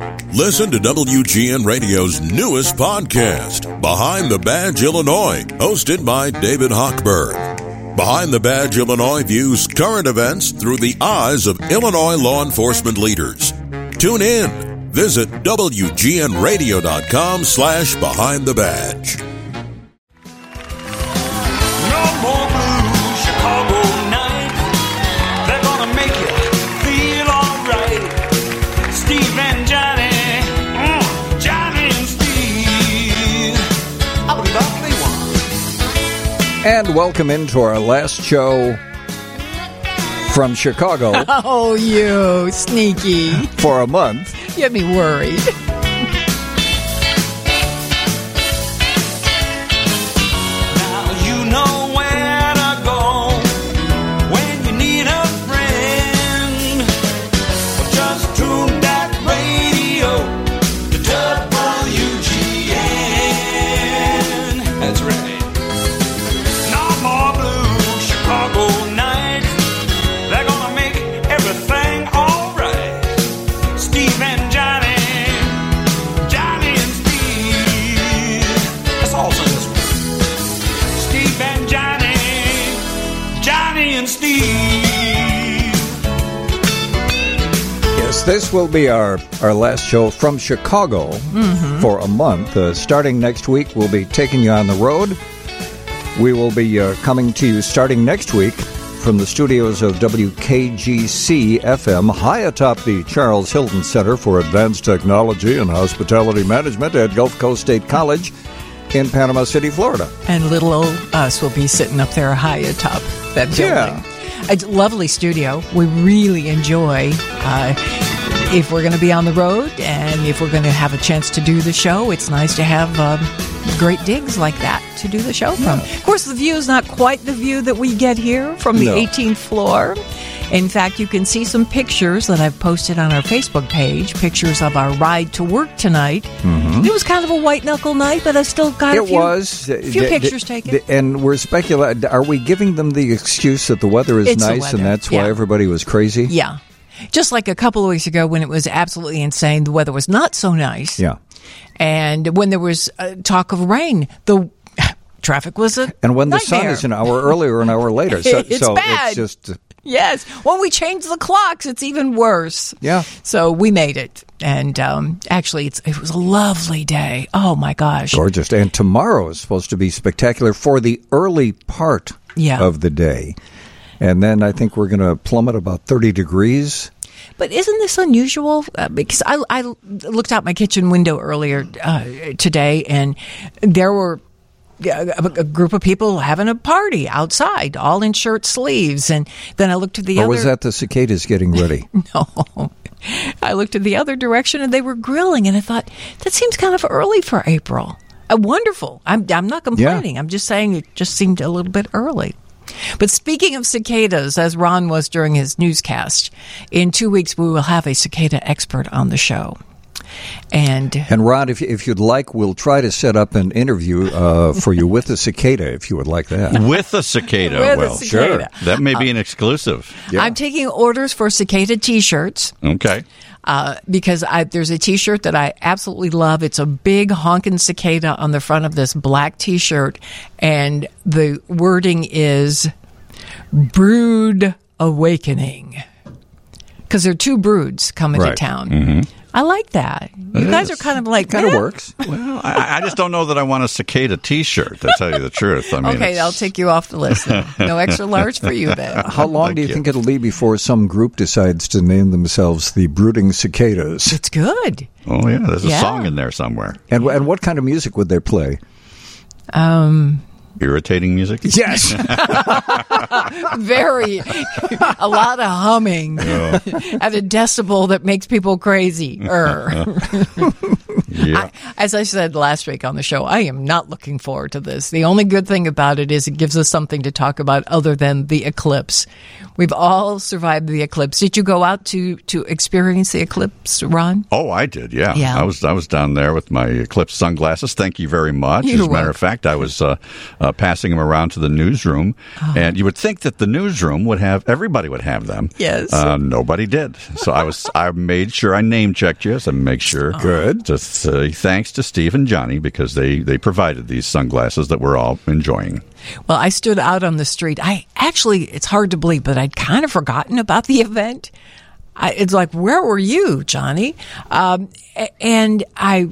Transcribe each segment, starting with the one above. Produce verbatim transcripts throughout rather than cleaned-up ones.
Listen to W G N Radio's newest podcast, Behind the Badge Illinois, hosted by David Hochberg. Behind the Badge Illinois views current events through the eyes of Illinois law enforcement leaders. Tune in. Visit W G N radio dot com slash behind the badge. No more blue Chicago nights. They're gonna make you feel alright. Steve and Johnny, mm, Johnny and Steve. I believe I'll play one. And welcome into our last show from Chicago. Oh, you sneaky. For a month. You had me worried. Now you know where to go when you need a friend. Well, just tune that radio to W G N. That's right. No more blue Chicago nights. They're gonna make everything alright. Steve and Johnny, Johnny and Steve. That's all in this one. Steve and Johnny, Johnny and Steve. Yes, this will be our, our last show from Chicago Mm-hmm. for a month. Uh, starting next week, we'll be taking you on the road. We will be uh, coming to you starting next week from the studios of W K G C F M, high atop the Charles Hilton Center for Advanced Technology and Hospitality Management at Gulf Coast State College in Panama City, Florida. And little old us will be sitting up there high atop that building. Yeah. A lovely studio. We really enjoy uh, if we're going to be on the road and if we're going to have a chance to do the show. It's nice to have um, great digs like that to do the show from. Of course, the view is not quite the view that we get here from the No. eighteenth floor. In fact, you can see some pictures that I've posted on our Facebook page, pictures of our ride to work tonight. Mm-hmm. It was kind of a white-knuckle night, but I still got a It few, was. a few D- pictures d- taken. d- And we're speculating. Are we giving them the excuse that the weather is It's the nice weather, and that's yeah. why everybody was crazy? Yeah. Just like a couple of weeks ago when it was absolutely insane, the weather was not so nice. Yeah. And when there was uh, talk of rain, the traffic was a And when the sun nightmare. is an hour earlier, an hour later. So, It's so bad. it's just, Yes. When we change the clocks, it's even worse. Yeah. So we made it. And um, actually, it's, it was a lovely day. Oh, my gosh. gorgeous. And tomorrow is supposed to be spectacular for the early part Yeah. of the day. And then I think we're going to plummet about thirty degrees. But isn't this unusual? Uh, because I, I looked out my kitchen window earlier uh, today, and there were a, a group of people having a party outside, all in shirt sleeves. And then I looked to the Or other. was that the cicadas getting ready? No. I looked in the other direction, and they were grilling, and I thought, that seems kind of early for April. Uh, wonderful. I'm, I'm not complaining. Yeah. I'm just saying it just seemed a little bit early. But speaking of cicadas, as Ron was during his newscast, in two weeks we will have a cicada expert on the show. And And Rod, if, if you'd like, we'll try to set up an interview uh, for you with a cicada, if you would like that. With a cicada. With a well, cicada. sure. That may be an exclusive. Yeah. I'm taking orders for cicada T-shirts. Okay. Uh, because I, there's a T-shirt that I absolutely love. It's a big honking cicada on the front of this black T-shirt, and the wording is "Brood Awakening," because there are two broods coming Right. to town. Mm-hmm. I like that. You guys are kind of like Kind of "Eh." works. Well, I, I just don't know that I want a cicada T-shirt, to tell you the truth. I mean, Okay, it's- I'll take you off the list. Then. No extra large for you then. How long Thank do you, you. think it'll be before some group decides to name themselves the Brooding Cicadas? It's good. Oh, yeah, there's a Yeah. song in there somewhere. And and what kind of music would they play? Um, Irritating music? Yes. very, a lot of humming at a decibel that makes people crazy. Er. Yeah. I, as I said last week on the show, I am not looking forward to this. The only good thing about it is it gives us something to talk about other than the eclipse. We've all survived the eclipse. Did you go out to, to experience the eclipse, Ron? Oh, I did, yeah. Yeah. I was I was down there with my eclipse sunglasses. Thank you very much. You're As a matter welcome. of fact, I was uh, uh, passing them around to the newsroom, Oh. and you would think that the newsroom would have, everybody would have them. Yes. Uh, nobody did. So I was I made sure I name checked you, so make sure. Good. To say thanks to Steve and Johnny because they, they provided these sunglasses that we're all enjoying. Well, I stood out on the street. I actually, it's hard to believe, but I'd kind of forgotten about the event. I, it's like, where were you, Johnny? Um, a- and I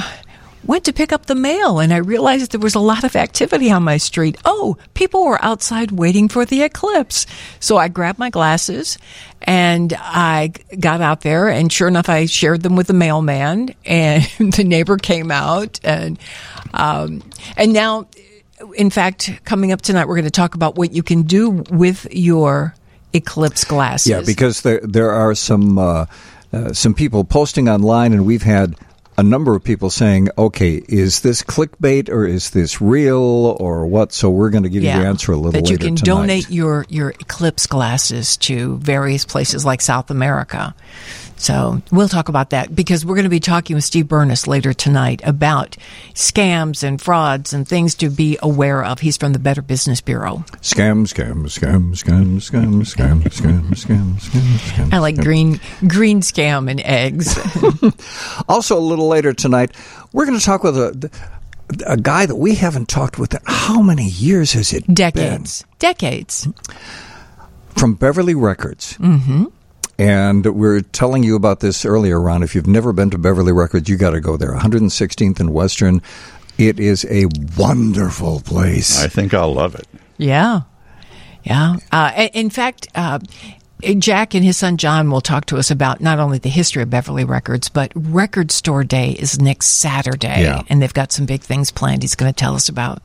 went to pick up the mail, and I realized there was a lot of activity on my street. Oh, people were outside waiting for the eclipse. So I grabbed my glasses, and I got out there, and sure enough, I shared them with the mailman, and the neighbor came out, and um, and now, in fact, coming up tonight, we're going to talk about what you can do with your eclipse glasses. Yeah, because there there are some uh, uh, some people posting online, and we've had a number of people saying, "Okay, is this clickbait or is this real or what?" So we're going to give you the answer a little that later you can tonight. donate your your eclipse glasses to various places like South America. So we'll talk about that because we're going to be talking with Steve Burness later tonight about scams and frauds and things to be aware of. He's from the Better Business Bureau. Scam, scam, scam, scam, scam, scam, scam, scam, scam, scam. I like green green scam and eggs. Also, a little later tonight, we're going to talk with a a guy that we haven't talked with in how many years has it Decades. Decades. been? From Beverly Records. Mm-hmm. And we're telling you about this earlier, Ron. If you've never been to Beverly Records, you got to go there. one hundred sixteenth and Western. It is a wonderful place. I think I'll love it. Yeah. Yeah. Uh, a- in fact, uh, Jack and his son John will talk to us about not only the history of Beverly Records, but Record Store Day is next Saturday. Yeah. And they've got some big things planned he's going to tell us about.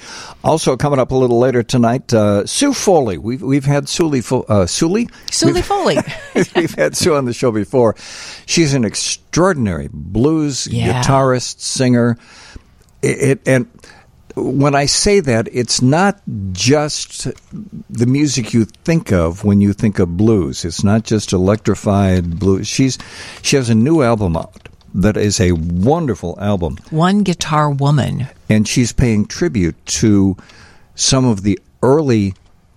Also coming up a little later tonight, uh, Sue Foley. We've we've had Suli Fo- uh, Suli Suli Foley. We've had Sue on the show before. She's an extraordinary blues Yeah. guitarist, singer. It, it and when I say that, it's not just the music you think of when you think of blues. It's not just electrified blues. She's she has a new album out that is a wonderful album. One Guitar Woman. And she's paying tribute to some of the early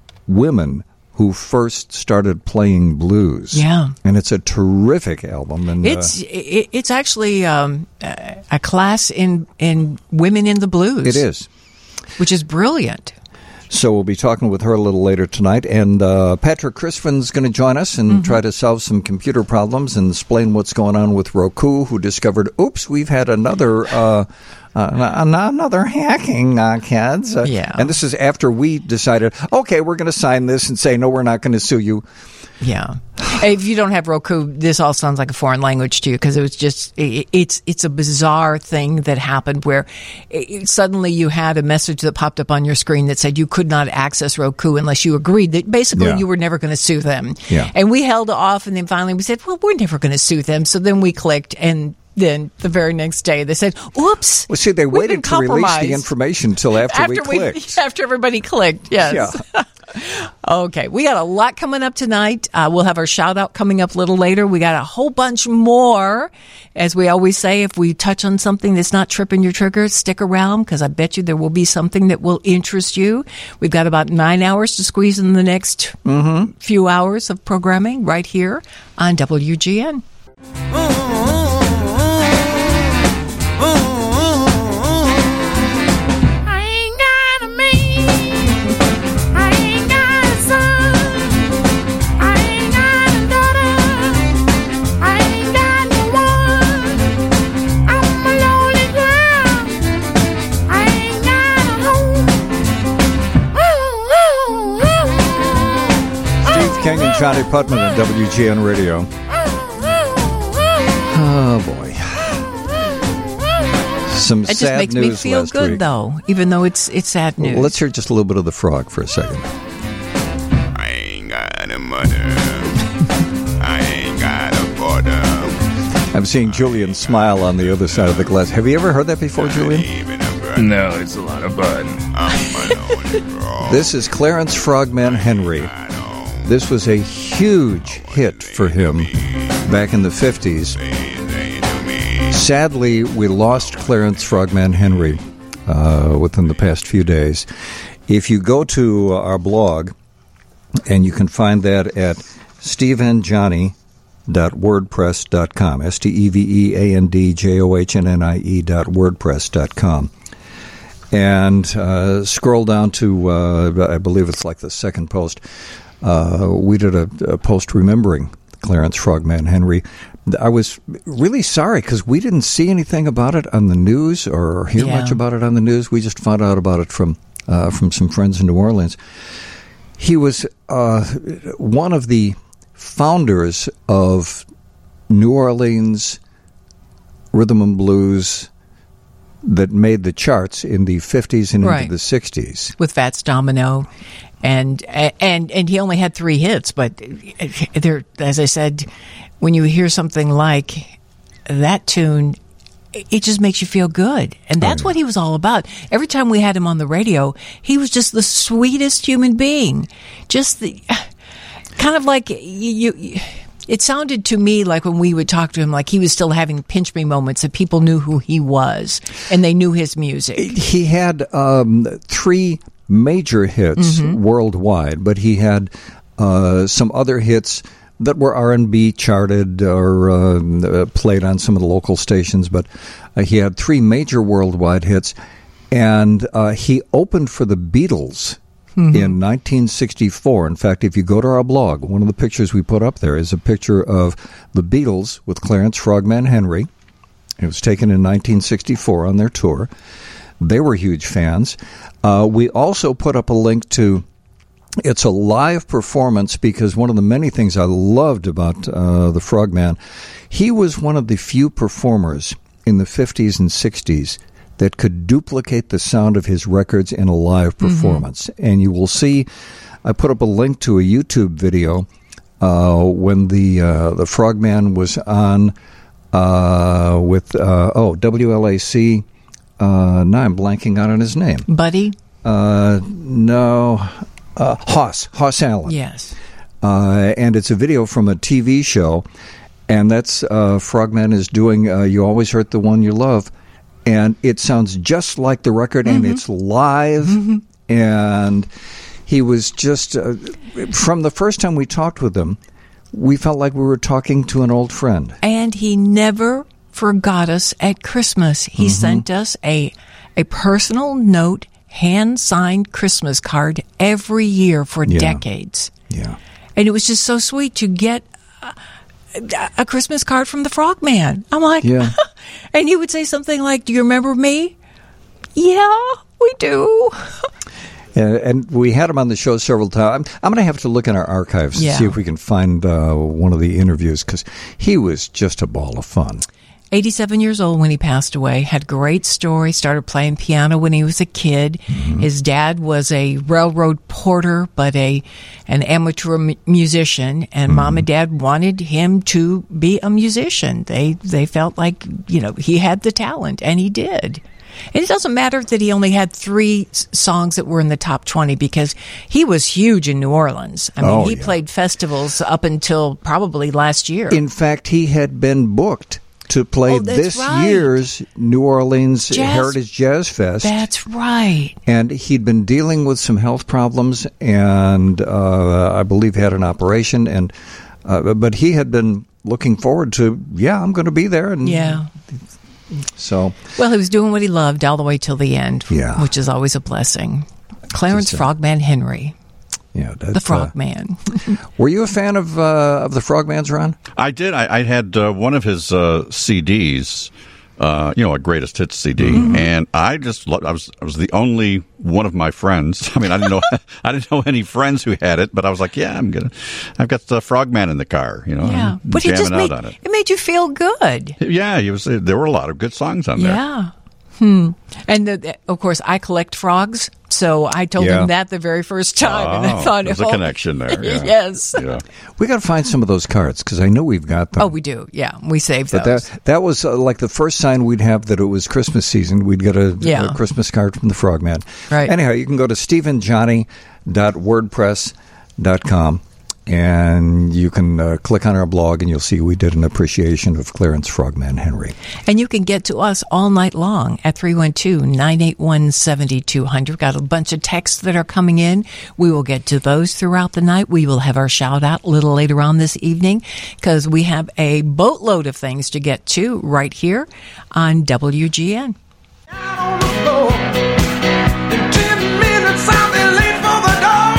women who first started playing blues. Yeah. And it's a terrific album. And It's uh, it, it's actually um, a a class in, in women in the blues. it is. Which is brilliant. So we'll be talking with her a little later tonight. And uh, Patrick Crispin's going to join us and Mm-hmm. try to solve some computer problems and explain what's going on with Roku, who discovered, oops, we've had another uh, uh, another hacking, uh, kids. Uh, Yeah. And this is after we decided, okay, we're going to sign this and say, no, we're not going to sue you. Yeah. If you don't have Roku, this all sounds like a foreign language to you because it was just, it, it's it's a bizarre thing that happened where it, it- suddenly you had a message that popped up on your screen that said you could not access Roku unless you agreed that basically Yeah. you were never going to sue them. Yeah. And we held off and then finally we said, well, we're never going to sue them. So then we clicked and then the very next day they said, oops. Well, see, they we've been waited to release compromised." the information until after, After we clicked. after everybody clicked, yes. Yeah. Okay, we got a lot coming up tonight. Uh, we'll have our shout out coming up a little later. We got a whole bunch more. As we always say, if we touch on something that's not tripping your trigger, stick around because I bet you there will be something that will interest you. We've got about nine hours to squeeze in the next Mm-hmm. few hours of programming right here on W G N. I ain't got a man, I ain't got a son, I ain't got a daughter, I ain't got no one. I'm a lonely girl, I ain't got a home. Ooh, ooh, ooh. Steve King and Johnny Putman at W G N Radio. Oh, boy. Some It just sad makes news me feel last good, week. though, even though it's it's sad news. Well, let's hear just a little bit of the frog for a second. I ain't got a mother. I ain't got a father. I'm seeing Julian smile on the other side of the glass. Have you ever heard that before, Julian? No, it's a lot of fun. This is Clarence Frogman Henry. This was a huge hit for him back in the fifties. Sadly, we lost Clarence Frogman Henry uh, within the past few days. If you go to our blog, and you can find that at steve and johnny dot wordpress dot com, S T E V E A N D J O H N N I E dot wordpress dot com. And uh, scroll down to, uh, I believe it's like the second post. Uh, we did a, a post remembering Clarence Frogman Henry. I was really sorry because we didn't see anything about it on the news or hear Yeah. much about it on the news. We just found out about it from uh, from some friends in New Orleans. He was uh, one of the founders of New Orleans rhythm and blues that made the charts in the fifties and Right. into the sixties. With Fats Domino, and and and he only had three hits, but there, as I said, when you hear something like that tune, it just makes you feel good, and that's Oh, yeah. what he was all about. Every time we had him on the radio, he was just the sweetest human being, just the kind of like you. you It sounded to me like when we would talk to him, like he was still having pinch me moments, that people knew who he was and they knew his music. He had um, three major hits worldwide, but he had uh, some other hits that were R and B charted or uh, played on some of the local stations. But uh, he had three major worldwide hits, and uh, he opened for the Beatles in nineteen sixty-four. In fact, if you go to our blog, one of the pictures we put up there is a picture of the Beatles with Clarence Frogman Henry. It was taken in nineteen sixty-four on their tour. They were huge fans. Uh, we also put up a link to, it's a live performance, because one of the many things I loved about uh, the Frogman, he was one of the few performers in the fifties and sixties that could duplicate the sound of his records in a live performance. Mm-hmm. And you will see, I put up a link to a YouTube video uh, when the uh, the Frogman was on uh, with, uh, oh, W L A C, uh, now I'm blanking out on his name. Buddy? Uh, no, uh, Hoss, Hoss Allen. Yes. Uh, and it's a video from a T V show, and that's uh, Frogman is doing uh, You Always Hurt the One You Love. And it sounds just like the record, and Mm-hmm. it's live. Mm-hmm. And he was just, uh, from the first time we talked with him, we felt like we were talking to an old friend. And he never forgot us at Christmas. He sent us a a personal note, hand-signed Christmas card every year for Yeah. decades. Yeah. And it was just so sweet to get a, a Christmas card from the Frogman. I'm like, Yeah. and he would say something like, "Do you remember me?" Yeah, we do. And, and we had him on the show several times. I'm, I'm going to have to look in our archives Yeah. to see if we can find uh, one of the interviews, because he was just a ball of fun. eighty-seven years old when he passed away, had great story, started playing piano when he was a kid. Mm-hmm. His dad was a railroad porter, but a an amateur m- musician, and Mm-hmm. mom and dad wanted him to be a musician. They they felt like, you know, he had the talent, and he did. And it doesn't matter that he only had three s- songs that were in the top twenty, because he was huge in New Orleans. I mean, Oh, he yeah. played festivals up until probably last year. In fact, he had been booked to play Oh, that's this right. year's New Orleans Jazz- Heritage Jazz Fest. That's right. And he'd been dealing with some health problems, and uh, I believe had an operation. And uh, but he had been looking forward to, yeah, I'm going to be there. And Yeah. so Well, he was doing what he loved all the way till the end, Yeah. which is always a blessing. Clarence Just, uh, Frogman Henry, yeah, the that's, Frogman. Uh, were you a fan of uh, of the Frogmans, Ron? I did. I, I had uh, one of his uh, C Ds, uh, you know, a greatest hits C D, Mm-hmm. and I just lo- I was I was the only one of my friends. I mean, I didn't know I didn't know any friends who had it, but I was like, yeah, I'm gonna. I've got the Frogman in the car, you know, Yeah, I'm but it jamming just out made on it. it made you feel good. Yeah, he was. There were a lot of good songs on there. Yeah. Hmm. And the, the- of course, I collect frogs, So I told Yeah. him that the very first time, and I Oh, thought, there's a oh, connection there. Yeah. yes. Yeah. We got to find some of those cards because I know we've got them. Oh, we do. Yeah, we saved But those. that that was uh, like the first sign we'd have that it was Christmas season. We'd get a, Yeah. a Christmas card from the Frogman. Right. Anyhow, you can go to stephen johnny dot wordpress dot com and you can uh, click on our blog and you'll see we did an appreciation of Clarence Frogman Henry. And you can get to us all night long at three one two, nine eight one, seven two zero zero. Got a bunch of texts that are coming in. We will get to those throughout the night. We will have our shout out a little later on this evening because we have a boatload of things to get to right here on W G N. Out on the floor. In ten minutes, I'll be late for the door.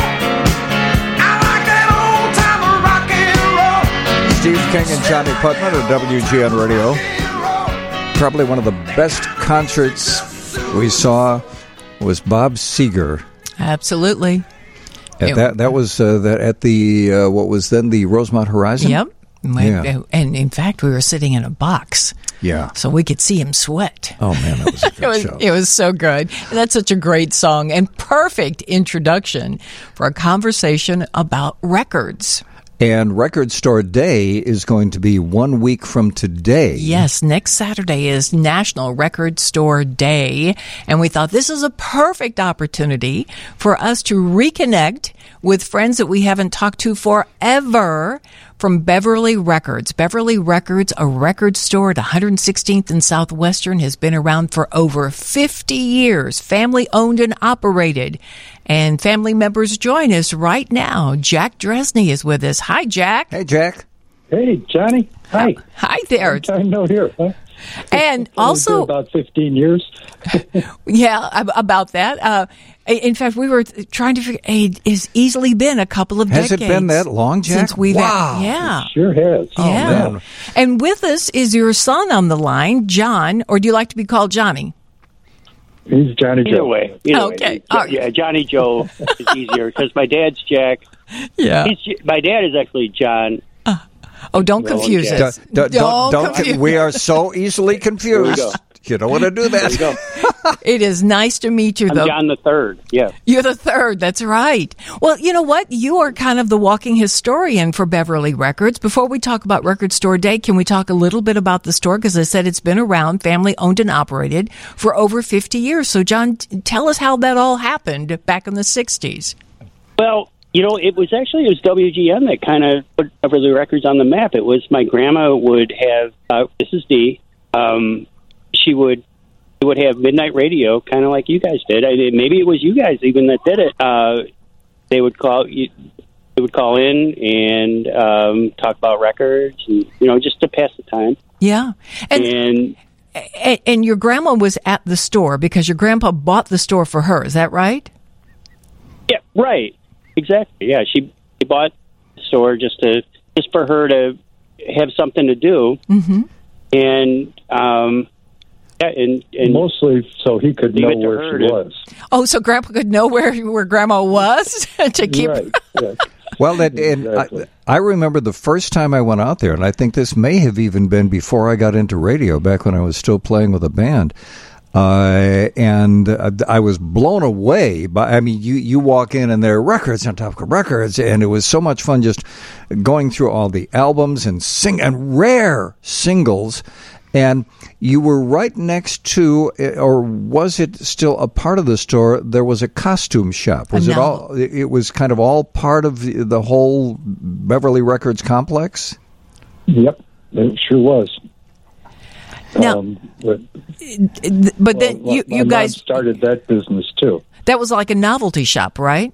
I like that old time rock and roll. Steve King and Johnny Putman at W G N Radio. Probably one of the best concerts we saw was Bob Seger. Absolutely. At It- that that was uh, that at the uh, what was then the Rosemont Horizon. Yep. Yeah. And in fact, we were sitting in a box. Yeah. So we could see him sweat. Oh man, that was a It good was, show. it was so good. And that's such a great song and perfect introduction for a conversation about records. And Record Store Day is going to be one week from today. Yes, next Saturday is National Record Store Day. And we thought this is a perfect opportunity for us to reconnect with friends that we haven't talked to forever from Beverly Records. Beverly Records, a record store at one hundred sixteenth and Southwestern, has been around for over fifty years, family owned and operated. And family members join us right now. Jack Dresney is with us. Hi, Jack. Hey, Jack. Hey, Johnny. Hi. Hi there. Time no here. Huh? And Been also, about fifteen years. yeah, ab- about that. Uh, in fact, we were trying to figure. It has easily been a couple of Has it decades. been that long, Jack? Since we've Wow. had, yeah, Sure has. yeah. man. And with us is your son on the line, John, or do you like to be called Johnny? He's Johnny Joe. Either way. Either Okay, Way. all right. Yeah, Johnny Joe is easier because my dad's Jack. Yeah. He's, my dad is actually John. Oh, don't Well, confuse okay. us. Don't, don't, don't, confuse. we are so easily confused. go. You don't want to do There you go. that. It is nice to meet you, I'm though. John the Third. Yeah. You're the third. That's right. Well, you know what? You are kind of the walking historian for Beverly Records. Before we talk about Record Store Day, can we talk a little bit about the store? Because I said it's been around, family owned and operated for over fifty years. So, John, t- tell us how that all happened back in the sixties. Well, you know, it was actually it was W G N that kind of put Beverly Records on the map. It was my grandma would have uh, this is Dee. Um, she would would have midnight radio, kind of like you guys did. I did. Maybe it was you guys even that did it. Uh, they would call you. They would call in and um, talk about records, and you know, just to pass the time. Yeah. And, And and and your grandma was at the store because your grandpa bought the store for her. Is that right? yeah, right, exactly. Yeah, she, she bought the store just to just for her to have something to do, Mm-hmm. and um, yeah, and and Mostly so he could Leave know it to where her she to- was. Oh, so Grandpa could know where where Grandma was to keep. Right. Yeah. Well, that, and Exactly. I, I remember the first time I went out there, and I think this may have even been before I got into radio, back when I was still playing with a band. Uh, and uh, I was blown away by, I mean, you, you walk in and there are records on top of records, and it was so much fun just going through all the albums and sing and rare singles. And you were right next to, or was it still a part of the store? There was a costume shop. Was it No. all? It was kind of all part of the, the whole Beverly Records complex. Yep. It sure was. Now- um, but, But then well, you my you mom guys started that business too. that was like a novelty shop, right?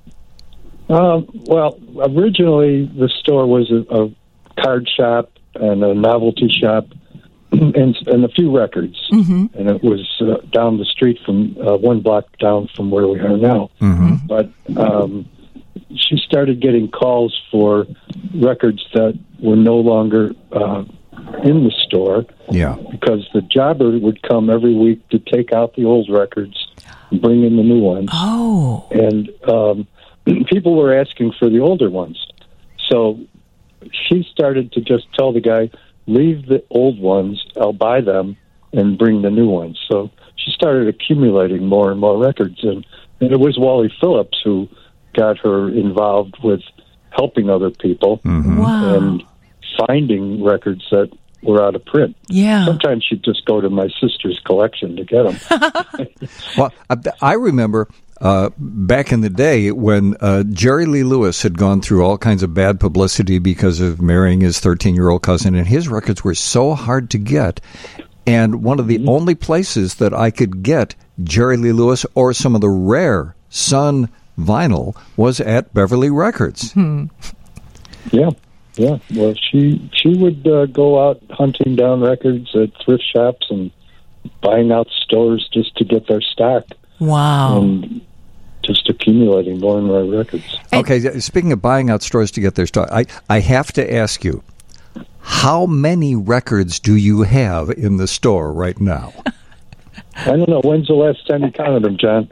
Um, well, originally the store was a, a card shop and a novelty shop, and, and a few records. Mm-hmm. And it was uh, down the street from uh, one block down from where we are now. Mm-hmm. But um, she started getting calls for records that were no longer uh, in the store Yeah. because the jobber would come every week to take out the old records and bring in the new ones. Oh, And um, people were asking for the older ones. So she started to just tell the guy, leave the old ones, I'll buy them, and bring the new ones. So she started accumulating more and more records. And And it was Wally Phillips who got her involved with helping other people Mm-hmm. Wow. and finding records that were out of print. Yeah. Sometimes she'd just go to my sister's collection to get them. Well, I, I remember uh, back in the day when uh, Jerry Lee Lewis had gone through all kinds of bad publicity because of marrying his thirteen-year-old cousin, and his records were so hard to get. And one of the only places that I could get Jerry Lee Lewis or some of the rare Sun vinyl was at Beverly Records. Hmm. Yeah, yeah. Well, she she would uh, go out hunting down records at thrift shops and buying out stores just to get their stock Wow. and just accumulating more and more records. Okay, speaking of buying out stores to get their stock, I, I have to ask you, how many records do you have in the store right now? I don't know. When's the last time you counted them, John?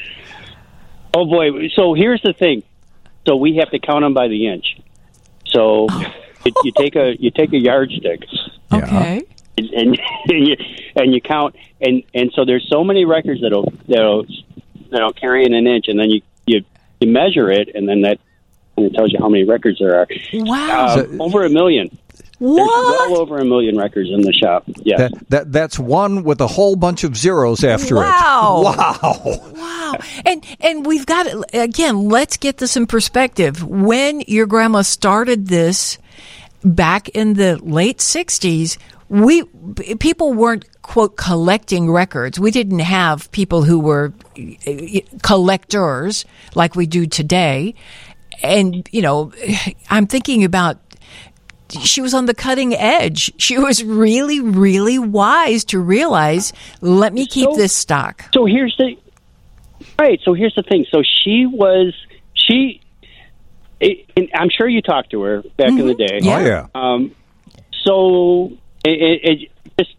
Oh boy! So here's the thing. So we have to count them by the inch. So it, you take a you take a yardstick Okay. and and, and you and you count and and so there's so many records that'll that'll that'll carry in an inch, and then you you, you measure it, and then that and it tells you how many records there are. Wow. Uh, over a million. There's What? well over a million records in the shop. Yes. That, that That's one with a whole bunch of zeros after Wow. it. Wow. Wow. And and we've got it again, let's get this in perspective. When your grandma started this back in the late sixties, we people weren't quote collecting records. We didn't have people who were uh, collectors like we do today. And you know, I'm thinking about she was on the cutting edge. She was really, really wise to realize, let me keep So- this stock. So here's the right. So here's the thing. So she was she. It, and I'm sure you talked to her back in the day. Oh, yeah. Um, so it, it, it just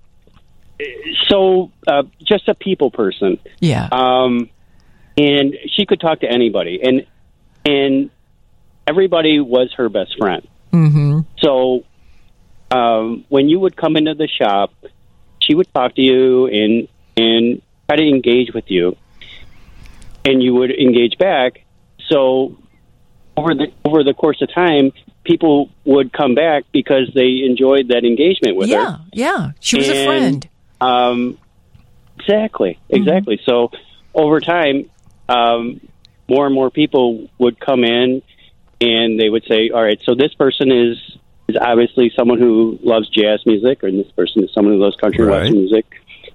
so uh, just a people person. Yeah. Um, and she could talk to anybody, and and everybody was her best friend. Mm-hmm. So um, when you would come into the shop, she would talk to you and and try to engage with you, and you would engage back. So over the over the course of time, people would come back because they enjoyed that engagement with Yeah, her. yeah. She was a And, friend. Um, exactly, exactly. So over time, um, more and more people would come in, and they would say, "All right, so this person is is obviously someone who loves jazz music, or this person is someone who loves country Right. western music."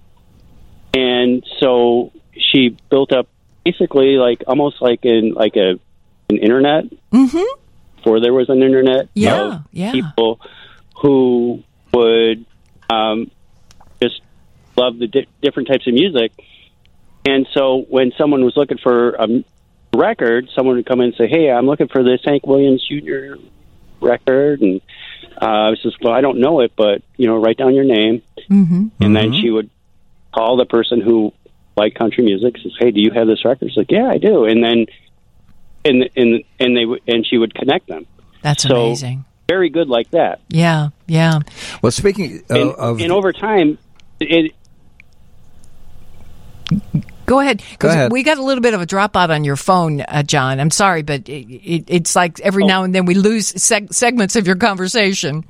And so she built up basically like almost like in like a an internet Mm-hmm. before there was an internet. Yeah, of yeah. People who would um, just love the di- different types of music. And so when someone was looking for a record, someone would come in and say, "Hey, I'm looking for this Hank Williams Junior record." And uh, I was just, well, I don't know it, but, you know, write down your name. Mm-hmm. And then she would call the person who liked country music, says, "Hey, do you have this record?" She's like, "Yeah, I do." And then, and and and they would, and she would connect them. That's So, amazing. Very good like that. Yeah, yeah. Well, speaking uh, And, of... and over time, it, Go ahead. 'Cause Go ahead. We got a little bit of a dropout on your phone, uh, John. I'm sorry, but it, it, it's like every Oh. now and then we lose seg- segments of your conversation.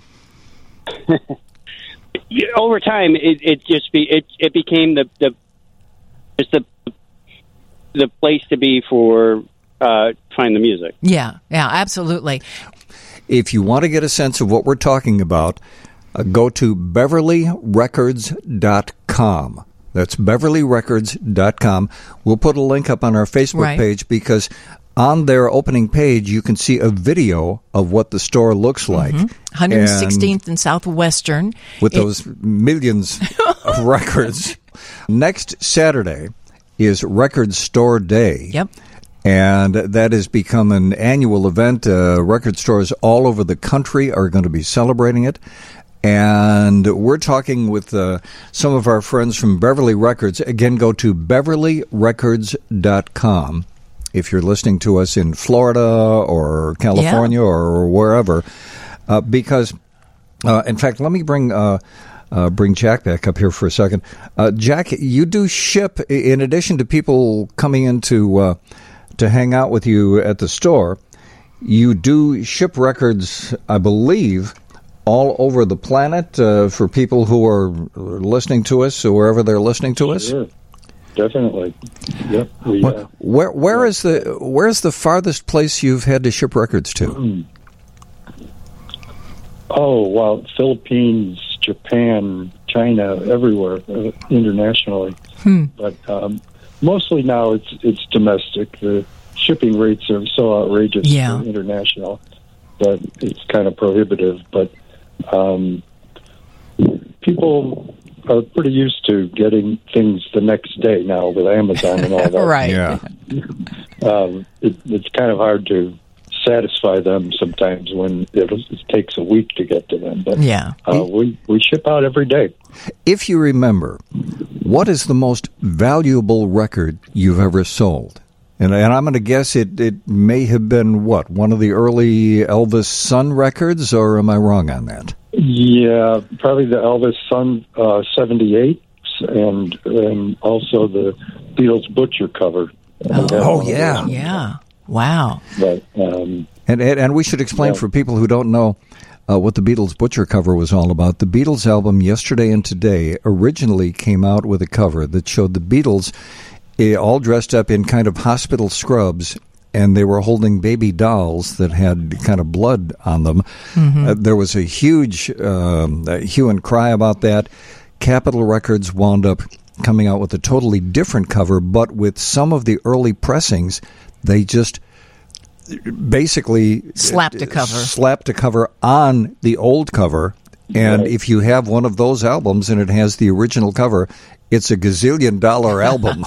over time, it, it just be it, it became the the just the the place to be for uh, find the music. Yeah, yeah, absolutely. If you want to get a sense of what we're talking about, uh, go to beverly records dot com. That's beverly records dot com. We'll put a link up on our Facebook Right. page because on their opening page, you can see a video of what the store looks like. one hundred sixteenth and Southwestern. With It- those millions of records. Next Saturday is Record Store Day. Yep. And that has become an annual event. Uh, record stores all over the country are going to be celebrating it. And we're talking with uh, some of our friends from Beverly Records. Again, go to beverly records dot com if you're listening to us in Florida or California or wherever. Uh, because, uh, in fact, let me bring uh, uh, bring Jack back up here for a second. Uh, Jack, you do ship, in addition to people coming in to, uh, to hang out with you at the store, you do ship records, I believe, all over the planet uh, for people who are listening to us, or wherever they're listening to us? Sure. Definitely. Yep. We, uh, where where is the where is the farthest place you've had to ship records to? Oh, well, Philippines, Japan, China, everywhere, uh, internationally. Hmm. But um, mostly now it's it's domestic. The shipping rates are so outrageous Yeah. for international that it's kind of prohibitive. But um, people are pretty used to getting things the next day now with Amazon and all that. Right. Yeah. Um, it, it's kind of hard to satisfy them sometimes when it, it takes a week to get to them. But Yeah. uh, we, we ship out every day. If you remember, what is the most valuable record you've ever sold? And, and I'm going to guess it, it may have been, what, one of the early Elvis Sun records, or am I wrong on that? Yeah, probably the Elvis Sun uh, seventy-eight and, and also the Beatles Butcher cover. Oh, yeah. Yeah. Wow. But, um, And, and and we should explain Yeah. for people who don't know uh, what the Beatles Butcher cover was all about. The Beatles album Yesterday and Today originally came out with a cover that showed the Beatles eh, all dressed up in kind of hospital scrubs, and they were holding baby dolls that had kind of blood on them. Uh, there was a huge um, uh, hue and cry about that. Capitol Records wound up coming out with a totally different cover, but with some of the early pressings, they just basically Slapped a cover. slapped a cover on the old cover. And Right. if you have one of those albums and it has the original cover, it's a gazillion dollar album.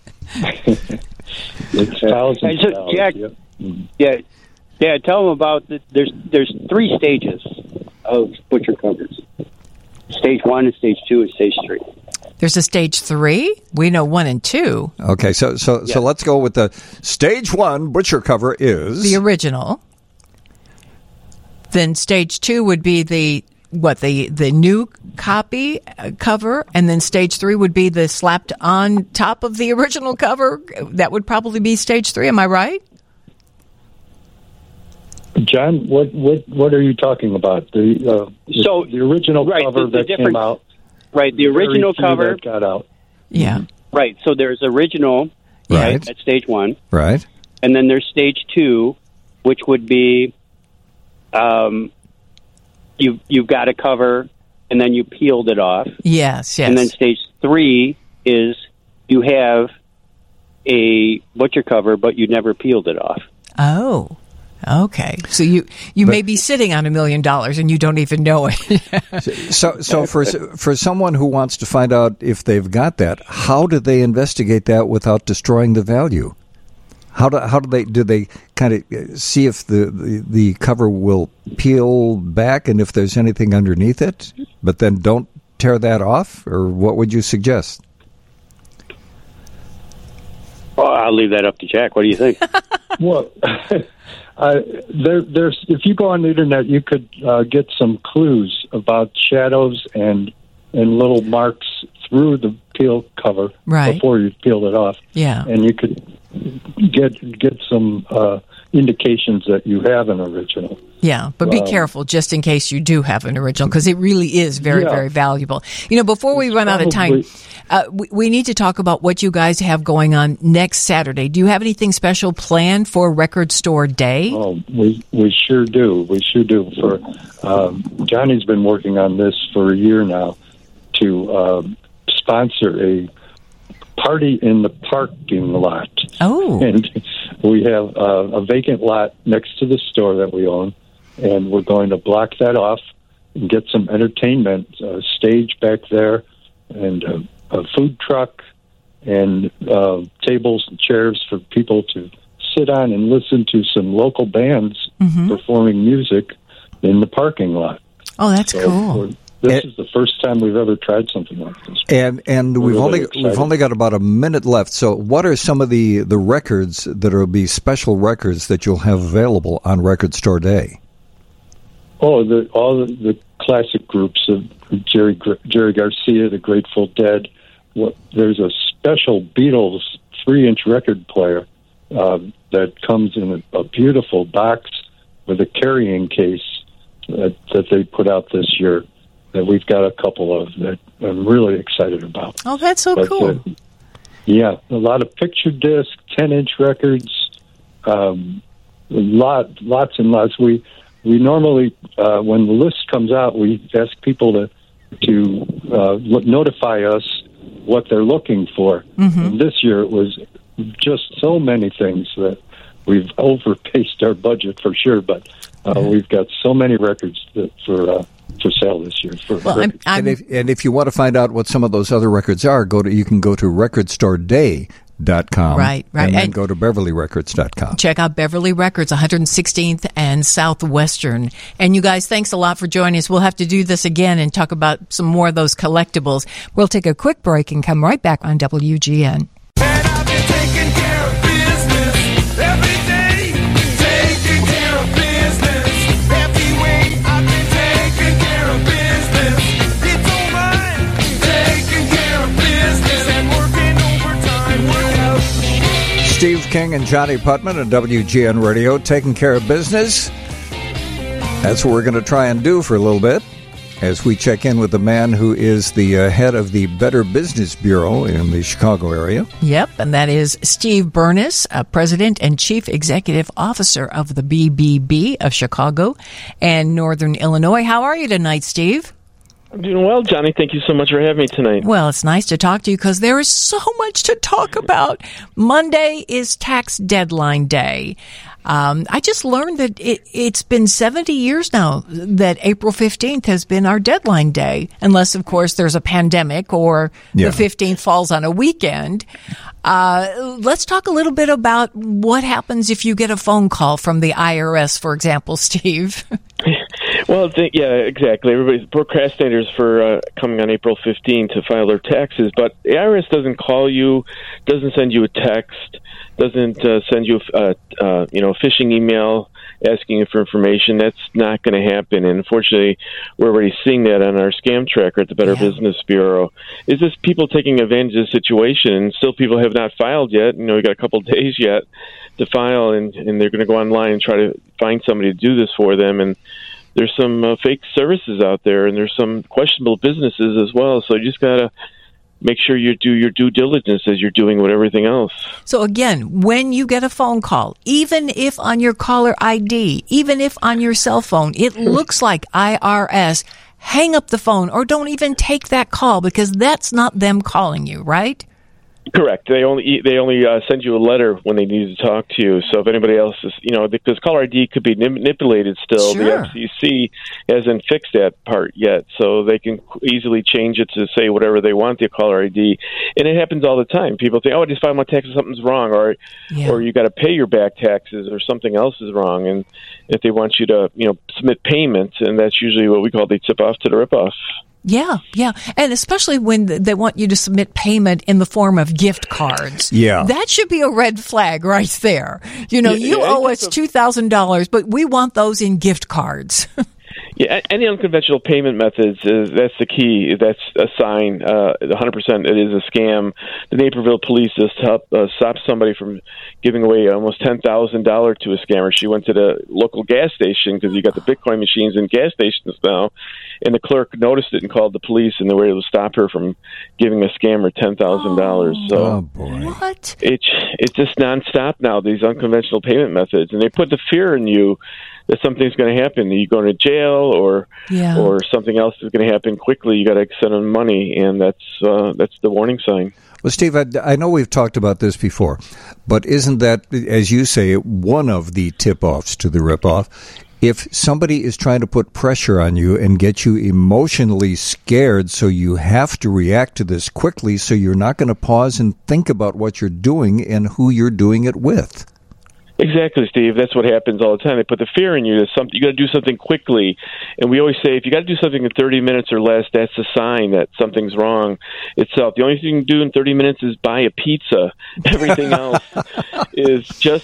it's thousands Hey, so, of dollars. Jack- Yep. Mhm. Yeah, yeah. Tell them about the, there's there's three stages of butcher covers. Stage one and stage two and stage three. There's a stage three. We know one and two. Okay, so so so Yeah. let's go with the stage one butcher cover is The original. Then stage two would be the what the the new copy uh, cover, and then stage three would be the slapped on top of the original cover. That would probably be stage three. Am I right? John, what, what what are you talking about? The uh, the- So, the original right, cover the- the that came different- out. Right. The very original few cover. that got out. Yeah. Right. So there's original. Right. At stage one, right. and then there's stage two, which would be, um, you you've got a cover, and then you peeled it off. Yes. Yes. And then stage three is you have a butcher cover, but you never peeled it off. oh. Okay. So you you may be sitting on a million dollars and you don't even know it. So so for for someone who wants to find out if they've got that, how do they investigate that without destroying the value? How do how do they do they kind of see if the, the, the cover will peel back and if there's anything underneath it, but then don't tear that off, or what would you suggest? Well, I'll leave that up to Jack. What do you think? Well, uh, there, there's if you go on the internet, you could uh, get some clues about shadows and and little marks through the peel cover Right. before you peel it off, Yeah. and you could get get some uh, indications that you have an original. Yeah, but be Um, careful just in case you do have an original, because it really is very, Yeah. very valuable. You know, before we It's run out of time, probably- uh, we, we need to talk about what you guys have going on next Saturday. Do you have anything special planned for Record Store Day? Oh, we we sure do. We sure do. For um, Johnny's been working on this for a year now to um, sponsor a party in the parking lot. Oh, And we have uh, a vacant lot next to the store that we own, and we're going to block that off and get some entertainment, uh, stage back there, and uh, a food truck, and uh, tables and chairs for people to sit on and listen to some local bands performing music in the parking lot. oh, that's So cool. we're- this Eh. is the first time we've ever tried something like this. And and We're we've really only excited. we've only got about a minute left. So, what are some of the, the records that will be special records that you'll have available on Record Store Day? Oh, the, all the, the classic groups of Jerry Jerry Garcia, the Grateful Dead. What, there's a special Beatles three-inch record player um, that comes in a, a beautiful box with a carrying case that, that they put out this year that we've got a couple of that I'm really excited about. Oh, that's so but, cool. Uh, yeah, a lot of picture disc, ten-inch records, um, lot, lots and lots. We we normally, uh, when the list comes out, we ask people to to uh, notify us what they're looking for. Mm-hmm. And this year it was just so many things that we've overpaced our budget for sure, but uh, mm-hmm. we've got so many records that for uh, for sale this year. For well, I'm, I'm, and, if, and if you want to find out what some of those other records are, go to you can go to record store day dot com. Right, right. And then and go to beverly records dot com. Check out Beverly Records, one hundred sixteenth and Southwestern. And you guys, thanks a lot for joining us. We'll have to do this again and talk about some more of those collectibles. We'll take a quick break and come right back on W G N. And I've been taking care of business every day. Taking care of business every way. I've been taking care of business. It's all right. Taking care of business and working overtime. Well, Steve King and Johnny Putman at W G N Radio, taking care of business. That's what we're going to try and do for a little bit as we check in with the man who is the uh, head of the Better Business Bureau in the Chicago area. Yep, and that is Steve Burness, uh, President and Chief Executive Officer of the B B B of Chicago and Northern Illinois. How are you tonight, Steve? I'm doing well, Johnny. Thank you so much for having me tonight. Well, it's nice to talk to you because there is so much to talk about. Monday is tax deadline day. Um, I just learned that it, it's been seventy years now that April fifteenth has been our deadline day, unless, of course, there's a pandemic or Yeah. the fifteenth falls on a weekend. Uh, let's talk a little bit about what happens if you get a phone call from the I R S, for example, Steve. Well, th- yeah, exactly. Everybody's procrastinators for uh, coming on April fifteenth to file their taxes, but the I R S doesn't call you, doesn't send you a text, doesn't uh, send you a uh, you know, phishing email asking you for information. That's not going to happen, and unfortunately, we're already seeing that on our scam tracker at the Better Yeah. Business Bureau. Is this people taking advantage of the situation, and still people have not filed yet? You know, we got a couple of days yet to file, and, and they're going to go online and try to find somebody to do this for them, and there's some uh, fake services out there, and there's some questionable businesses as well. So you just got to make sure you do your due diligence as you're doing with everything else. So again, when you get a phone call, even if on your caller I D, even if on your cell phone, it looks like I R S, hang up the phone or don't even take that call because that's not them calling you, right? Correct. They only they only uh, send you a letter when they need to talk to you. So if anybody else is, you know, because caller I D could be manipulated still. Sure. The F C C hasn't fixed that part yet, so they can easily change it to say whatever they want the caller I D. And it happens all the time. People think, oh, I just filed my taxes, something's wrong, or Yeah. or you got to pay your back taxes, or something else is wrong. And if they want you to, you know, submit payment, and that's usually what we call the tip off to the rip off. Yeah, yeah. And especially when they want you to submit payment in the form of gift cards. Yeah. That should be a red flag right there. You know, Yeah, you yeah, owe it's us a- two thousand dollars, but we want those in gift cards. Yeah, a- any unconventional payment methods is that's the key. That's a sign. Uh, one hundred percent, it is a scam. The Naperville police just helped uh, stop somebody from giving away almost ten thousand dollars to a scammer. She went to the local gas station because you got the Bitcoin machines in gas stations now, and the clerk noticed it and called the police, and they were able to stop her from giving a scammer ten thousand dollars. So Oh, boy. What? it's it's just nonstop now, these unconventional payment methods, and they put the fear in you that something's going to happen. You're going to jail, or Yeah. or something else is going to happen quickly. You got to send them money, and that's uh, that's the warning sign. Well, Steve, I, I know we've talked about this before, but isn't that, as you say, one of the tip-offs to the rip-off? If somebody is trying to put pressure on you and get you emotionally scared, so you have to react to this quickly, so you're not going to pause and think about what you're doing and who you're doing it with. Exactly, Steve. That's what happens all the time. They put the fear in you that something you got to do something quickly, and we always say if you got to do something in thirty minutes or less, that's a sign that something's wrong itself. The only thing you can do in thirty minutes is buy a pizza. Everything else is just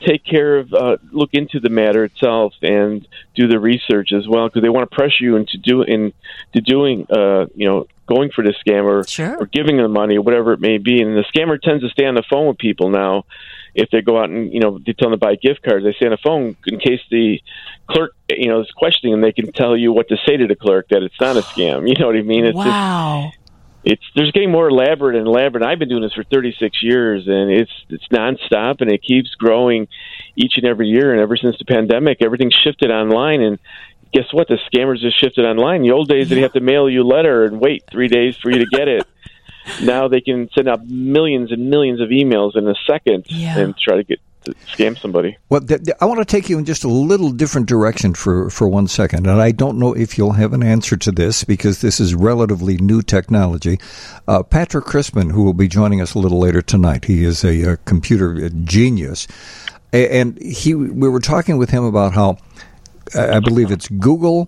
take care of, uh, look into the matter itself and do the research as well, because they want to pressure you into do into doing, uh, you know, going for the scam or, Sure. or giving them money or whatever it may be. And the scammer tends to stay on the phone with people now. If they go out and, you know, they tell them to buy gift cards, they stay on the phone in case the clerk, you know, is questioning them. They can tell you what to say to the clerk, that it's not a scam. You know what I mean? It's wow. Just, it's there's getting more elaborate and elaborate. I've been doing this for thirty-six years, and it's it's nonstop, and it keeps growing each and every year. And ever since the pandemic, everything's shifted online. And guess what? The scammers just shifted online. The old days, yeah. they'd have to mail you a letter and wait three days for you to get it. Now they can send out millions and millions of emails in a second yeah. and try to get to scam somebody. Well, th- th- I want to take you in just a little different direction for, for one second, and I don't know if you'll have an answer to this because this is relatively new technology. Uh, Patrick Crispin, who will be joining us a little later tonight, he is a, a computer genius, a- and he we were talking with him about how I believe it's Google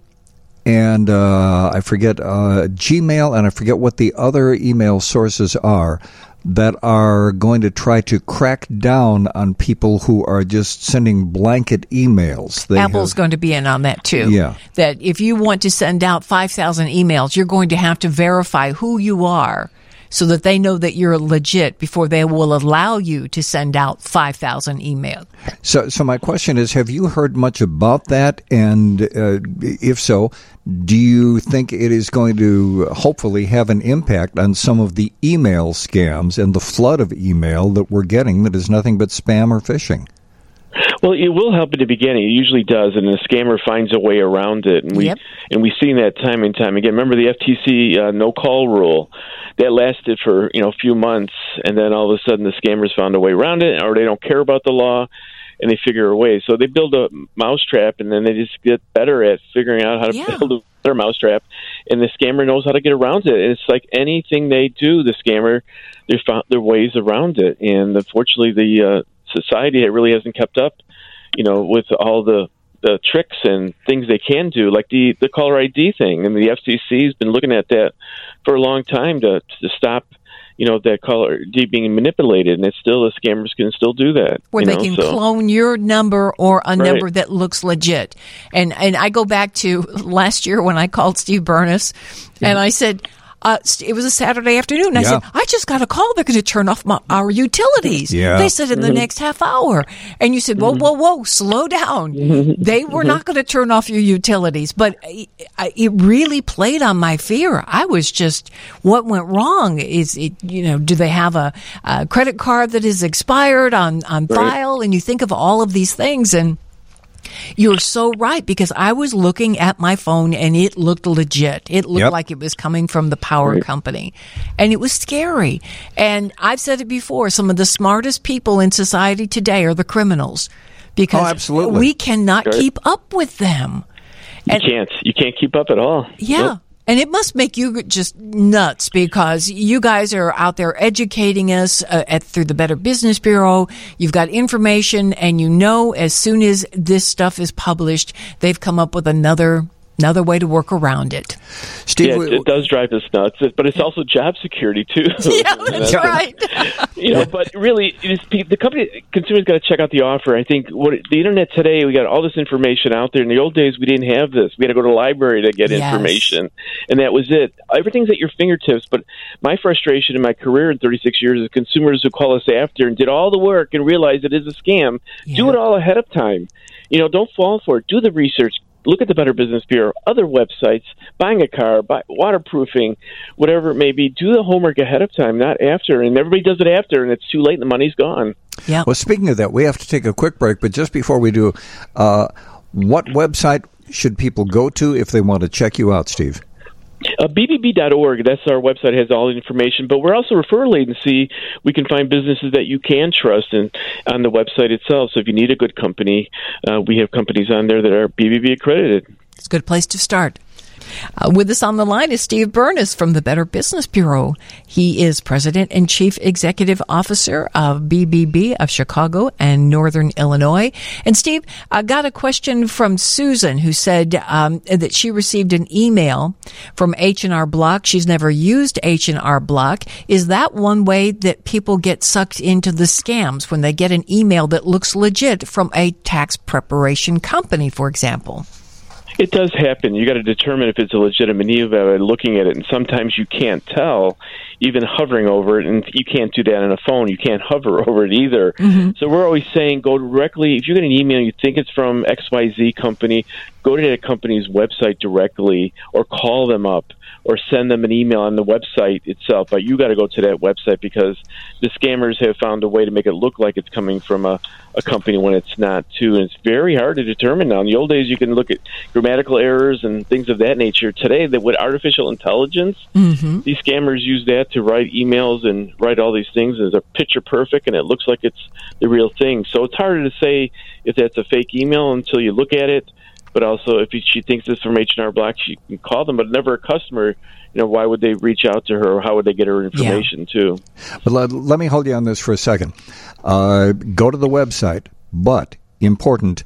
and uh, I forget uh, Gmail, and I forget what the other email sources are that are going to try to crack down on people who are just sending blanket emails. They Apple's have, going to be in on that too. Yeah. That if you want to send out five thousand emails, you're going to have to verify who you are so that they know that you're legit before they will allow you to send out five thousand emails. So, so my question is, have you heard much about that? And uh, if so, do you think it is going to hopefully have an impact on some of the email scams and the flood of email that we're getting that is nothing but spam or phishing? Well, it will help at the beginning. It usually does, and the scammer finds a way around it. And we Yep. and we've seen that time and time again. Remember the F T C uh, no call rule that lasted for you know a few months, and then all of a sudden the scammers found a way around it, or they don't care about the law, and they figure a way. So they build a mousetrap, and then they just get better at figuring out how to Yeah. build a better mousetrap, and the scammer knows how to get around it. And it's like anything they do, the scammer, they found their ways around it, and unfortunately the uh, society it really hasn't kept up. You know, with all the, the tricks and things they can do, like the, the caller I D thing. And the F C C has been looking at that for a long time to to stop, you know, that caller I D being manipulated. And it's still, the scammers can still do that. Where you they know, can so. clone your number or a Right. number that looks legit. And and I go back to last year when I called Steve Burness, and I said, Uh, it was a Saturday afternoon. I Yeah. said, I just got a call. They're going to turn off my, our utilities. Yeah. They said in the next half hour. And you said, whoa, whoa, whoa, slow down. They were not going to turn off your utilities. But it, it really played on my fear. I was just, what went wrong? Is it, you know, do they have a, a credit card that is expired on, on Right. file? And you think of all of these things, and you're so right, because I was looking at my phone and it looked legit. It looked Yep. like it was coming from the power company, and it was scary. And I've said it before, some of the smartest people in society today are the criminals, because Oh, absolutely. we cannot Right. keep up with them. You And- can't. You can't keep up at all. Yeah. Nope. And it must make you just nuts, because you guys are out there educating us uh, at through the Better Business Bureau. You've got information, and you know as soon as this stuff is published, they've come up with another another way to work around it. Steve, Yeah, we- it, it does drive us nuts, but it's also job security too. Yeah, that's right. You know, but really, it is, the company consumers got to check out the offer. I think what the internet today, we got all this information out there. In the old days, we didn't have this. We had to go to the library to get Yes. information, and that was it. Everything's at your fingertips. But my frustration in my career in thirty-six years is consumers who call us after and did all the work and realize it is a scam. Do Yeah. it all ahead of time. You know, don't fall for it. Do the research. Look at the Better Business Bureau, other websites, buying a car, buy, waterproofing, whatever it may be. Do the homework ahead of time, not after. And everybody does it after, and it's too late and the money's gone. Yeah. well, speaking of that, we have to take a quick break, but just before we do, uh, what website should people go to if they want to check you out, Steve? Uh, B B B dot org, that's our website, has all the information. But we're also a referral agency. We can find businesses that you can trust in, on the website itself. So if you need a good company, uh, we have companies on there that are B B B accredited. It's a good place to start. Uh, with us on the line is Steve Burness from the Better Business Bureau. He is President and Chief Executive Officer of B B B of Chicago and Northern Illinois. And Steve, I got a question from Susan who said um, that she received an email from H and R Block. She's never used H and R Block. Is that one way that people get sucked into the scams when they get an email that looks legit from a tax preparation company, for example? It does happen. You got to determine if it's a legitimate email by looking at it, and sometimes you can't tell, even hovering over it, and you can't do that on a phone. You can't hover over it either. Mm-hmm. So we're always saying go directly. If you get an email and you think it's from X Y Z company, go to that company's website directly or call them up or send them an email on the website itself. But you got to go to that website because the scammers have found a way to make it look like it's coming from a, a company when it's not, too. And it's very hard to determine now. In the old days, you can look at grammatical errors and things of that nature. Today, that with artificial intelligence, mm-hmm. these scammers use that to write emails and write all these things. And they're picture perfect, and it looks like it's the real thing. So it's harder to say if that's a fake email until you look at it. But also, if she thinks it's from H and R Block, she can call them, but never a customer. You know, why would they reach out to her? Or how would they get her information, yeah. too? But let, let me hold you on this for a second. Uh, go to the website, but, important,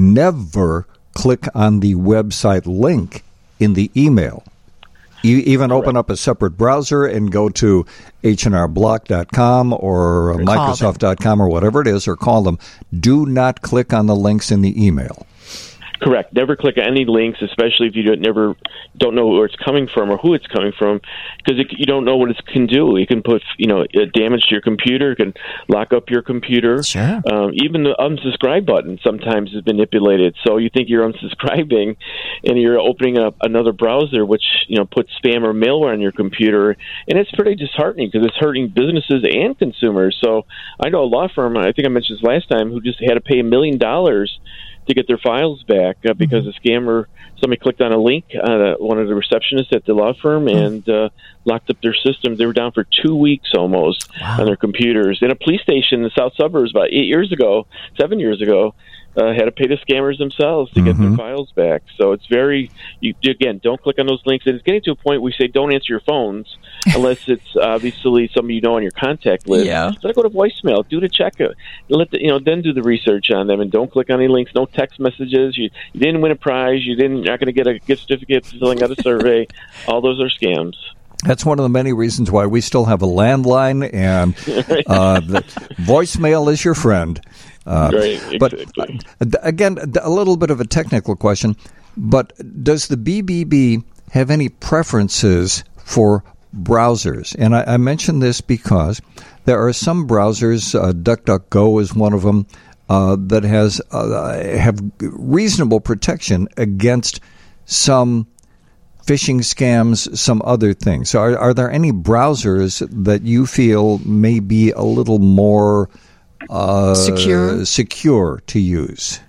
never click on the website link in the email. You even Correct. Open up a separate browser and go to H and R block dot com or Microsoft dot com or whatever it is, or call them. Do not click on the links in the email. Correct. Never click on any links, especially if you don't, never don't know where it's coming from or who it's coming from, because you don't know what it can do. It can put, you know, damage to your computer. It can lock up your computer. Sure. Um, even the unsubscribe button sometimes is manipulated. So you think you're unsubscribing, and you're opening up another browser, which you know puts spam or malware on your computer, and it's pretty disheartening because it's hurting businesses and consumers. So I know a law firm, I think I mentioned this last time, who just had to pay a million dollars to get their files back uh, because mm-hmm. a scammer, somebody clicked on a link, uh, one of the receptionists at the law firm, mm-hmm. and uh, locked up their system. They were down for two weeks almost wow. on their computers. In a police station in the south suburbs about eight years ago, seven years ago, uh, had to pay the scammers themselves to mm-hmm. get their files back. So it's very, you, again, don't click on those links. And it's getting to a point where we say don't answer your phones unless it's obviously somebody you know on your contact list. Yeah. Let it go to voicemail. Do the check. Let the, you know, then do the research on them, and don't click on any links. No text messages. You, you didn't win a prize. You didn't. You're not going to get a gift certificate for filling out a survey. All those are scams. That's one of the many reasons why we still have a landline, and uh, the voicemail is your friend. Uh, right, but exactly. uh, again, a little bit of a technical question, but does the B B B have any preferences for browsers? And I, I mention this because there are some browsers, uh, DuckDuckGo is one of them, uh, that has uh, have reasonable protection against some phishing scams, some other things. So are, are there any browsers that you feel may be a little more uh, secure secure to use?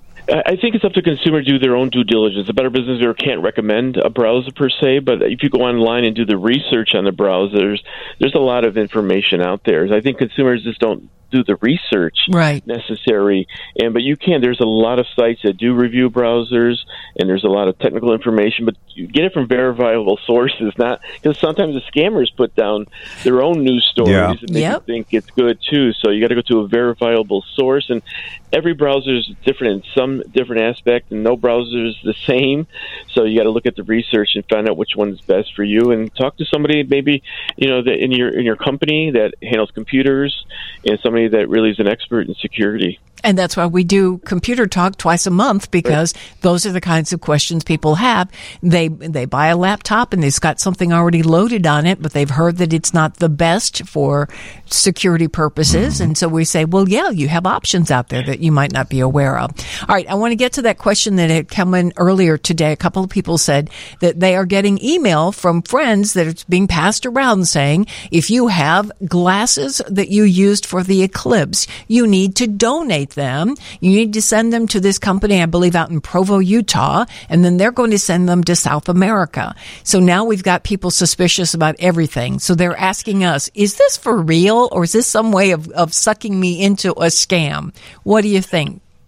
I think it's up to the consumer to do their own due diligence. The Better Business Bureau can't recommend a browser per se, but if you go online and do the research on the browsers, there's a lot of information out there. I think consumers just don't do the research right. necessary. And but you can. There's a lot of sites that do review browsers, and there's a lot of technical information, but you get it from verifiable sources, not because sometimes the scammers put down their own news stories yeah. and make yep. you think it's good too. So you got to go to a verifiable source, and every browser is different in some different aspect, and no browser is the same. So you got to look at the research and find out which one's best for you, and talk to somebody maybe you know that in your in your company that handles computers, and somebody that really is an expert in security. And that's why we do Computer Talk twice a month, because right. those are the kinds of questions people have. They they buy a laptop and they've got something already loaded on it, but they've heard that it's not the best for security purposes. Mm-hmm. And so we say, well, yeah, you have options out there that you might not be aware of. All right, I want to get to that question that had come in earlier today. A couple of people said that they are getting email from friends that it's being passed around saying, if you have glasses that you used for the eclipse, you need to donate them. You need to send them to this company, I believe, out in Provo, Utah, and then they're going to send them to South America. So now we've got people suspicious about everything. So they're asking us, is this for real, or is this some way of, of sucking me into a scam? What do you think?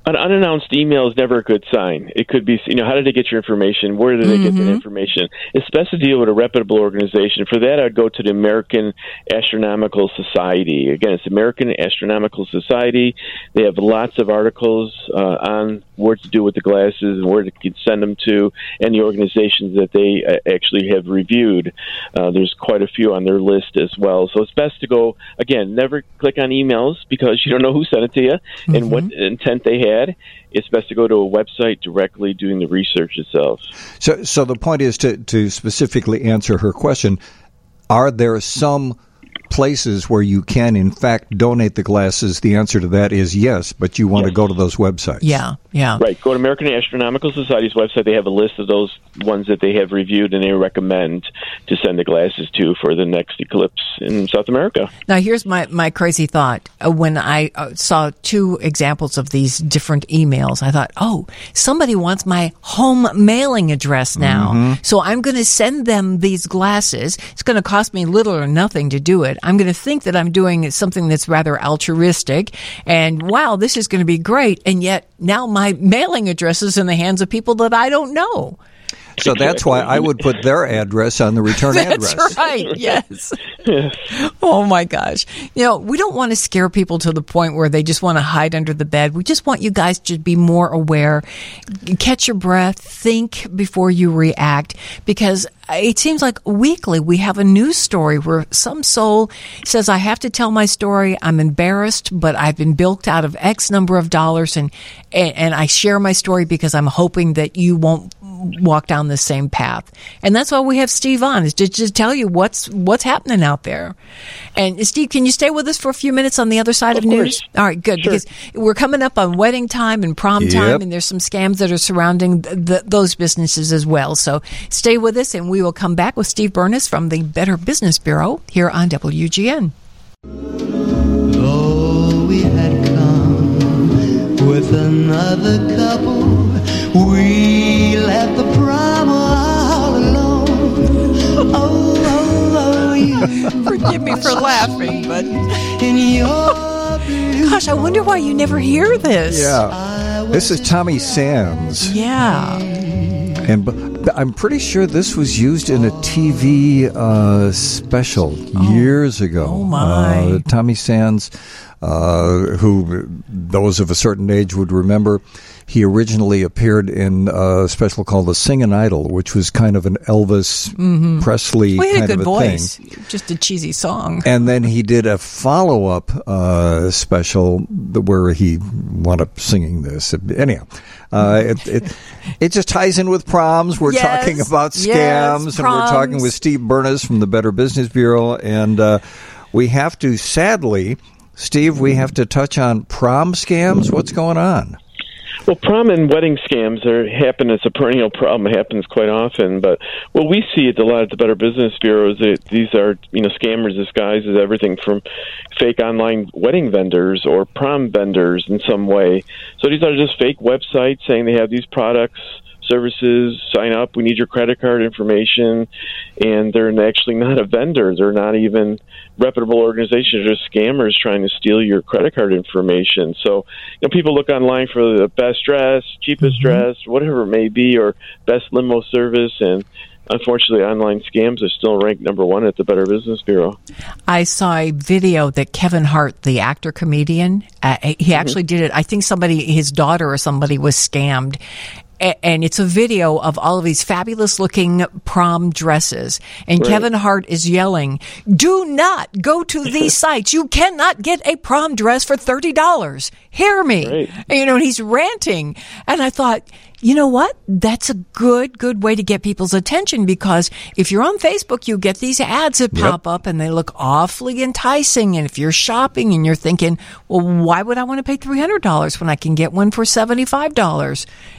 An unannounced email is never a good sign. It could be, you know, how did they get your information? Where did they mm-hmm. get that information? It's best to deal with a reputable organization. For that, I'd go to the American Astronomical Society. Again, it's American Astronomical Society. They have lots of articles uh, on what to do with the glasses and where to send them to, and the organizations that they uh, actually have reviewed. Uh, there's quite a few on their list as well. So it's best to go, again, never click on emails because you don't know who sent it to you mm-hmm. and what intent they had. It's best to go to a website directly doing the research itself. So, so the point is to, to specifically answer her question, are there some places where you can, in fact, donate the glasses? The answer to that is yes, but you want yes. to go to those websites. Yeah, yeah. Right. Go to American Astronomical Society's website. They have a list of those ones that they have reviewed and they recommend to send the glasses to for the next eclipse in South America. Now, here's my, my crazy thought. Uh, when I uh, saw two examples of these different emails, I thought, oh, somebody wants my home mailing address now. Mm-hmm. So I'm going to send them these glasses. It's going to cost me little or nothing to do it. I'm going to think that I'm doing something that's rather altruistic, and wow, this is going to be great. And yet now my mailing address is in the hands of people that I don't know. So that's why I would put their address on the return that's address. That's right, yes. Oh, my gosh. You know, we don't want to scare people to the point where they just want to hide under the bed. We just want you guys to be more aware. Catch your breath. Think before you react. Because it seems like weekly we have a news story where some soul says, I have to tell my story. I'm embarrassed, but I've been bilked out of X number of dollars, and, and, and I share my story because I'm hoping that you won't walk down the same path. And that's why we have Steve on, is to just tell you what's what's happening out there. And Steve, can you stay with us for a few minutes on the other side of, of news? All right, good. Sure. Because we're coming up on wedding time and prom Yep. time, and there's some scams that are surrounding th- th- those businesses as well. So stay with us, and we will come back with Steve Burness from the Better Business Bureau here on W G N. Oh, we had come with another couple. We left the prom all alone. Oh, oh, oh, you Forgive me for laughing, but in your blue. gosh, I wonder why you never hear this. Yeah. This is Tommy Sands. Yeah. And b- I'm pretty sure this was used in a T V uh, special Oh. years ago. Oh, my. Uh, Tommy Sands, uh, who those of a certain age would remember, he originally appeared in a special called The Singin' Idol, which was kind of an Elvis Mm-hmm. Presley Well, he had kind a good of a voice. thing. Just a cheesy song. And then he did a follow-up uh, special where he wound up singing this. Anyhow, uh, it, it it just ties in with proms. We're Yes, talking about scams, yes, and we're talking proms. with Steve Burness from the Better Business Bureau. And uh, we have to, sadly, Steve, we have to touch on prom scams. What's going on? Well, prom and wedding scams are happen. It's a perennial problem. It happens quite often. But what we see at a lot of the Better Business Bureau is that these are, you know, scammers disguised as everything from fake online wedding vendors or prom vendors in some way. So these are just fake websites saying they have these products, services, sign up, we need your credit card information, and they're actually not a vendor. They're not even reputable organizations. They're just scammers trying to steal your credit card information. So, you know, people look online for the best dress, cheapest Mm-hmm. dress, whatever it may be, or best limo service, and unfortunately, online scams are still ranked number one at the Better Business Bureau. I saw a video that Kevin Hart, the actor comedian, uh, he actually did it. I think somebody, his daughter or somebody, was scammed. A- And it's a video of all of these fabulous looking prom dresses. And Right. Kevin Hart is yelling, do not go to these sites. You cannot get a prom dress for thirty dollars. Hear me. Right. And, you know, and he's ranting. And I thought, you know what? That's a good, good way to get people's attention, because if you're on Facebook, you get these ads that pop up and they look awfully enticing. And if you're shopping and you're thinking, well, why would I want to pay three hundred dollars when I can get one for seventy-five dollars?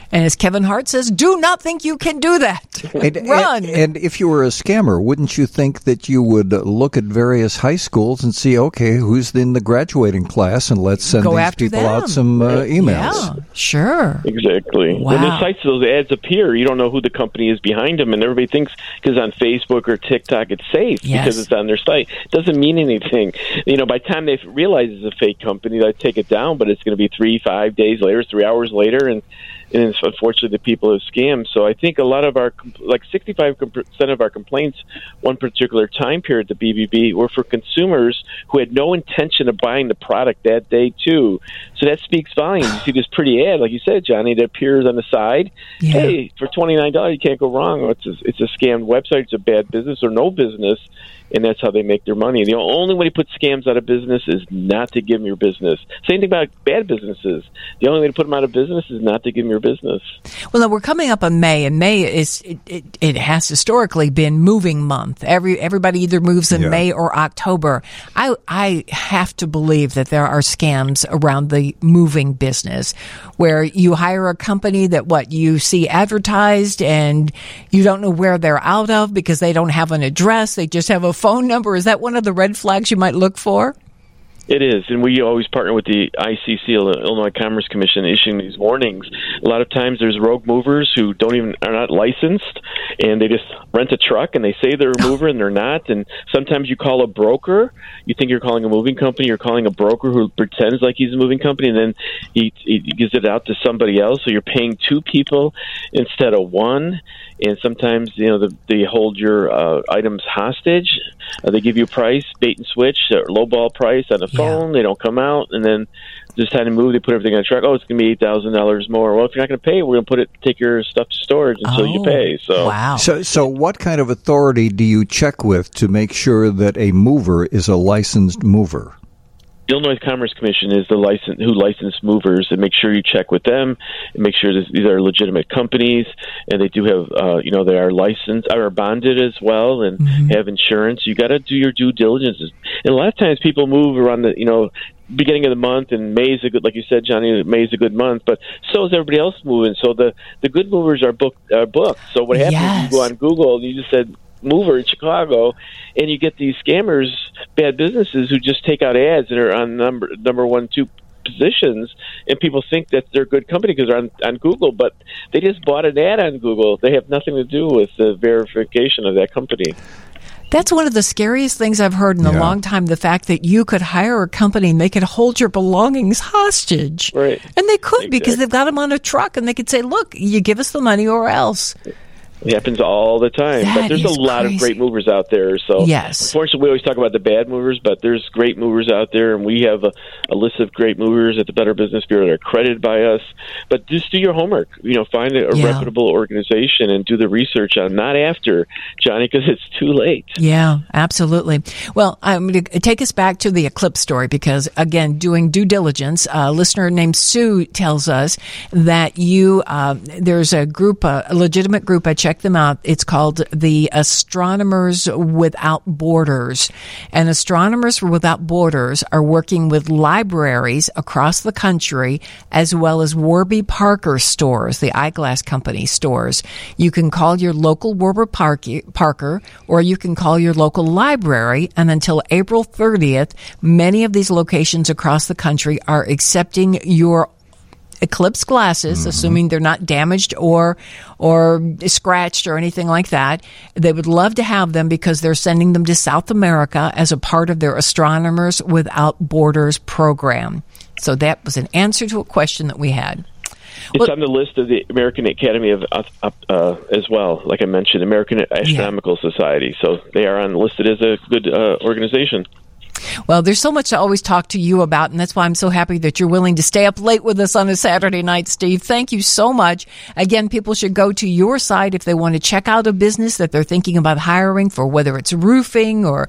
And as Kevin Hart says, do not think you can do that. And, Run. And, and if you were a scammer, wouldn't you think that you would look at various high schools and see, okay, who's in the graduating class, and let's send Go these after people them. out some uh, emails. Yeah, sure. Exactly. Wow. When the sites those ads appear, you don't know who the company is behind them, and everybody thinks because on Facebook or TikTok it's safe Yes. because it's on their site. It doesn't mean anything. You know, by the time they realize it's a fake company, they take it down, but it's going to be three, five days later, three hours later, and and it's unfortunately the people have scammed. So I think a lot of our, like sixty-five percent of our complaints one particular time period at the B B B were for consumers who had no intention of buying the product that day too. So that speaks volumes. You see this pretty ad, like you said, Johnny, that appears on the side. Yeah. Hey, for twenty-nine dollars, you can't go wrong. It's a, it's a scammed website. It's a bad business or no business. And that's how they make their money. The only way to put scams out of business is not to give them your business. Same thing about bad businesses. The only way to put them out of business is not to give them your business. Well, now we're coming up on May, and May is it, it, it has historically been moving month. Every everybody either moves in Yeah. May or October. I I have to believe that there are scams around the moving business where you hire a company that what you see advertised and you don't know where they're out of because they don't have an address. They just have a phone number. Is that one of the red flags you might look for? It is, and we always partner with the I C C, Illinois Commerce Commission, issuing these warnings. A lot of times there's rogue movers who don't even are not licensed, and they just rent a truck, and they say they're a mover, and they're not. And sometimes you call a broker. You think you're calling a moving company. You're calling a broker who pretends like he's a moving company, and then he, he gives it out to somebody else. So you're paying two people instead of one. And sometimes, you know, the, they hold your uh, items hostage. Uh, they give you a price, bait and switch, uh, lowball price on the phone. They don't come out, and then this time to move, they put everything on a truck. Oh, it's going to be eight thousand dollars more. Well, if you're not going to pay, we're going to put it, take your stuff to storage until Oh, you pay. So, wow. So, so what kind of authority do you check with to make sure that a mover is a licensed mover? the Illinois Commerce Commission is the license who license movers, and make sure you check with them and make sure this, these are legitimate companies, and they do have, uh, you know, they are licensed, are bonded as well, and mm-hmm. have insurance. You got to do your due diligence. And a lot of times people move around the, you know, beginning of the month, and May is a good, like you said, Johnny, May is a good month, but so is everybody else moving. So the, the good movers are booked. Are booked. So what happens Yes. is you go on Google, and you just said mover in Chicago, and you get these scammers, bad businesses who just take out ads that are on number number one, two positions, and people think that they're a good company because they're on, on Google, but they just bought an ad on Google. They have nothing to do with the verification of that company. That's one of the scariest things I've heard in a Yeah. long time, the fact that you could hire a company and they could hold your belongings hostage. Right. And they could Exactly. because they've got them on a truck, and they could say, look, you give us the money or else. It happens all the time. That but there's a is lot crazy. of great movers out there. So Yes. unfortunately, we always talk about the bad movers, but there's great movers out there, and we have a, a list of great movers at the Better Business Bureau that are accredited by us. But just do your homework. You know, find a, a Yeah. reputable organization and do the research on, not after, Johnny, because it's too late. Yeah, absolutely. Well, I'm going to take us back to the Eclipse story because, again, doing due diligence, a listener named Sue tells us that you, uh, there's a group, uh, a legitimate group, I checked them out. It's called the Astronomers Without Borders. And Astronomers Without Borders are working with libraries across the country as well as Warby Parker stores, the eyeglass company stores. You can call your local Warby Parker or you can call your local library, and until April thirtieth, many of these locations across the country are accepting your Eclipse glasses, mm-hmm. assuming they're not damaged or or scratched or anything like that. They would love to have them because they're sending them to South America as a part of their Astronomers Without Borders program. So that was an answer to a question that we had. It's Well- on the list of the American Academy of uh, uh, as well, like I mentioned, American Astronomical Society. So they are on listed as a good uh, organization. Well, there's so much to always talk to you about, and that's why I'm so happy that you're willing to stay up late with us on a Saturday night, Steve. Thank you so much. Again, people should go to your site if they want to check out a business that they're thinking about hiring for, whether it's roofing or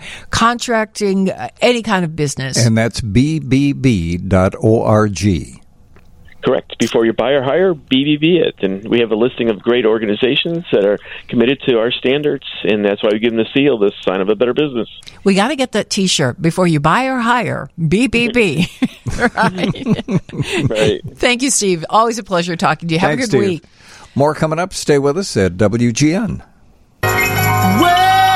contracting, uh, any kind of business. And that's b b b dot org. Correct. Before you buy or hire, B B B it. And we have a listing of great organizations that are committed to our standards, and that's why we give them the seal, this sign of a better business. We got to get that T-shirt. Before you buy or hire, B B B. Right. Right. Thank you, Steve. Always a pleasure talking to you. Have Thanks, a good Steve. week. More coming up. Stay with us at W G N. Well,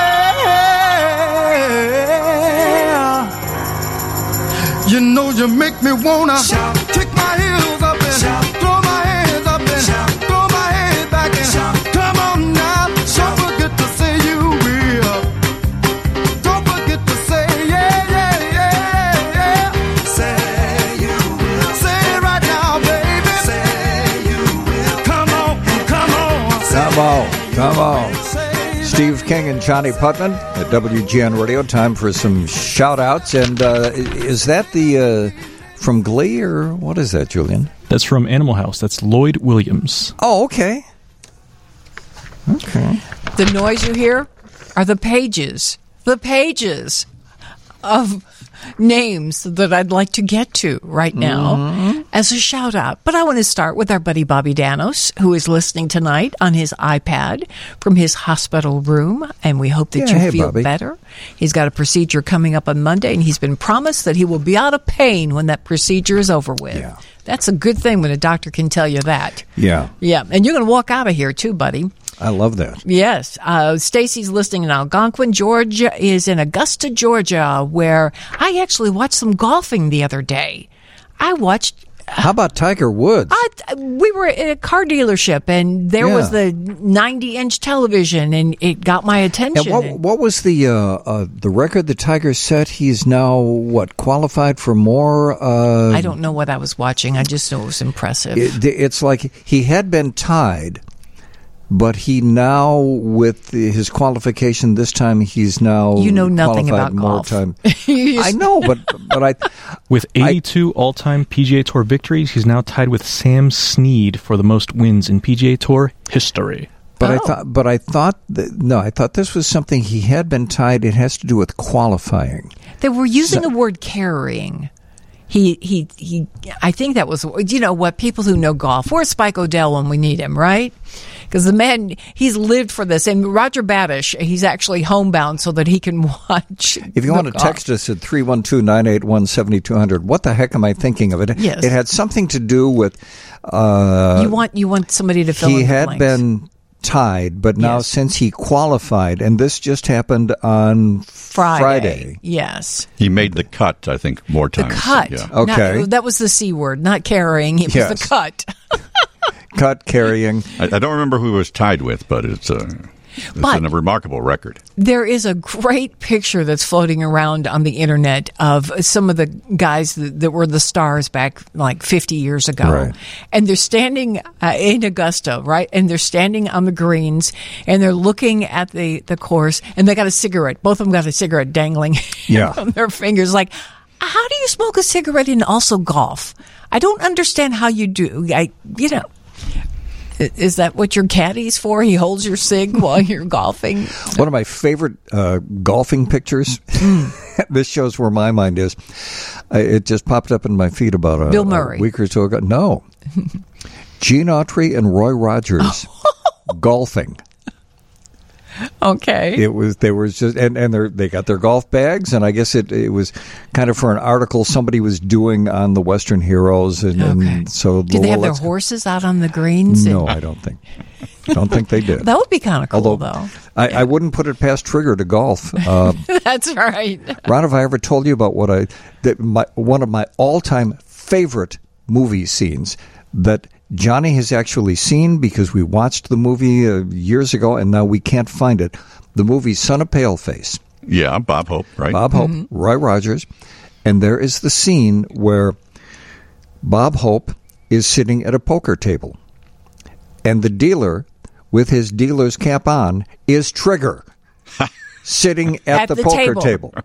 you know you make me wanna shout, kick my heels up and shout, throw my hands up and shout, throw my head back and shout. Come on now, don't forget to say you will. Don't forget to say yeah, yeah, yeah, yeah. Say you will. Say it right now, baby. Say you will. Come on, come on. Come on, come on. Steve King and Johnny Putman at W G N Radio. Time for some shout-outs. And uh, is that the uh, from Glee, or what is that, Julian? That's from Animal House. That's Lloyd Williams. Oh, okay. Okay. The noise you hear are the pages, the pages of names that I'd like to get to right now mm-hmm. as a shout out. But I want to start with our buddy Bobby Danos, who is listening tonight on his iPad from his hospital room, and we hope that yeah, you hey, feel Bobby. better. He's got a procedure coming up on Monday, and he's been promised that he will be out of pain when that procedure is over with. Yeah. That's a good thing when a doctor can tell you that. Yeah. Yeah, and you're going to walk out of here too, buddy. I love that. Yes. Uh, Stacy's listening in Algonquin. George is in Augusta, Georgia, where I actually watched some golfing the other day. I watched... How about Tiger Woods? I, we were at a car dealership, and there Yeah. was the ninety-inch television, and it got my attention. And what, what was the uh, uh, the record that Tiger set? He's now, what, qualified for more? Uh, I don't know what I was watching. I just know it was impressive. It, it's like he had been tied, but he now, with the, his qualification this time, he's now You know nothing qualified about more golf. time. You just- I know, but but I With eighty-two I, all-time P G A Tour victories, he's now tied with Sam Snead for the most wins in P G A Tour history. But Oh. I thought, but I thought, that, no, I thought this was something he had been tied. It has to do with qualifying. They were using So- the word carrying. He, he, he, I think that was, you know what, people who know golf. Where's Spike O'Dell when we need him, right? Because the man, he's lived for this. And Roger Badish, he's actually homebound so that he can watch. If you the want to golf. text us at three one two, nine eight one, seven two zero zero, what the heck am I thinking of? It Yes. It had something to do with... Uh, you want you want somebody to fill in he the had blanks. been tied, but now Yes. since he qualified, and this just happened on Friday. Friday. Yes. He made the cut, I think, more The times. cut. Yeah. Okay. Not- that was the C word, not carrying. It was Yes. the cut. Cut, carrying. I, I don't remember who he was tied with, but it's a, it's But- a remarkable record. There is a great picture that's floating around on the internet of some of the guys that, that were the stars back like fifty years ago. Right. And they're standing uh, in Augusta, right? And they're standing on the greens and they're looking at the, the course and they got a cigarette. Both of them got a cigarette dangling Yeah. from their fingers. Like, how do you smoke a cigarette and also golf? I don't understand how you do. I, you know. Is that what your caddy's for? He holds your cig while you're golfing? One of my favorite uh, golfing pictures, this shows where my mind is. Uh, it just popped up in my feed about a, Bill Murray. a week or so ago. No. Gene Autry and Roy Rogers golfing. Okay. It was they were just and and they they got their golf bags, and I guess it it was kind of for an article somebody was doing on the Western Heroes, and, Okay. and so Do they have their let's- horses out on the greens? No, I don't think. Don't think they did. That would be kind of cool, Although though. I, I wouldn't put it past Trigger to golf. Uh, That's right. Ron, have I ever told you about what I that my one of my all time favorite movie scenes that Johnny has actually seen because we watched the movie uh, years ago and now we can't find it. The movie Son of Paleface. Yeah, Bob Hope, right? Bob Hope, Roy Rogers, and there is the scene where Bob Hope is sitting at a poker table, and the dealer, with his dealer's cap on, is Trigger, sitting at, At the, the poker table. table.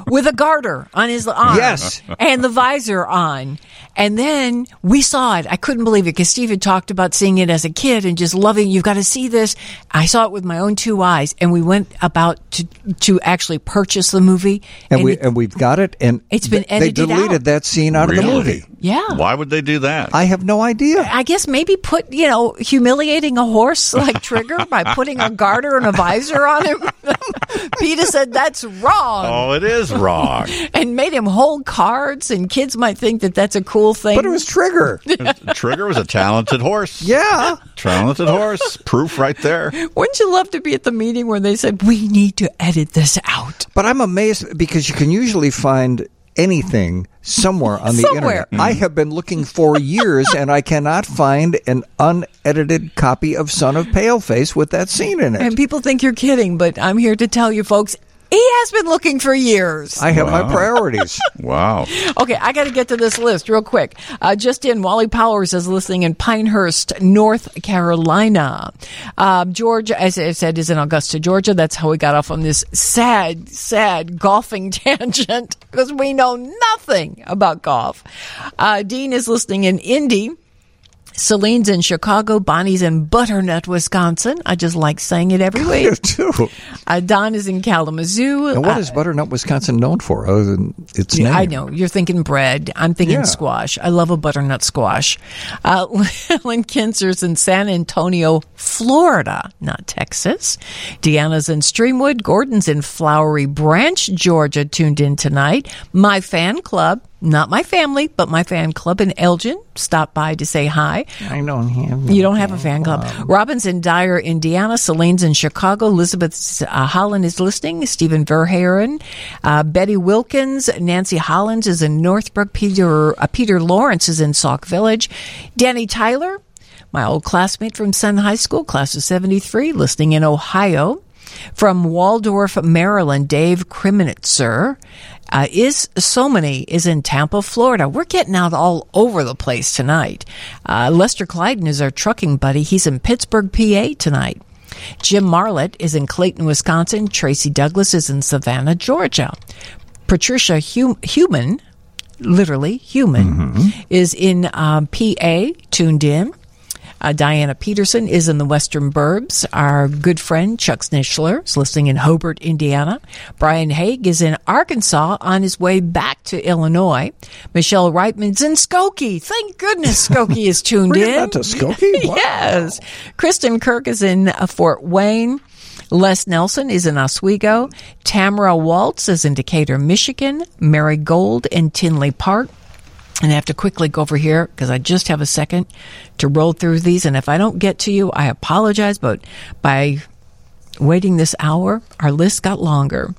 with a garter on his arm. Yes. And the visor on. And then we saw it. I couldn't believe it because Steve had talked about seeing it as a kid and just loving, you've got to see this. I saw it with my own two eyes, and we went about to to actually purchase the movie. And, and we it, and we've got it. And it's been th- they edited deleted out. that scene out Really? of the movie. Yeah. Why would they do that? I have no idea. I guess maybe put, you know, humiliating a horse like Trigger by putting a garter and a visor on him. Peter said that's wrong. Oh, it is wrong. And made him hold cards, and kids might think that that's a cool thing. But it was Trigger. Trigger was a talented horse. Yeah. Talented horse. Proof right there. Wouldn't you love to be at the meeting where they said, we need to edit this out? But I'm amazed because you can usually find anything somewhere on the Somewhere. internet. I have been looking for years, and I cannot find an unedited copy of Son of Paleface with that scene in it. And people think you're kidding, but I'm here to tell you folks, he has been looking for years. I have Wow. my priorities. Wow. Okay, I got to get to this list real quick. Uh, just in, Wally Powers is listening in Pinehurst, North Carolina. Um, George, as I said, is in Augusta, Georgia. That's how we got off on this sad, sad golfing tangent because we know nothing about golf. Uh, Dean is listening in Indy. Celine's in Chicago. Bonnie's in Butternut, Wisconsin. I just like saying it every You week. too. Uh, Don is in Kalamazoo. And what Uh, is Butternut, Wisconsin known for other than its name? I know. You're thinking bread. I'm thinking Yeah. squash. I love a butternut squash. Uh, Lynn Kinzer's in San Antonio, Florida, not Texas. Deanna's in Streamwood. Gordon's in Flowery Branch, Georgia, tuned in tonight. My fan club, not my family, but my fan club in Elgin, stopped by to say hi. I don't have. You don't have a fan club. Robin's in Dyer, Indiana. Celine's in Chicago. Elizabeth uh, Holland is listening. Stephen Verheeren. Uh, Betty Wilkins. Nancy Hollins is in Northbrook. Peter uh, Peter Lawrence is in Sauk Village. Danny Tyler, my old classmate from Sun High School, class of seventy-three, listening in Ohio. From Waldorf, Maryland, Dave Kriminitzer. Uh, is so many is in Tampa, Florida. We're getting out all over the place tonight. Uh, Lester Clyden is our trucking buddy. He's in Pittsburgh, P A tonight. Jim Marlett is in Clayton, Wisconsin. Tracy Douglas is in Savannah, Georgia. Patricia hum- Human, literally human, mm-hmm. is in um, P A, tuned in. Uh, Diana Peterson is in the Western Burbs. Our good friend Chuck Schnitzler is listening in Hobart, Indiana. Brian Haig is in Arkansas on his way back to Illinois. Michelle Reitman's in Skokie. Thank goodness Skokie is tuned We're in. getting out to Skokie? Wow. Yes. Kristen Kirk is in uh, Fort Wayne. Les Nelson is in Oswego. Tamara Waltz is in Decatur, Michigan. Mary Gold in Tinley Park. And I have to quickly go over here because I just have a second to roll through these. And if I don't get to you, I apologize. But by waiting this hour, our list got longer.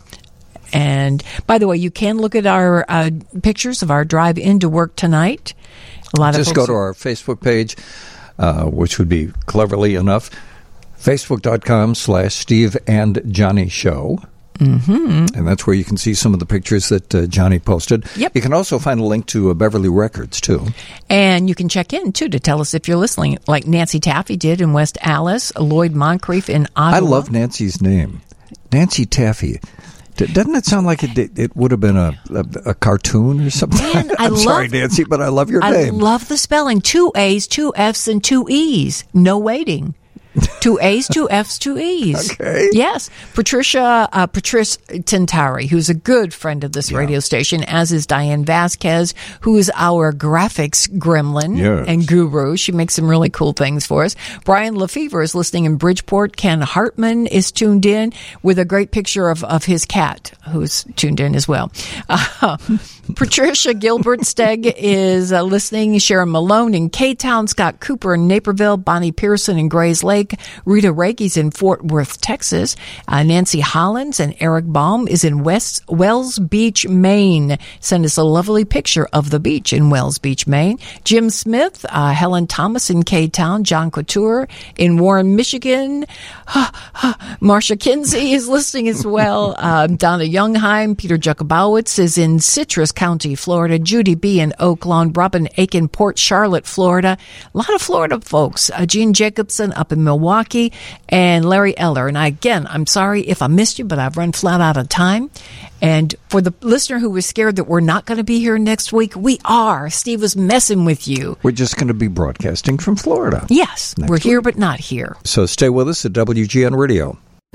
And by the way, you can look at our uh, pictures of our drive into work tonight. A lot Just of go folks to our Facebook page, uh, which would be cleverly enough, facebook.com slash Steve and Johnny Show. Mm-hmm. And that's where you can see some of the pictures that uh, Johnny posted. Yep. You can also find a link to uh, Beverly Records, too. And you can check in, too, to tell us if you're listening, like Nancy Taffy did in West Alice, Lloyd Moncrief in Ottawa. I love Nancy's name. Nancy Taffy. D- doesn't it sound like it, it, it would have been a, a, a cartoon or something? Man, I I'm sorry, love- Nancy, but I love your I name. love the spelling. Two A's, two F's, and two E's. No waiting. Two A's, two F's, two E's. Okay. Yes. Patricia, uh, Patrice Tintari, who's a good friend of this Yeah. radio station, as is Diane Vasquez, who is our graphics gremlin Yes. and guru. She makes some really cool things for us. Brian Lefevre is listening in Bridgeport. Ken Hartman is tuned in with a great picture of, of his cat, who's tuned in as well. Uh, Patricia Gilbert Stegg is uh, listening. Sharon Malone in K-Town. Scott Cooper in Naperville. Bonnie Pearson in Grays Lake. Rita Rege's in Fort Worth, Texas. Uh, Nancy Hollins and Eric Baum is in West Wells Beach, Maine. Send us a lovely picture of the beach in Wells Beach, Maine. Jim Smith, uh, Helen Thomas in K-Town. John Couture in Warren, Michigan. Marsha Kinsey is listening as well. Um, Donna Youngheim. Peter Jacobowitz is in Citrus County, Florida. Judy B. in Oak Lawn. Robin Aiken, Port Charlotte, Florida. A lot of Florida folks. Uh, Gene Jacobson up in Milwaukee, and Larry Eller. And I, again, I'm sorry if I missed you, but I've run flat out of time. And for the listener who was scared that we're not going to be here next week, we are. Steve was messing with you. We're just going to be broadcasting from Florida. Yes, next we're week. here but not here. So stay with us at W G N Radio.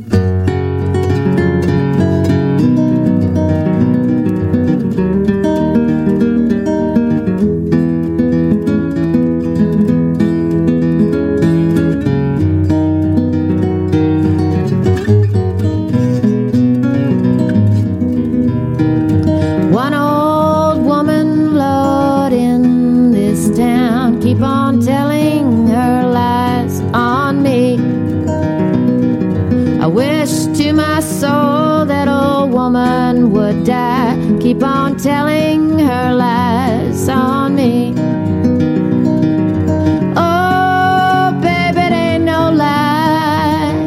One old woman, Lord, in this town, keep on telling her lies on me. I wish to my soul that old woman would die. Keep on telling her lies on me. Oh, baby, it ain't no lie.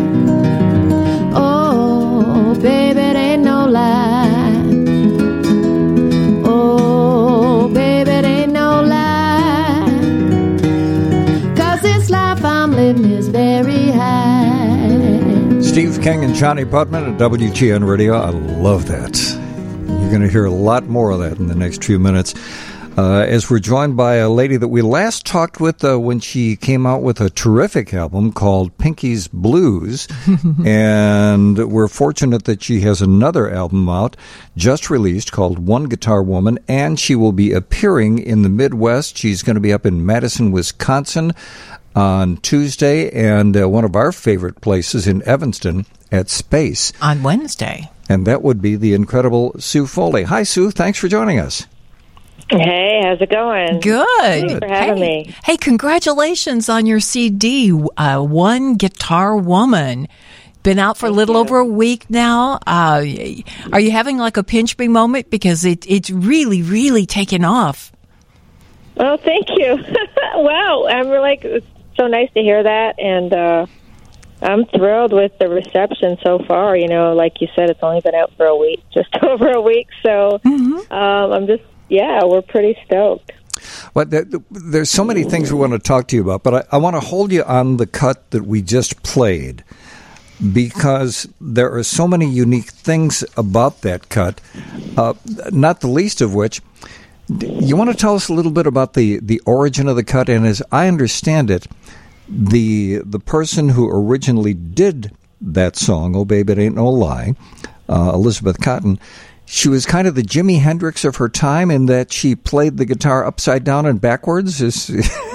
Oh, baby, it ain't no lie. Oh, baby, it ain't no lie. 'Cause this life I'm living is very high. Steve King and Johnny Putman at W G N Radio. I love that. You're going to hear a lot more of that in the next few minutes. Uh, as we're joined by a lady that we last talked with uh, when she came out with a terrific album called Pinky's Blues. And we're fortunate that she has another album out, just released, called One Guitar Woman. And she will be appearing in the Midwest. She's going to be up in Madison, Wisconsin on Tuesday, and uh, one of our favorite places in Evanston at Space. On Wednesday. And that would be the incredible Sue Foley. Hi, Sue. Thanks for joining us. Hey, how's it going? Good. Thanks for having hey, me. Hey, congratulations on your C D, uh, One Guitar Woman. Been out for Thank a little you. over a week now. Uh, are you having like a pinch me moment? Because it, it's really, really taken off. Well, thank you. Wow, I'm like, it's so nice to hear that, and uh, I'm thrilled with the reception so far. You know, like you said, it's only been out for a week, just over a week, so Mm-hmm. um, I'm just, yeah, we're pretty stoked. Well, there, there's so many things we want to talk to you about, but I, I want to hold you on the cut that we just played, because there are so many unique things about that cut, uh, not the least of which, you want to tell us a little bit about the, the origin of the cut, and as I understand it, the the person who originally did that song, Oh Baby, It Ain't No Lie, uh, Elizabeth Cotten, she was kind of the Jimi Hendrix of her time in that she played the guitar upside down and backwards. Is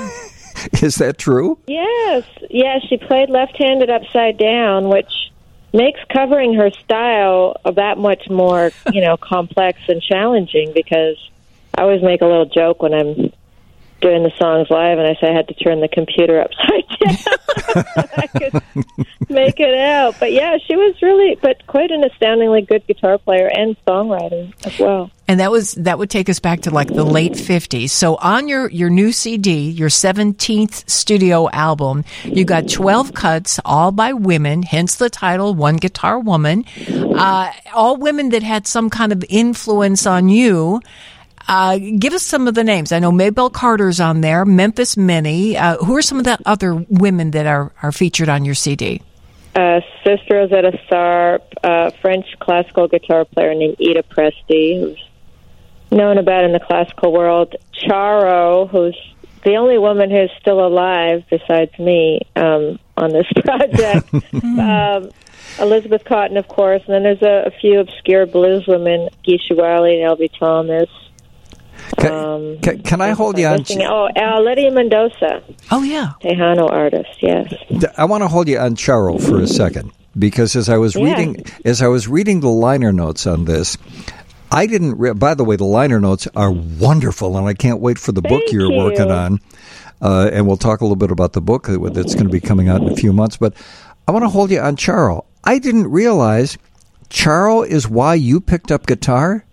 is that true? Yes, yes, she played left-handed upside down, which makes covering her style that much more, you know, complex and challenging, because I always make a little joke when I'm doing the songs live, and I say I had to turn the computer upside down so I could make it out. But yeah, she was really, but quite an astoundingly good guitar player and songwriter as well. And that was that would take us back to like the late fifties. So on your, your new C D, your seventeenth studio album, you got twelve cuts, all by women, hence the title, One Guitar Woman. Uh, all women that had some kind of influence on you. Uh, give us some of the names. I know Maybelle Carter's on there, Memphis Minnie. Uh, who are some of the other women that are, are featured on your C D? Uh, Sister Rosetta Tharpe, a French classical guitar player named Ida Presti, who's known about in the classical world. Charo, who's the only woman who's still alive besides me um, on this project. um, Elizabeth Cotten, of course, and then there's a, a few obscure blues women, Geisha Wiley and Elvie Thomas. Can, Um, can, can I hold you on? Oh, uh, Lydia Mendoza. Oh, yeah. Tejano artist, yes. I want to hold you on Charo for a second, because as I was Yeah. reading, as I was reading the liner notes on this, I didn't. Re- by the way, the liner notes are wonderful, and I can't wait for the book Thank you're you. working on. Uh, and we'll talk a little bit about the book that's going to be coming out in a few months. But I want to hold you on Charo. I didn't realize Charo is why you picked up guitar.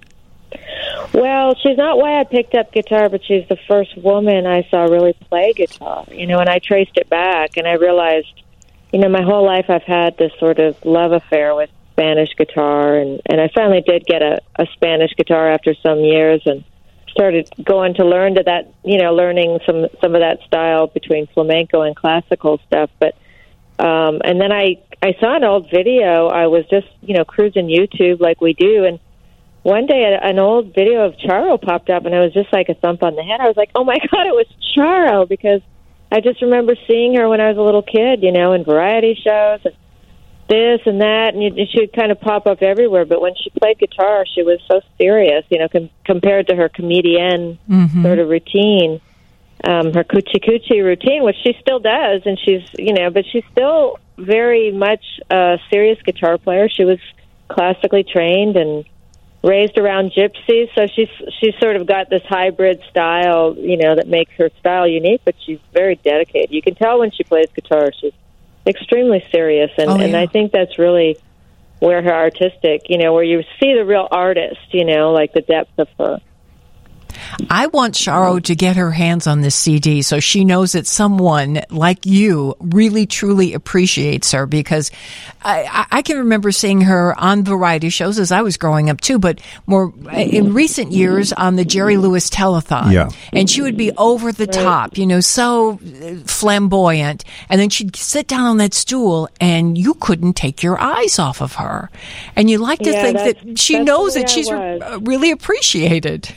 Well, she's not why I picked up guitar, but she's the first woman I saw really play guitar, you know, and I traced it back, and I realized, you know, my whole life I've had this sort of love affair with Spanish guitar, and, and I finally did get a, a Spanish guitar after some years, and started going to learn to that, you know, learning some, some of that style between flamenco and classical stuff, but Um, and then I, I saw an old video. I was just, you know, cruising YouTube like we do. And one day an old video of Charo popped up, and it was just like a thump on the head. I was like, oh, my God, it was Charo, because I just remember seeing her when I was a little kid, you know, in variety shows and this and that. And you, she would kind of pop up everywhere. But when she played guitar, she was so serious, you know, com- compared to her comedienne Mm-hmm. sort of routine. Um, her coochie coochie routine, which she still does, and she's, you know, but she's still very much a serious guitar player. She was classically trained and raised around gypsies, so she's she's sort of got this hybrid style, you know, that makes her style unique, but she's very dedicated. You can tell when she plays guitar, she's extremely serious, and, Oh, and yeah. I think that's really where her artistic, you know, where you see the real artist, you know, like the depth of her. I want Charo to get her hands on this C D so she knows that someone like you really, truly appreciates her, because I, I- I can remember seeing her on variety shows as I was growing up too, but more in recent years on the Jerry Lewis Telethon. Yeah. And she would be over the top, you know, so flamboyant. And then she'd sit down on that stool and you couldn't take your eyes off of her. And you like to Yeah, think that's- that she that's knows the way that I she's was. uh, really appreciated.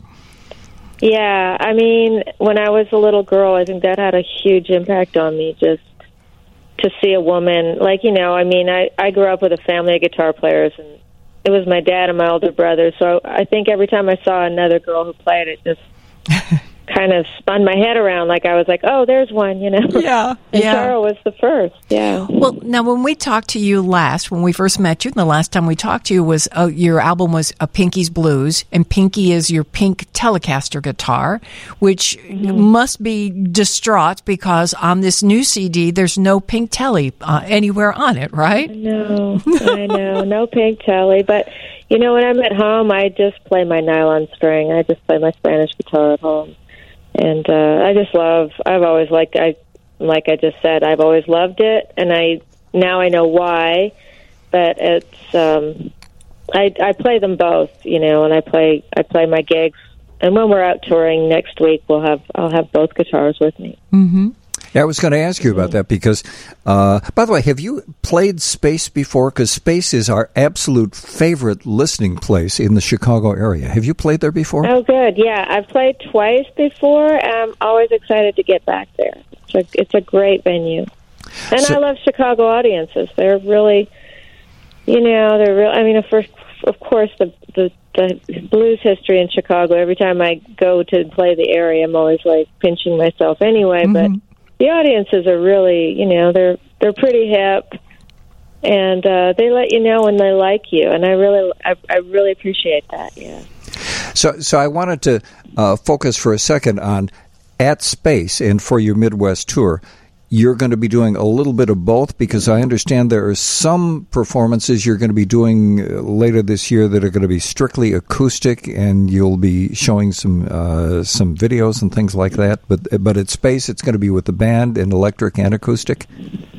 Yeah, I mean, when I was a little girl, I think that had a huge impact on me, just to see a woman, like, you know, I mean, I, I grew up with a family of guitar players, and it was my dad and my older brother, so I think every time I saw another girl who played, it just kind of spun my head around, like I was like, oh, there's one, you know? Yeah, And yeah. Charo was the first, yeah. Well, now, when we talked to you last, when we first met you, and the last time we talked to you was uh, your album was uh, Pinky's Blues, and Pinky is your pink Telecaster guitar, which must be distraught because on this new C D, there's no pink telly uh, anywhere on it, right? No, I know, no pink telly, but, you know, when I'm at home, I just play my nylon string. I just play my Spanish guitar at home. And uh, I just love, I've always liked, I, like I just said, I've always loved it, and I now I know why, but it's, um, I, I play them both, you know, and I play, I play my gigs, and when we're out touring next week, we'll have, I'll have both guitars with me. Mm-hmm. Yeah, I was going to ask you about that because, uh, by the way, have you played Space before? Because Space is our absolute favorite listening place in the Chicago area. Have you played there before? Oh, good. Yeah, I've played twice before. I'm always excited to get back there. It's a, it's a great venue. And So- I love Chicago audiences. They're really, you know, they're real. I mean, of course, of course the, the, the blues history in Chicago, every time I go to play the area, I'm always like pinching myself anyway. But the audiences are really, you know, they're they're pretty hip. And uh, they let you know when they like you, and I really, I, I really appreciate that. Yeah. So, so I wanted to uh, focus for a second on at Space and for your Midwest tour. You're going to be doing a little bit of both, because I understand there are some performances you're going to be doing uh, later this year that are going to be strictly acoustic, and you'll be showing some uh, some videos and things like that. But but at Space, it's going to be with the band and electric and acoustic.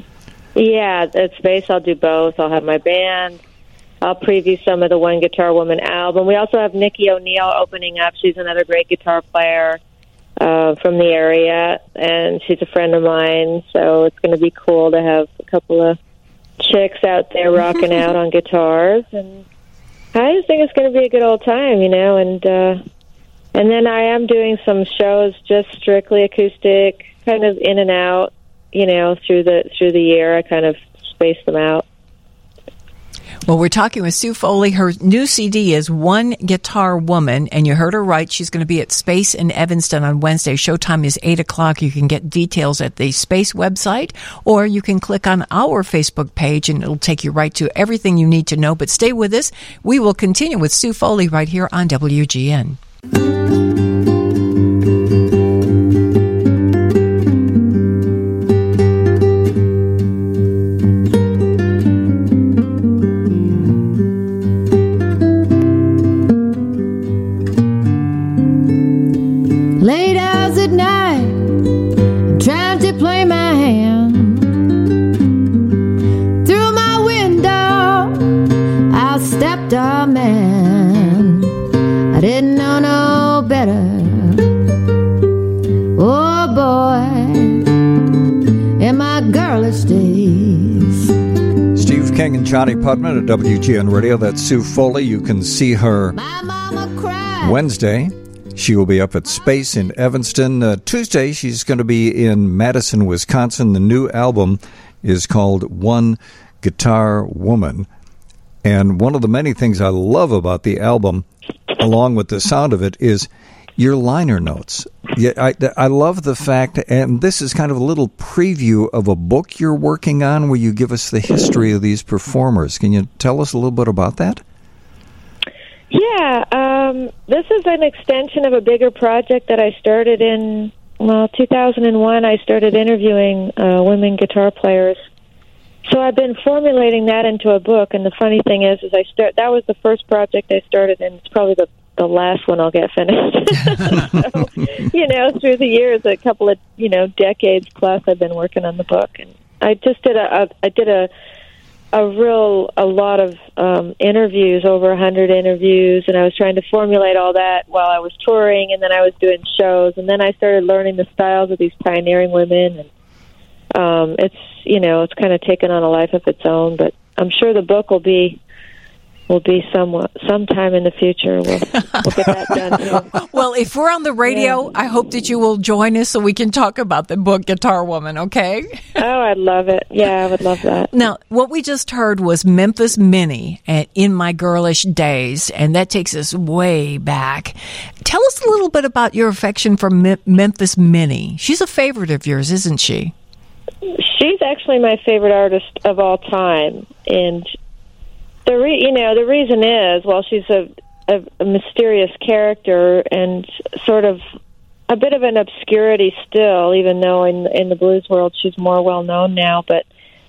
Yeah, at Space, I'll do both. I'll have my band. I'll preview some of the One Guitar Woman album. We also have Nikki O'Neill opening up. She's another great guitar player uh, from the area, and she's a friend of mine, so it's going to be cool to have a couple of chicks out there rocking out on guitars. And I just think it's going to be a good old time, you know, and uh, and then I am doing some shows just strictly acoustic, kind of in and out, you know, through the through the year. I kind of space them out. Well, we're talking with Sue Foley. Her new C D is One Guitar Woman, and you heard her right. She's going to be at Space in Evanston on Wednesday. Showtime is eight o'clock. You can get details at the Space website, or you can click on our Facebook page, and it'll take you right to everything you need to know. But stay with us. We will continue with Sue Foley right here on W G N. Late hours at night, I'm trying to play my hand. Through my window, I stepped a man. I didn't know no better. Oh boy, in my girlish days, King and Johnny Putman at W G N Radio. That's Sue Foley. You can see her Wednesday. She will be up at Space in Evanston. Uh, Tuesday, she's going to be in Madison, Wisconsin. The new album is called One Guitar Woman. And one of the many things I love about the album, along with the sound of it, is your liner notes. Yeah, I, I love the fact, and this is kind of a little preview of a book you're working on where you give us the history of these performers. Can you tell us a little bit about that? Yeah, um, this is an extension of a bigger project that I started in, well, two thousand one. I started interviewing uh, women guitar players. So I've been formulating that into a book, and the funny thing is, is I start. That was the first project I started, and it's probably the, the last one I'll get finished. So, you know, through the years, a couple of, you know, decades plus, I've been working on the book, and I just did a, a I did a a real a lot of um, interviews, over a hundred interviews, and I was trying to formulate all that while I was touring, and then I was doing shows, and then I started learning the styles of these pioneering women, and um, it's you know it's kind of taken on a life of its own. But I'm sure the book will be will be somewhat sometime in the future. We'll, we'll get that done. Too. Well, if we're on the radio, I hope that you will join us so we can talk about the book Guitar Woman, okay? Oh, I'd love it. Yeah, I would love that. Now, what we just heard was Memphis Minnie at In My Girlish Days, and that takes us way back. Tell us a little bit about your affection for Mem- Memphis Minnie. She's a favorite of yours, isn't she? She's actually my favorite artist of all time, and The re- you know, the reason is, well, she's a, a, a mysterious character and sort of a bit of an obscurity still, even though in in the blues world she's more well known now. But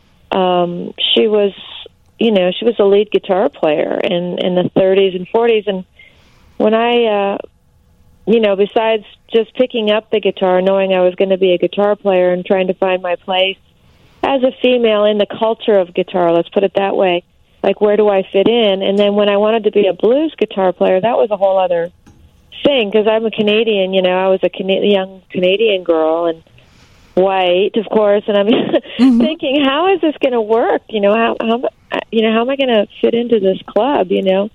um, she was, you know, she was a lead guitar player in, in the thirties and forties. And when I, uh, you know, besides just picking up the guitar, knowing I was going to be a guitar player and trying to find my place as a female in the culture of guitar, let's put it that way. Like, where do I fit in? And then when I wanted to be a blues guitar player, that was a whole other thing, because I'm a Canadian, you know, I was a Cana- young Canadian girl and white, of course, and I'm mm-hmm. thinking, how is this going to work? You know, how, how, you know, how am I going to fit into this club, you know,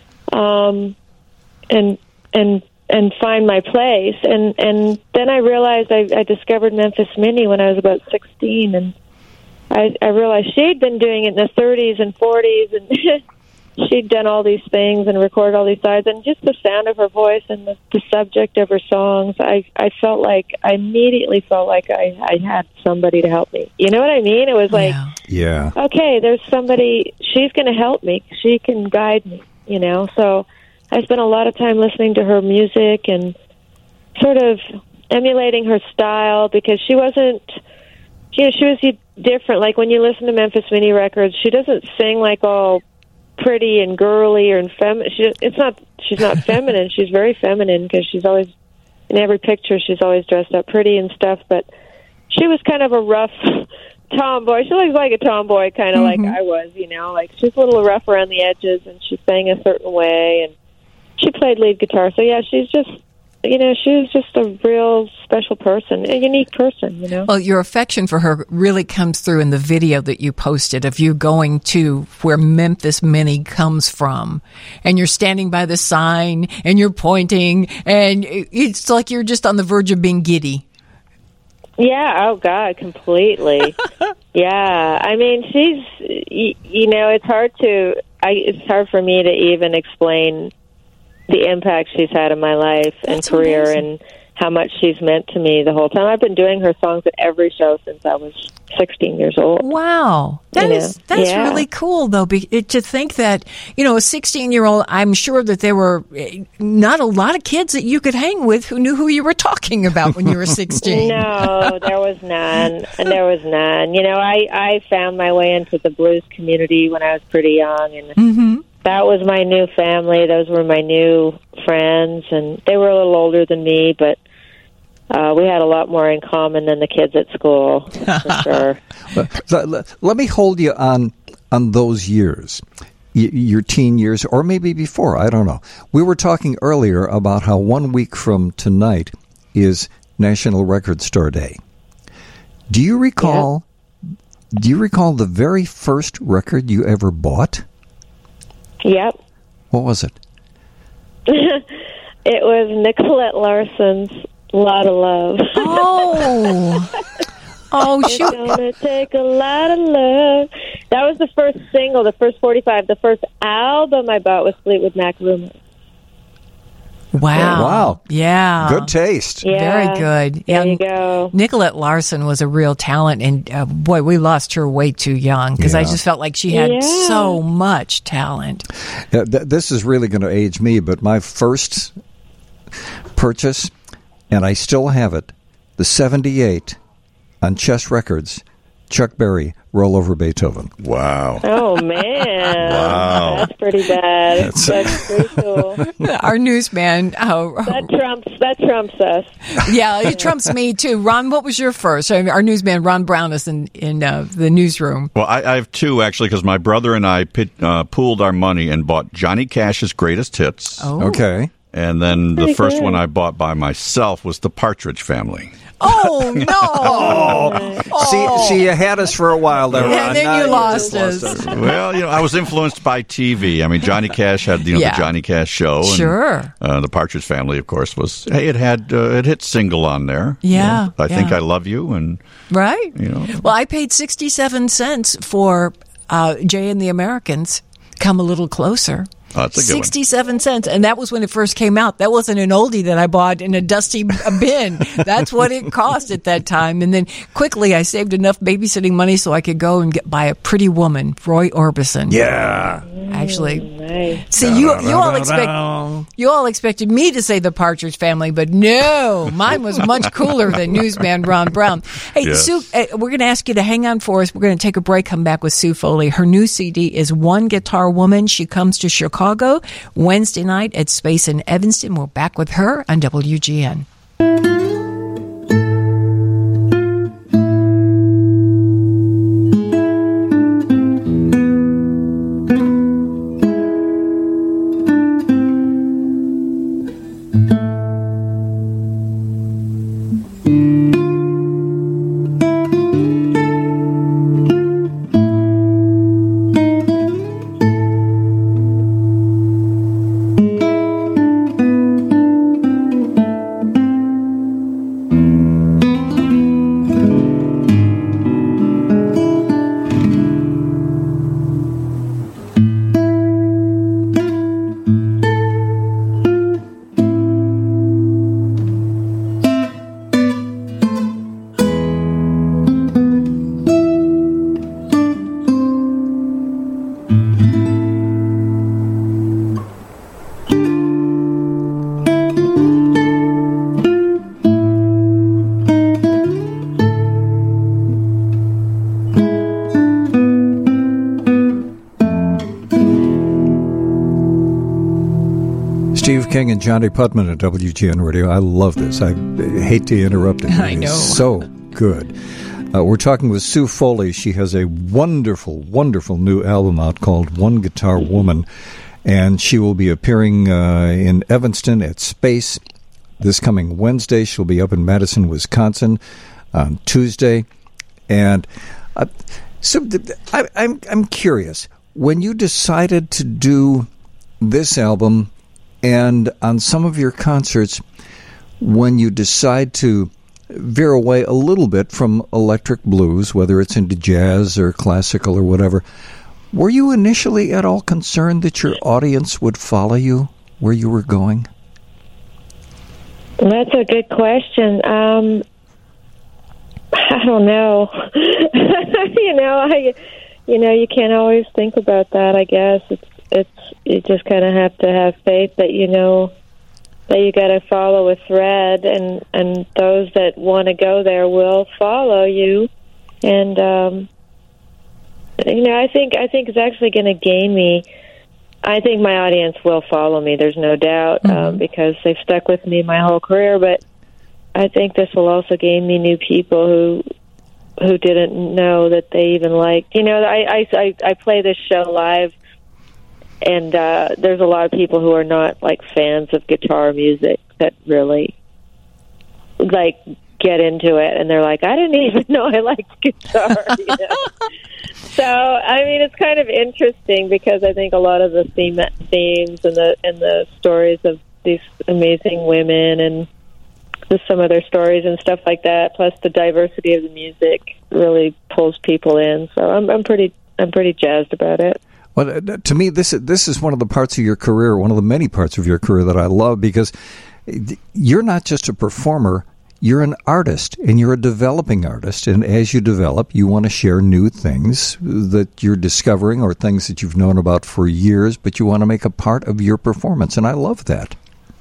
um, and, and, and find my place. And, and then I realized I, I discovered Memphis Minnie when I was about sixteen, and I, I realized she'd been doing it in the thirties and forties, and she'd done all these things and recorded all these sides, and just the sound of her voice and the, the subject of her songs, I I felt like, I immediately felt like I, I had somebody to help me. You know what I mean? It was like, yeah, okay, there's somebody, she's going to help me. She can guide me, you know? So I spent a lot of time listening to her music and sort of emulating her style, because she wasn't, you know, she was different. Like, when you listen to Memphis Minnie records, she doesn't sing like all pretty and girly or feminine. She, it's not. She's not feminine. She's very feminine, because she's always, in every picture, she's always dressed up pretty and stuff. But she was kind of a rough tomboy. She looks like a tomboy, kind of mm-hmm. like I was. You know, like, she's a little rough around the edges, and she sang a certain way, and she played lead guitar. So yeah, she's just. You know, she was just a real special person, a unique person, you know. Well, your affection for her really comes through in the video that you posted of you going to where Memphis Minnie comes from. And you're standing by the sign, and you're pointing, and it's like you're just on the verge of being giddy. Yeah, oh, God, completely. Yeah, I mean, she's, you, you know, it's hard to, I, it's hard for me to even explain the impact she's had in my life and That's career amazing. And how much she's meant to me the whole time. I've been doing her songs at every show since I was sixteen years old. Wow. That you is know? that's yeah. really cool, though, be, it, to think that, you know, a sixteen-year-old, I'm sure that there were not a lot of kids that you could hang with who knew who you were talking about when you were sixteen. No, there was none. And there was none. You know, I, I found my way into the blues community when I was pretty young, and mm-hmm. that was my new family. Those were my new friends, and they were a little older than me, but uh, we had a lot more in common than the kids at school, for sure. So, let me hold you on on those years, y- your teen years, or maybe before. I don't know. We were talking earlier about how one week from tonight is National Record Store Day. Do you recall yeah. Do you recall the very first record you ever bought? Yep. What was it? It was Nicolette Larson's "Lot of Love." Oh, oh, it's shoot! Gonna take a lot of love. That was the first single, the first forty-five. The first album I bought was Fleetwood Mac "Rumors." Wow! Wow! Yeah, good taste. Yeah. Very good. There Yeah, you go. Nicolette Larson was a real talent, and uh, boy, we lost her way too young because I Yeah. just felt like she had Yeah. so much talent. Yeah, th- this is really going to age me, but my first purchase, and I still have it, the seventy-eight on Chess Records, Chuck Berry, Roll Over Beethoven. Wow. Oh man, Wow. that's pretty bad. That's, pretty cool. Our newsman, uh, That trumps. That trumps us. yeah, it trumps me too. Ron, what was your first? I mean, our newsman, Ron Brown, is in in uh, the newsroom. Well, I, I have two, actually, because my brother and I pit, uh, pooled our money and bought Johnny Cash's Greatest Hits. Oh, Okay. And then the Pretty first good. one I bought by myself was the Partridge Family. oh no! See, see, you had us for a while there, And Ron. then Now you just lost us. Well, you know, I was influenced by T V. I mean, Johnny Cash had, you know, Yeah. the Johnny Cash show. And, Sure. Uh, the Partridge Family, of course, was, hey, it had, uh, it hit single on there. Yeah, You know, I Think yeah. I Love You. And, Right. you know. Well, I paid sixty-seven cents for uh, Jay and the Americans. Come a little closer. Oh, that's a good one. sixty-seven cents, and that was when it first came out. That wasn't an oldie that I bought in a dusty b- bin. That's what it cost at that time. And then quickly, I saved enough babysitting money so I could go and get, buy a Pretty Woman, Roy Orbison. Yeah. Actually, Nice. see you you all expect you all expected me to say the Partridge Family, but no, mine was much cooler than newsman Ron Brown. Hey, Yes. Sue, uh, we're going to ask you to hang on for us. We're going to take a break. Come back with Sue Foley. Her new C D is One Guitar Woman. She comes to Chicago Wednesday night at Space in Evanston. We're back with her on W G N. Steve King and Johnny Putman at W G N Radio. I love this. I hate to interrupt it. I It is know. so good. Uh, we're talking with Sue Foley. She has a wonderful, wonderful new album out called One Guitar Woman, and she will be appearing uh, in Evanston at Space this coming Wednesday. She'll be up in Madison, Wisconsin on Tuesday. And uh, so th- I, I'm I'm curious, when you decided to do this album, and on some of your concerts, when you decide to veer away a little bit from electric blues, whether it's into jazz or classical or whatever, were you initially at all concerned that your audience would follow you where you were going? That's a good question. Um, I don't know. you know, I, you know, you can't always think about that. I guess it's it's you just kind of have to have faith that you know that you got to follow a thread, and and those that want to go there will follow you. And um, you know, I think I think it's actually going to gain me. I think my audience will follow me. There's no doubt, Mm-hmm. um, because they've stuck with me my whole career. But I think this will also gain me new people who who didn't know that they even liked. You know, I I I, I play this show live, and uh, there's a lot of people who are not like fans of guitar music that really like get into it, and they're like, I didn't even know I liked guitar. You know? So, I mean, it's kind of interesting because I think a lot of the theme, themes and the and the stories of these amazing women and just some of their stories and stuff like that, plus the diversity of the music, really pulls people in. So, I'm I'm pretty I'm pretty jazzed about it. Well, uh, to me, this this is one of the parts of your career, one of the many parts of your career that I love, because you're not just a performer, you're an artist, and you're a developing artist. And as you develop, you want to share new things that you're discovering or things that you've known about for years, but you want to make a part of your performance. And I love that.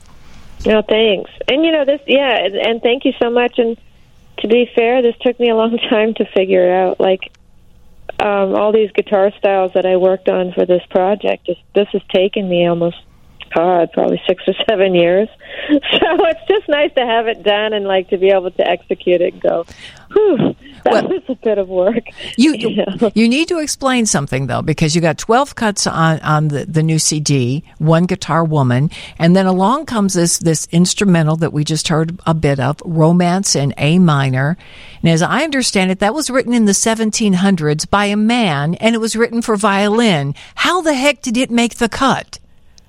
No, thanks. And, you know, this, yeah, and, and thank you so much. And to be fair, this took me a long time to figure it out. Like, um, all these guitar styles that I worked on for this project, just, this has taken me almost, God, probably six or seven years. So it's just nice to have it done and, like, to be able to execute it and go, whew, that well, was a bit of work. You you, you need to explain something, though, because you got twelve cuts on, on the, the new C D, One Guitar Woman, and then along comes this, this instrumental that we just heard a bit of, Romance in A Minor. And as I understand it, that was written in the seventeen hundreds by a man, and it was written for violin. How the heck did it make the cut?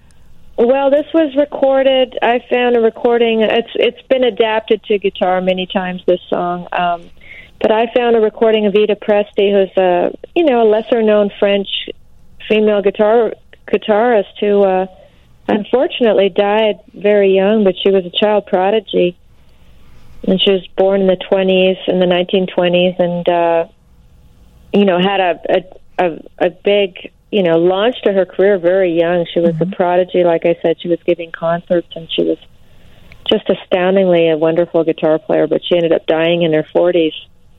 Well, this was recorded. I found a recording. It's it's been adapted to guitar many times, this song. Um, but I found a recording of Ida Presti, who's a you know a lesser known French female guitar guitarist who uh, unfortunately died very young, but she was a child prodigy, and she was born in the twenties, in the nineteen twenties, and uh, you know had a a, a, a big. you know, launched to her career very young. She was mm-hmm. a prodigy, like I said. She was giving concerts, and she was just astoundingly a wonderful guitar player, but she ended up dying in her forties.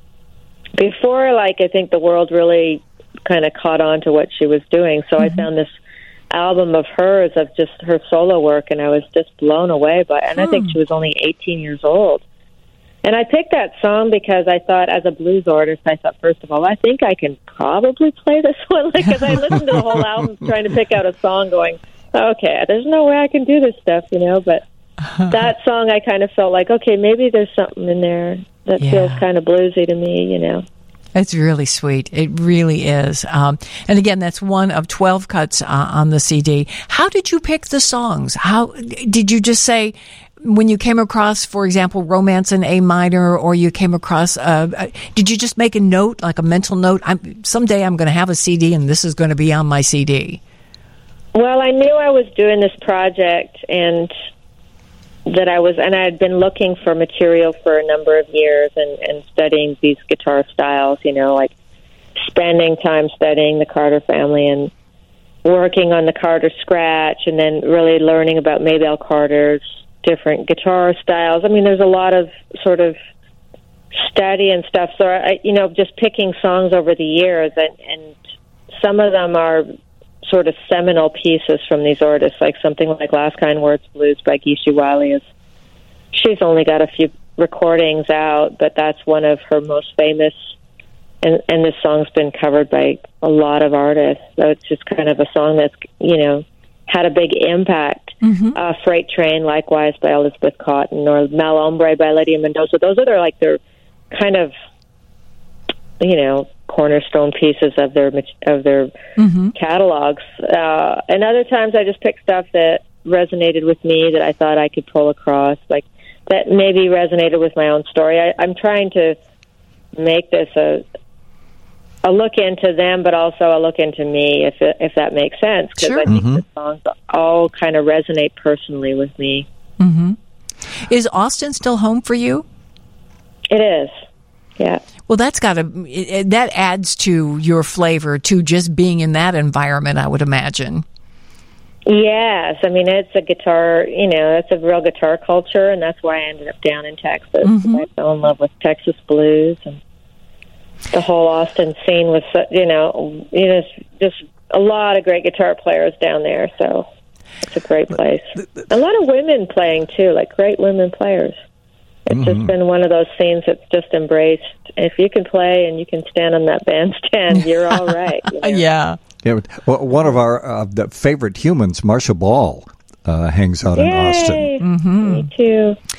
Before, like, I think the world really kind of caught on to what she was doing, so mm-hmm. I found this album of hers, of just her solo work, and I was just blown away by it. And hmm. I think she was only eighteen years old. And I picked that song because I thought, as a blues artist, I thought, first of all, I think I can probably play this one. Like, because I listened to the whole album trying to pick out a song going, okay, there's no way I can do this stuff, you know. But that song, I kind of felt like, okay, maybe there's something in there that yeah. feels kind of bluesy to me, you know. It's really sweet. It really is. Um, and again, that's one of twelve cuts uh, on the C D. How did you pick the songs? How did you just say, when you came across, for example, Romance in A Minor, or you came across, uh, uh, did you just make a note, like a mental note? I'm, someday I'm going to have a C D, and this is going to be on my C D. Well, I knew I was doing this project, and that I was, and I had been looking for material for a number of years, and, and studying these guitar styles. You know, like spending time studying the Carter family and working on the Carter scratch, and then really learning about Maybelle Carter's different guitar styles. I mean, there's a lot of sort of study and stuff. So, I, you know, just picking songs over the years, and, and some of them are sort of seminal pieces from these artists, like something like Last Kind Words Blues by Geeshie Wiley. Is she's only got a few recordings out, but that's one of her most famous. And, and this song's been covered by a lot of artists. So it's just kind of a song that's, you know, had a big impact. Mm-hmm. Uh, Freight Train, likewise, by Elizabeth Cotton, or Mal Hombre by Lydia Mendoza. Those are their, like, their kind of, you know, cornerstone pieces of their of their mm-hmm. catalogs. Uh, and other times I just pick stuff that resonated with me, that I thought I could pull across, like that maybe resonated with my own story. I, I'm trying to make this a a look into them, but also a look into me, if it, if that makes sense, because sure. I think mm-hmm. the songs all kind of resonate personally with me. Mm-hmm. Is Austin still home for you? It is, yeah. Well, that's got to, that adds to your flavor, to just being in that environment, I would imagine. Yes, I mean, it's a guitar, you know, it's a real guitar culture, and that's why I ended up down in Texas. Mm-hmm. I fell in love with Texas blues, and the whole Austin scene was, you know, you know, just a lot of great guitar players down there, so it's a great place. A lot of women playing, too, like great women players. It's mm-hmm. just been one of those scenes that's just embraced. If you can play and you can stand on that bandstand, you're all right. You know? Yeah. Yeah, well, one of our uh, the favorite humans, Marcia Ball, uh, hangs out Yay! in Austin. Mm-hmm. Me too.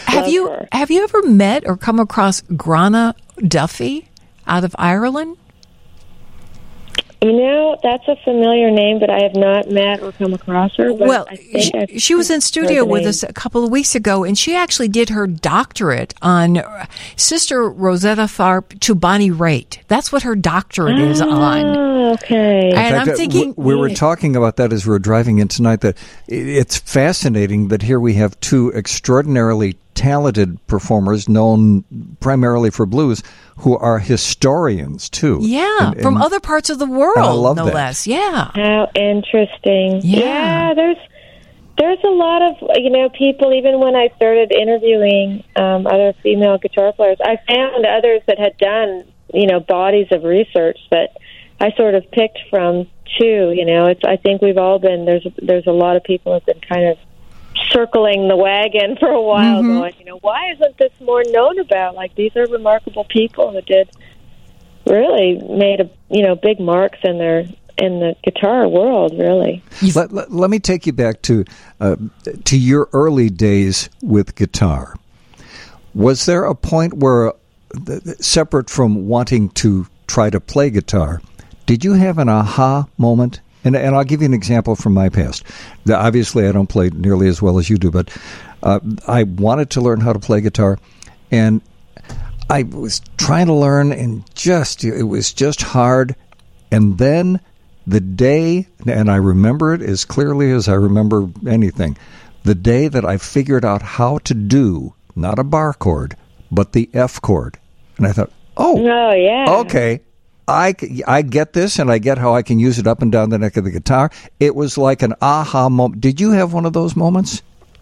Have Love you her. have you ever met or come across Grana Duffy out of Ireland? You know, that's a familiar name, but I have not met or come across her. But Well, I think she, I've she was in heard studio the with name. us a couple of weeks ago, and she actually did her doctorate on Sister Rosetta Tharpe to Bonnie Raitt. That's what her doctorate is on. Oh, okay. In And fact, I'm uh, thinking, we, we were talking about that as we were driving in tonight, that i- it's fascinating that here we have two extraordinarily talented performers known primarily for blues who are historians, too. yeah, And- from and other parts of the world, I love no that. less. Yeah. How interesting. Yeah. Yeah, there's there's a lot of, you know, people, even when I started interviewing um, other female guitar players, I found others that had done, you know, bodies of research that I sort of picked from, too. You know, it's I think we've all been, there's, there's a lot of people have been kind of circling the wagon for a while Mhm. going, you know, why isn't this more known about? Like, these are remarkable people who did really made a, you know, big marks in their in the guitar world, really. Let, let, let me take you back to uh, to your early days with guitar. Was there a point where, uh, th- th- separate from wanting to try to play guitar, did you have an aha moment? And, and I'll give you an example from my past. The- Obviously, I don't play nearly as well as you do, but uh, I wanted to learn how to play guitar, and I was trying to learn, and just it was just hard. And then the day, and I remember it as clearly as I remember anything, the day that I figured out how to do not a bar chord, but the F chord, and I thought, oh, Oh, yeah. okay. I, c- I get this, and I get how I can use it up and down the neck of the guitar. It was like an aha moment. Did you have one of those moments?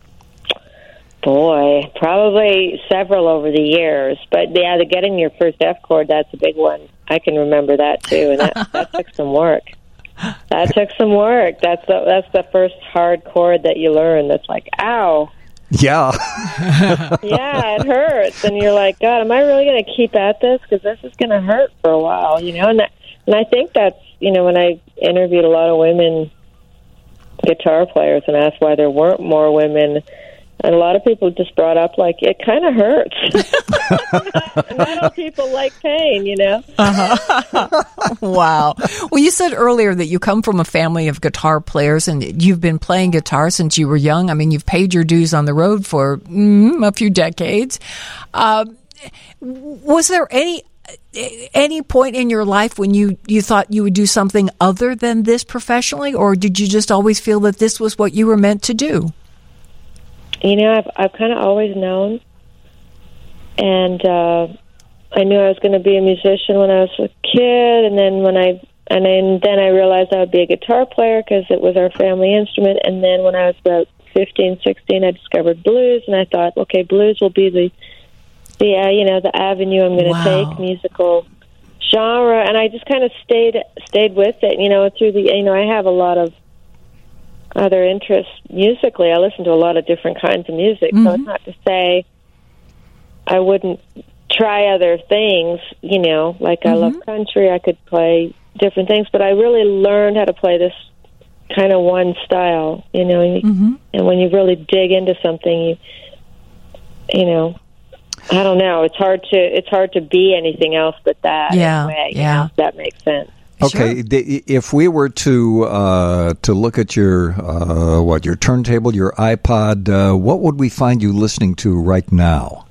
Boy, probably several over the years. But yeah, the getting your first F chord, that's a big one. I can remember that too, and that, that took some work. That took some work. That's the, that's the first hard chord that you learn. That's like, ow. Yeah. Yeah, it hurts. And you're like, God, am I really going to keep at this? Because this is going to hurt for a while, you know? And, that, and I think that's, you know, when I interviewed a lot of women guitar players and asked why there weren't more women, and a lot of people just brought up, like, it kind of hurts. not, not all people like pain, you know? Uh-huh. Wow. Well, you said earlier that you come from a family of guitar players and you've been playing guitar since you were young. I mean, you've paid your dues on the road for mm, a few decades. Uh, was there any any point in your life when you, you thought you would do something other than this professionally, or did you just always feel that this was what you were meant to do? You know, I've I've kind of always known, and uh, I knew I was going to be a musician when I was a kid, and then when I and then, then I realized I would be a guitar player because it was our family instrument. And then when I was about fifteen, sixteen, I discovered blues, and I thought, okay, blues will be the the uh, you know the avenue I'm going to Wow. take, musical genre, and I just kind of stayed stayed with it. You know, through the you know I have a lot of other interests musically. I listen to a lot of different kinds of music, so it's not to say I wouldn't try other things, you know, like I love country, I could play different things, but I really learned how to play this kind of one style, you know, and, you, and when you really dig into something, you, you know, I don't know, it's hard to, it's hard to be anything else but that. Yeah, in a way, you yeah. know, if that makes sense. Okay, the, if we were to uh, to look at your uh, what your turntable, your iPod, uh, what would we find you listening to right now?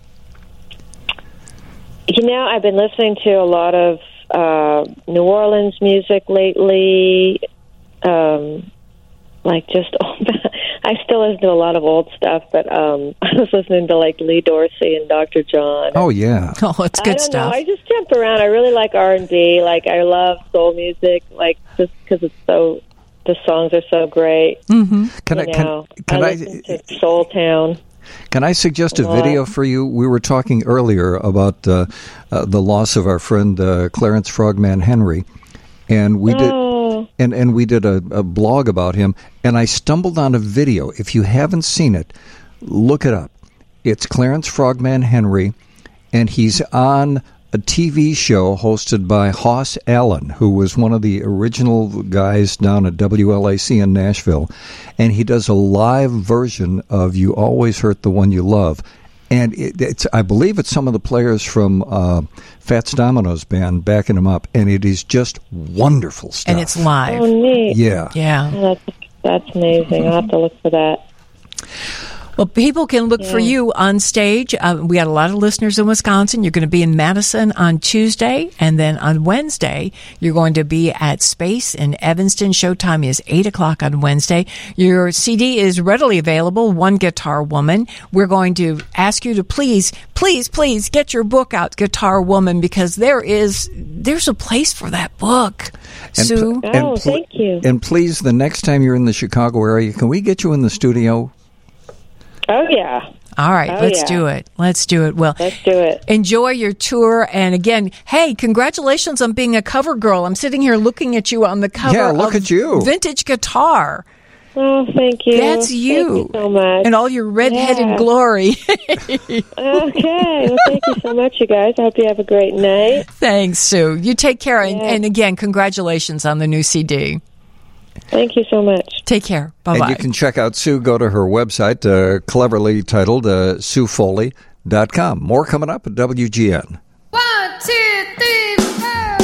You know, I've been listening to a lot of uh, New Orleans music lately, um, like just I still listen to a lot of old stuff, but um, I was listening to like Lee Dorsey and Doctor John. Oh yeah, oh, it's I good don't stuff. know. I just jump around. I really like R and B. Like I love soul music. Like just because it's so, the songs are so great. Mm-hmm. Can I you can, know, can I I listen to Soul Town. Can I suggest a What? video for you? We were talking earlier about uh, uh, the loss of our friend uh, Clarence Frogman Henry, and we did Oh. and and we did a, a blog about him. And I stumbled on a video. If you haven't seen it, look it up. It's Clarence Frogman Henry, and he's on a T V show hosted by Hoss Allen, who was one of the original guys down at W L A C in Nashville. And he does a live version of You Always Hurt the One You Love. And it, it's, I believe it's some of the players from uh, Fats Domino's band backing him up, and it is just wonderful stuff. And it's live. Oh, neat. Yeah. Yeah. Oh, that's, that's amazing. I'll have to look for that. Well, people can look Yeah. for you on stage. Uh, we got a lot of listeners in Wisconsin. You're going to be in Madison on Tuesday, and then on Wednesday, you're going to be at Space in Evanston. Showtime is eight o'clock on Wednesday. Your C D is readily available, One Guitar Woman. We're going to ask you to please, please, please get your book out, Guitar Woman, because there is, there's a place for that book. And Sue? pl- and Oh, pl- thank you. And please, the next time you're in the Chicago area, can we get you in the studio? Oh, yeah. All right, Oh, let's yeah. do it. Let's do it. Well, Let's do it. enjoy your tour. And again, hey, congratulations on being a cover girl. I'm sitting here looking at you on the cover Yeah, look of at you. Vintage Guitar. Oh, thank you. That's you. Thank you so much. And all your redheaded Yeah. glory. Okay. Well, thank you so much, you guys. I hope you have a great night. Thanks, Sue. You take care. And, Yeah. and again, congratulations on the new C D. Thank you so much. Take care. And Bye-bye. you can check out Sue. Go to her website, uh, cleverly titled uh, sue foley dot com. More coming up at W G N. One, two, three, four.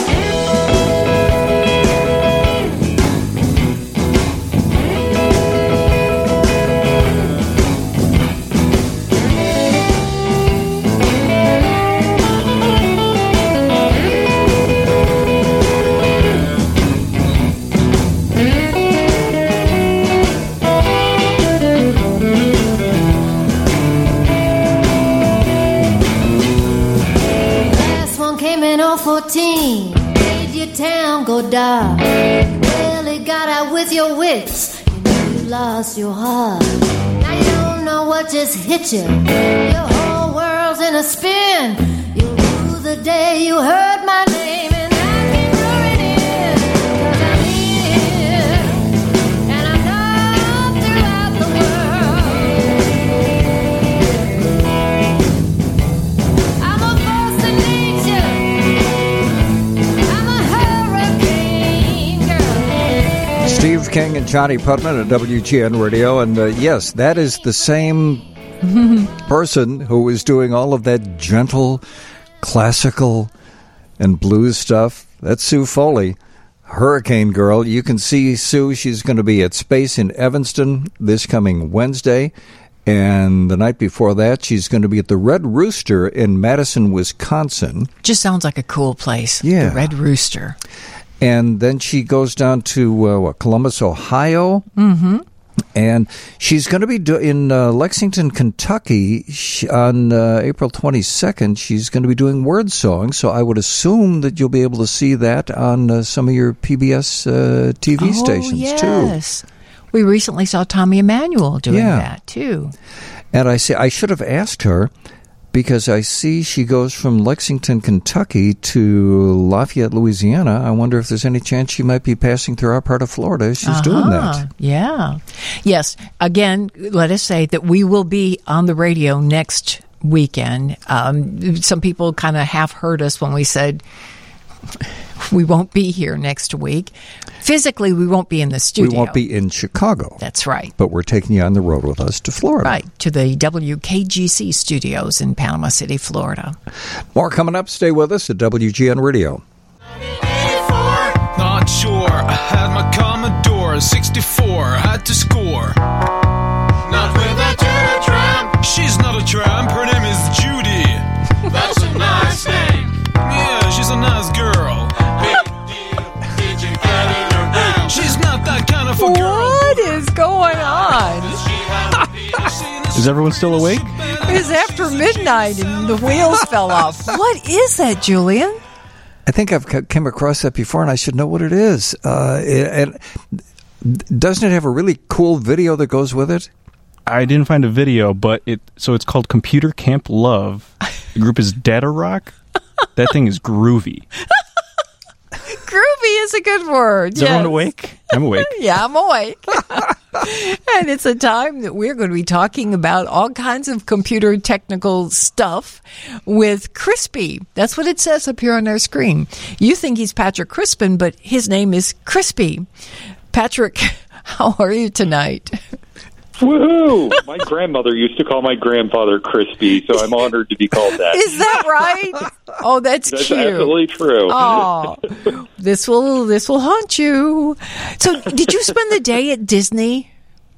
Last one came in oh fourteen, made your town go dark. Well, it got out with your wits, you knew you lost your heart. Now you don't know what just hit you, your whole world's in a spin. You'll rue the day you heard my name, and I keep rubbing in, 'cause I'm here, and I'm known throughout the world. I'm a force of nature. I'm a hurricane girl. Steve King and Johnny Putman at W G N Radio. And uh, yes, that is the same person who is doing all of that gentle, classical, and blues stuff. That's Sue Foley, Hurricane Girl. You can see Sue. She's going to be at Space in Evanston this coming Wednesday. And the night before that, she's going to be at the Red Rooster in Madison, Wisconsin. Just sounds like a cool place. Yeah. The Red Rooster. And then she goes down to uh, what, Columbus, Ohio. Mm-hmm. And she's going to be do- in uh, Lexington, Kentucky sh- on uh, April twenty-second. She's going to be doing word songs. So I would assume that you'll be able to see that on uh, some of your P B S uh, T V Oh, stations, yes. We recently saw Tommy Emmanuel doing Yeah. that, too. too. And I say I should have asked her, because I see she goes from Lexington, Kentucky to Lafayette, Louisiana. I wonder if there's any chance she might be passing through our part of Florida as she's doing Uh-huh. that. Yeah. Yes. Again, let us say that we will be on the radio next weekend. Um, some people kind of half heard us when we said we won't be here next week. Physically, we won't be in the studio. We won't be in Chicago. That's right. But we're taking you on the road with us to Florida. Right, to the W K G C studios in Panama City, Florida. More coming up. Stay with us at W G N Radio. Not sure. I had my Commodore sixty-four. Had to score. Not with that Judy tramp. She's not a tramp. Her name is Judy. That's a nice name. Yeah, she's a nice girl. Big deal. Did you get in her now? She's not that kind of a girl. What is going on? Is everyone still awake? It's after midnight and the wheels fell off. What is that, Julian? I think I've c- came across that before, and I should know what it is. Uh, it, and doesn't it have a really cool video that goes with it? I didn't find a video, but it so it's called Computer Camp Love. The group is Data Rock. That thing is groovy. Groovy is a good word. Is everyone yes. awake? I'm awake. Yeah, I'm awake. And it's a time that we're going to be talking about all kinds of computer technical stuff with Crispy. That's what it says up here on our screen. You think he's Patrick Crispin, but his name is Crispy. Patrick, how are you tonight? Woohoo! My grandmother used to call my grandfather Crispy, so I'm honored to be called that. Is that right? Oh, that's, That's cute. absolutely true. Oh, this will this will haunt you. So, did you spend the day at Disney?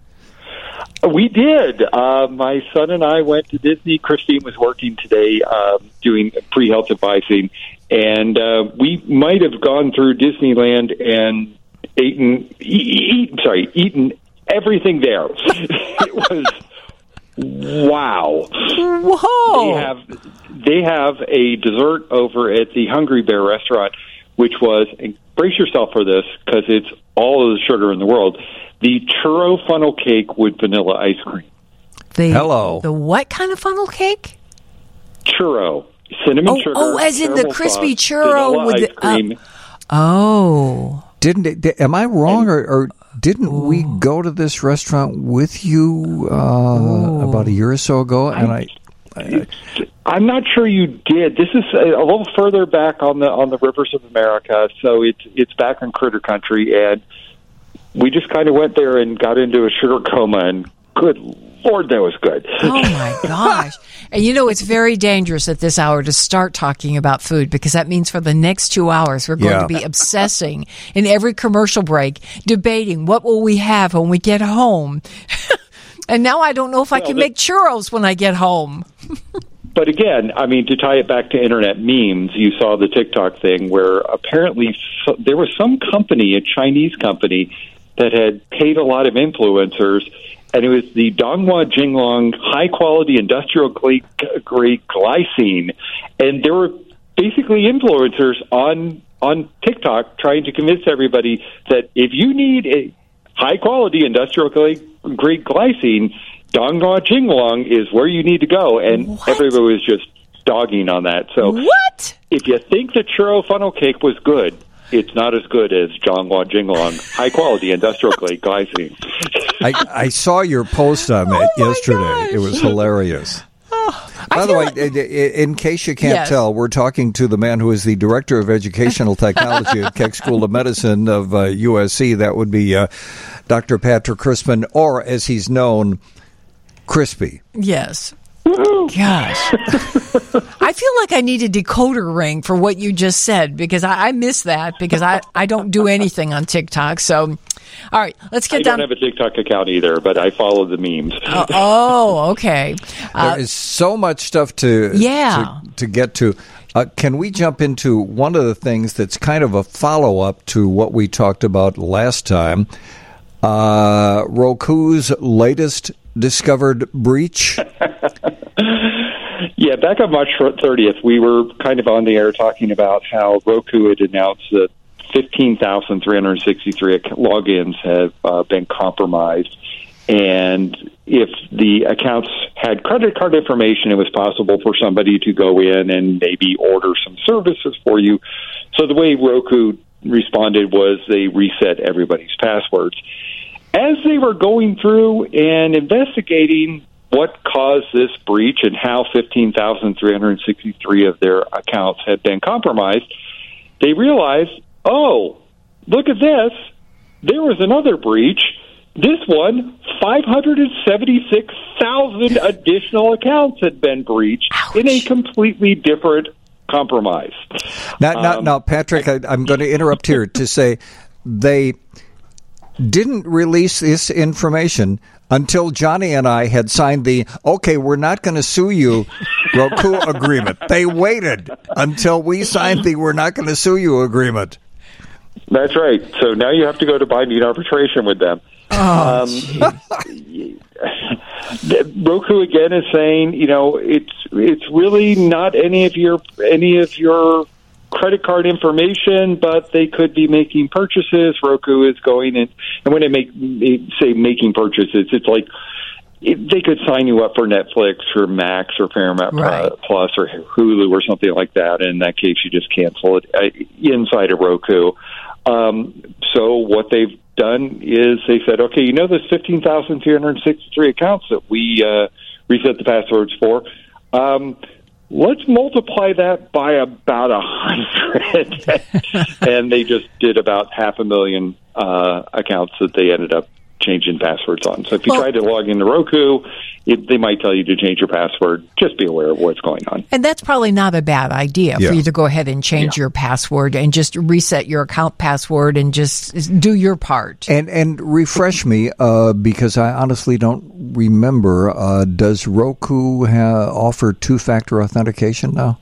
We did. Uh, my son and I went to Disney. Christine was working today um, doing pre-health advising, and uh, we might have gone through Disneyland and eaten, eat, eat, sorry, eaten everything there. It was wow. Whoa! They have they have a dessert over at the Hungry Bear restaurant, which was, and brace yourself for this because it's all of the sugar in the world. The churro funnel cake with vanilla ice cream. The, Hello. The what kind of funnel cake? Churro, cinnamon Oh, sugar. oh, as in the caramel crispy sauce, churro vanilla with ice the- uh, cream. Oh. Didn't it, am I wrong, or, or didn't Ooh. we go to this restaurant with you uh, about a year or so ago? And I, I, I'm not sure you did. This is a, a little further back on the on the rivers of America, so it's it's back in Critter Country, and we just kind of went there and got into a sugar coma, and good Lord, that was good. Oh, my gosh. And, you know, it's very dangerous at this hour to start talking about food because that means for the next two hours we're going Yeah. to be obsessing in every commercial break, debating what will we have when we get home. And now I don't know if I Well, can the- make churros when I get home. But again, I mean, to tie it back to internet memes, you saw the TikTok thing where apparently so, there was some company, a Chinese company, that had paid a lot of influencers, and it was the Donghua Jinglong high-quality industrial grade glycine, and there were basically influencers on on TikTok trying to convince everybody that if you need a high-quality industrial grade glycine, Donghua Jinglong is where you need to go, and What? everybody was just dogging on that. So, What? if you think the churro funnel cake was good, it's not as good as Donghua Jinglong high quality industrial grade glycine. I, I saw your post on that Oh, my yesterday. gosh. It was hilarious. I By the feel way, like- i- i- in case you can't Yes. tell, we're talking to the man who is the Director of Educational Technology at Keck School of Medicine of uh, U S C. That would be uh, Doctor Patrick Crispin, or as he's known, Crispy. Yes. Gosh. I feel like I need a decoder ring for what you just said because I, I miss that because I, I don't do anything on TikTok. So, all right, let's get I down. don't have a TikTok account either, but I follow the memes. Oh, oh, okay. Uh, There is so much stuff to Yeah. to, to get to. Uh, can we jump into one of the things that's kind of a follow up to what we talked about last time? Uh, Roku's latest discovered breach. Yeah, back on March thirtieth, we were kind of on the air talking about how Roku had announced that fifteen thousand three hundred sixty-three logins have uh, been compromised. And if the accounts had credit card information, it was possible for somebody to go in and maybe order some services for you. So the way Roku responded was they reset everybody's passwords. As they were going through and investigating what caused this breach and how fifteen thousand three hundred sixty-three of their accounts had been compromised, they realized, oh, look at this. There was another breach. This one, five hundred seventy-six thousand additional accounts had been breached Ouch. in a completely different compromise. Now, now, Um, now Patrick, I, I'm going to interrupt here to say they didn't release this information until Johnny and I had signed the, okay, we're not going to sue you Roku agreement. They waited until we signed the we're not going to sue you agreement. That's right. So now you have to go to binding arbitration with them. oh, Um, Roku again is saying, you know, it's it's really not any of your any of your credit card information, but they could be making purchases. Roku is going in, and when they make they say making purchases, it's like it, they could sign you up for Netflix or Max or Paramount Right. uh, Plus or Hulu or something like that. And in that case, you just cancel it uh, inside of Roku. Um, so what they've done is they said, okay, you know, there's fifteen thousand three hundred sixty-three accounts that we uh, reset the passwords for. Um, let's multiply that by about a hundred. And they just did about half a million uh, accounts that they ended up changing passwords on. So if you Well- try to log into Roku, it, they might tell you to change your password. Just be aware of what's going on. And that's probably not a bad idea Yeah. for you to go ahead and change your password and just reset your account password and just do your part. And and refresh me, uh, because I honestly don't remember. Uh, does Roku ha- offer two-factor authentication now?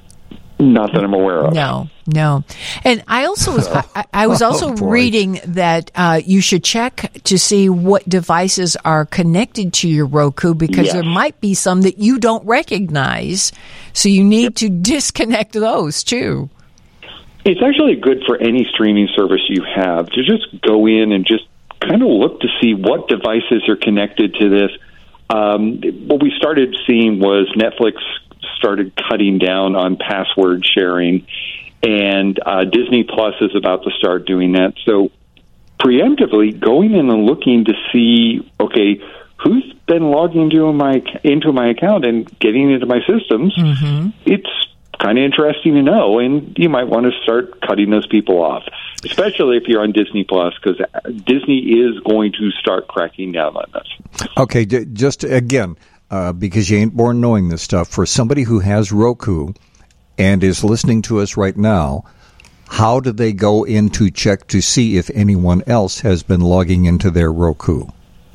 Not that I'm aware of. No, no. And I also was I, I was also Oh, boy. reading that uh, you should check to see what devices are connected to your Roku because Yes. there might be some that you don't recognize. So you need to disconnect those too. It's actually good for any streaming service you have to just go in and just kind of look to see what devices are connected to this. Um, what we started seeing was Netflix started cutting down on password sharing, and uh, Disney Plus is about to start doing that. So preemptively going in and looking to see, okay, who's been logging into my into my account and getting into my systems, mm-hmm. it's kind of interesting to know, and you might want to start cutting those people off, especially if you're on Disney Plus, because Disney is going to start cracking down on this. Okay, j- just again, uh, because you ain't born knowing this stuff, for somebody who has Roku and is listening to us right now, how do they go in to check to see if anyone else has been logging into their Roku?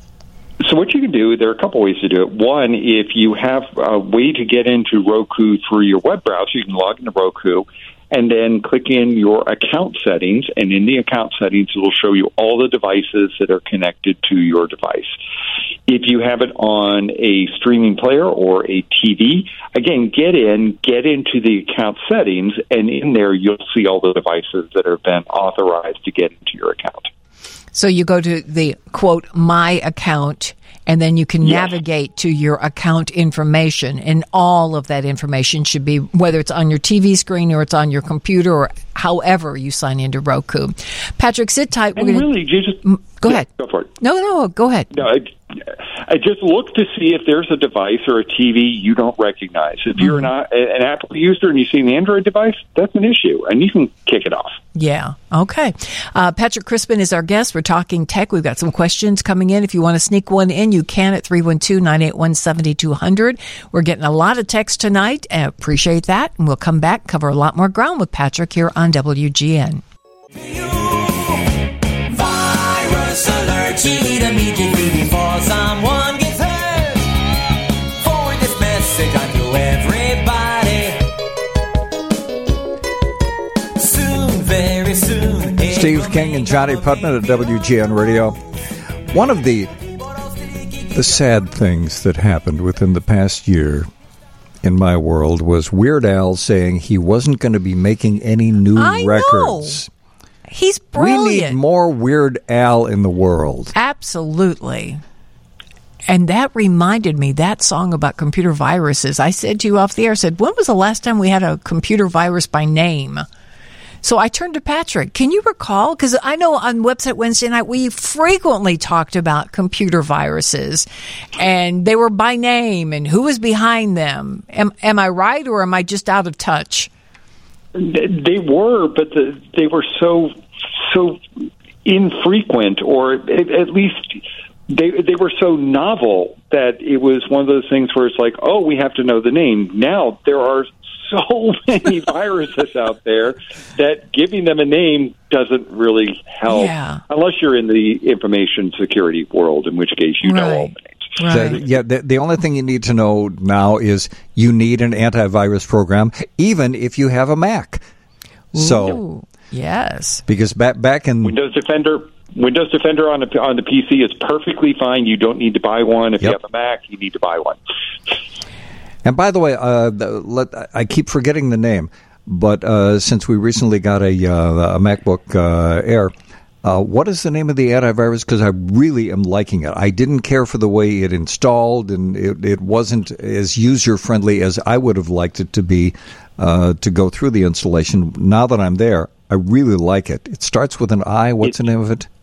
So what you can do, there are a couple ways to do it. One, if you have a way to get into Roku through your web browser, you can log into Roku and then click in your account settings, and in the account settings, it will show you all the devices that are connected to your device. If you have it on a streaming player or a T V, again, get in, get into the account settings, and in there you'll see all the devices that have been authorized to get into your account. So you go to the, quote, my account, and then you can Yes. navigate to your account information. And all of that information should be, whether it's on your T V screen or it's on your computer or however you sign into Roku. Patrick, sit tight. We're And gonna, really, you just go yeah, ahead. Go for it. No, no, go ahead. No, I, I just look to see if there's a device or a T V you don't recognize. If you're not an Apple user and you see an Android device, that's an issue, and you can kick it off. Yeah. Okay. Uh, Patrick Crispin is our guest. We're talking tech. We've got some questions coming in. If you want to sneak one in, you can at three one two, nine eight one, seven two zero zero. We're getting a lot of text tonight. I appreciate that. And we'll come back, cover a lot more ground with Patrick here on W G N. Virus alert, you need immediately before someone gets hurt. Forward this message on to everybody. Soon, very soon. Steve King and Johnny Putman at W G N Radio. One of the the sad things that happened within the past year in my world was Weird Al saying he wasn't going to be making any new I know. records. He's We brilliant. need more Weird Al in the world. Absolutely. And that reminded me, that song about computer viruses. I said to you off the air, I said, when was the last time we had a computer virus by name? So I turned to Patrick. Can you recall? Because I know on Website Wednesday night, we frequently talked about computer viruses, and they were by name and who was behind them. Am, am I right, or am I just out of touch? They were, but the, they were so so infrequent, or at, at least they they were so novel that it was one of those things where it's like, oh, we have to know the name. Now there are so many viruses out there that giving them a name doesn't really help, Yeah. unless you're in the information security world, in which case you know all the names. The- yeah, the, the only thing you need to know now is you need an antivirus program, even if you have a Mac. So, Ooh, yes. because back back in Windows Defender, Windows Defender on the on the P C is perfectly fine. You don't need to buy one. If you Yep. have a Mac, you need to buy one. And by the way, uh, the, let, I keep forgetting the name, but uh, since we recently got a, uh, a MacBook uh, Air, uh, what is the name of the antivirus? Because I really am liking it. I didn't care for the way it installed, and it, it wasn't as user-friendly as I would have liked it to be uh, to go through the installation. Now that I'm there, I really like it. It starts with an I. What's the name of it?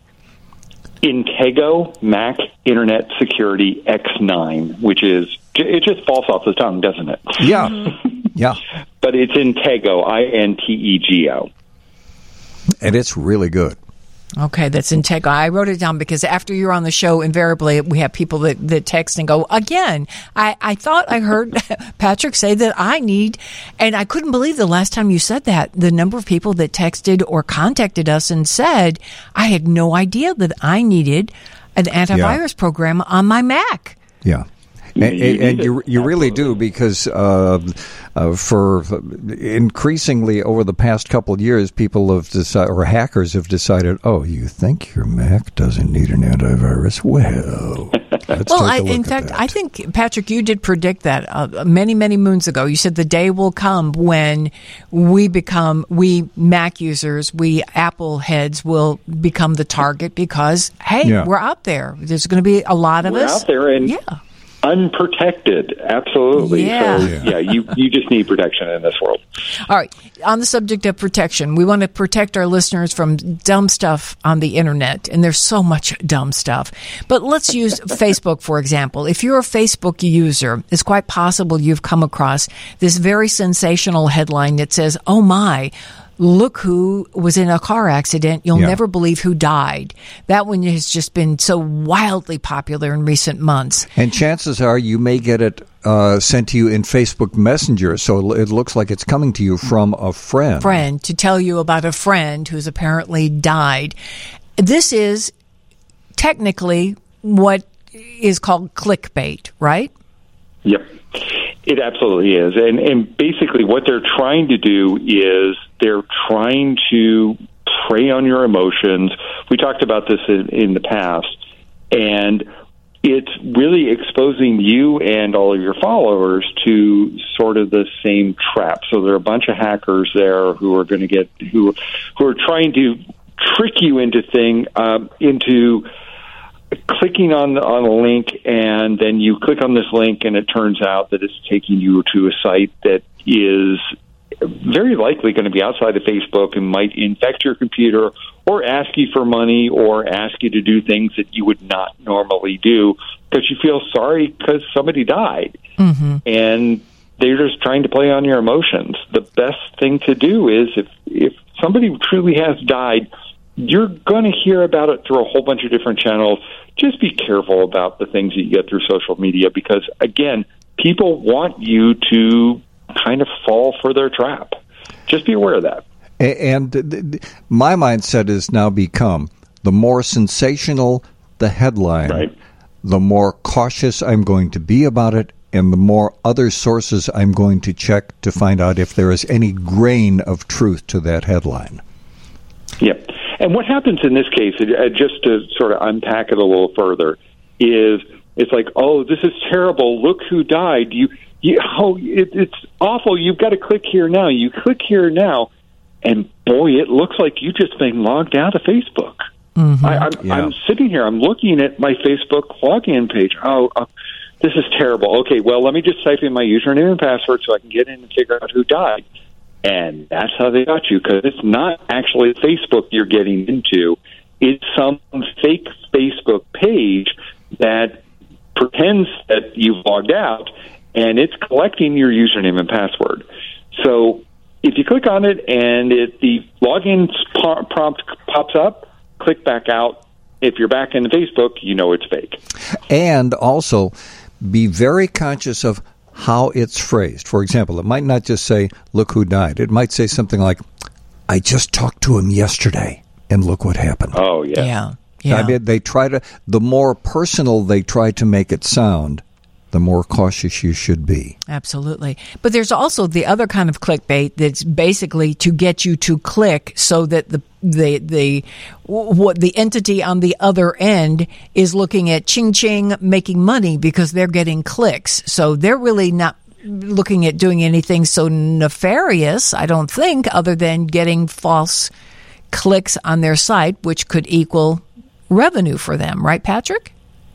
Intego Mac Internet Security X nine, which is, it just falls off the tongue, doesn't it? Yeah, yeah. But it's Intego, I N T E G O. And it's really good. Okay, that's integral. I wrote it down because after you're on the show, invariably we have people that, that text and go, again, I, I thought I heard Patrick say that I need, and I couldn't believe the last time you said that, the number of people that texted or contacted us and said, I had no idea that I needed an antivirus yeah. program on my Mac. Yeah. And, and, and you you really do, because uh, uh, for increasingly over the past couple of years, people have decided, or hackers have decided, oh, you think your Mac doesn't need an antivirus? Well, let's well, take I, a look in at fact, that. I think, Patrick, you did predict that uh, many, many moons ago. You said the day will come when we become, we Mac users, we Apple heads will become the target because, hey, Yeah. we're out there. There's going to be a lot of We're us. out there, and yeah. unprotected, absolutely. Yeah. So, yeah, you, you just need protection in this world. All right. On the subject of protection, we want to protect our listeners from dumb stuff on the internet, and there's so much dumb stuff. But let's use Facebook, for example. If you're a Facebook user, it's quite possible you've come across this very sensational headline that says, oh my, look who was in a car accident. You'll Yeah. never believe who died. That one has just been so wildly popular in recent months. And chances are you may get it uh, sent to you in Facebook Messenger, so it looks like it's coming to you from a friend. Friend to tell you about a friend who's apparently died. This is technically what is called clickbait, right? Yep. It absolutely is. And and basically what they're trying to do is they're trying to prey on your emotions. We talked about this in, in the past, and it's really exposing you and all of your followers to sort of the same trap. So there are a bunch of hackers there who are going to get who who are trying to trick you into thing um, into clicking on the, on a link, and then you click on this link, and it turns out that it's taking you to a site that is very likely going to be outside of Facebook and might infect your computer or ask you for money or ask you to do things that you would not normally do because you feel sorry because somebody died. Mm-hmm. And they're just trying to play on your emotions. The best thing to do is if, if somebody truly has died, you're going to hear about it through a whole bunch of different channels. Just be careful about the things that you get through social media because, again, people want you to kind of fall for their trap. Just be aware of that. And my mindset has now become the more sensational the headline, right. the more cautious I'm going to be about it, and the more other sources I'm going to check to find out if there is any grain of truth to that headline. Yep. And what happens in this case, uh, just to sort of unpack it a little further, is it's like, oh, this is terrible. Look who died. You, you oh, it, it's awful. You've got to click here now. You click here now, and boy, it looks like you just been logged out of Facebook. Mm-hmm. I, I'm, Yeah. I'm sitting here. I'm looking at my Facebook login page. Oh, uh, this is terrible. Okay, well, let me just type in my username and password so I can get in and figure out who died. And that's how they got you, because it's not actually Facebook you're getting into. It's some fake Facebook page that pretends that you've logged out, and it's collecting your username and password. So if you click on it and it, the login prompt pops up, click back out. If you're back in the Facebook, you know it's fake. And also, be very conscious of how it's phrased. For example, it might not just say, look who died. It might say something like, I just talked to him yesterday, and look what happened. Oh, yeah. Yeah. Yeah. I mean, they try to, the more personal they try to make it sound, the more cautious you should be. Absolutely. But there's also the other kind of clickbait that's basically to get you to click so that the the the what the entity on the other end is looking at ching ching making money because they're getting clicks. So they're really not looking at doing anything so nefarious, I don't think, other than getting false clicks on their site, which could equal revenue for them, right, Patrick?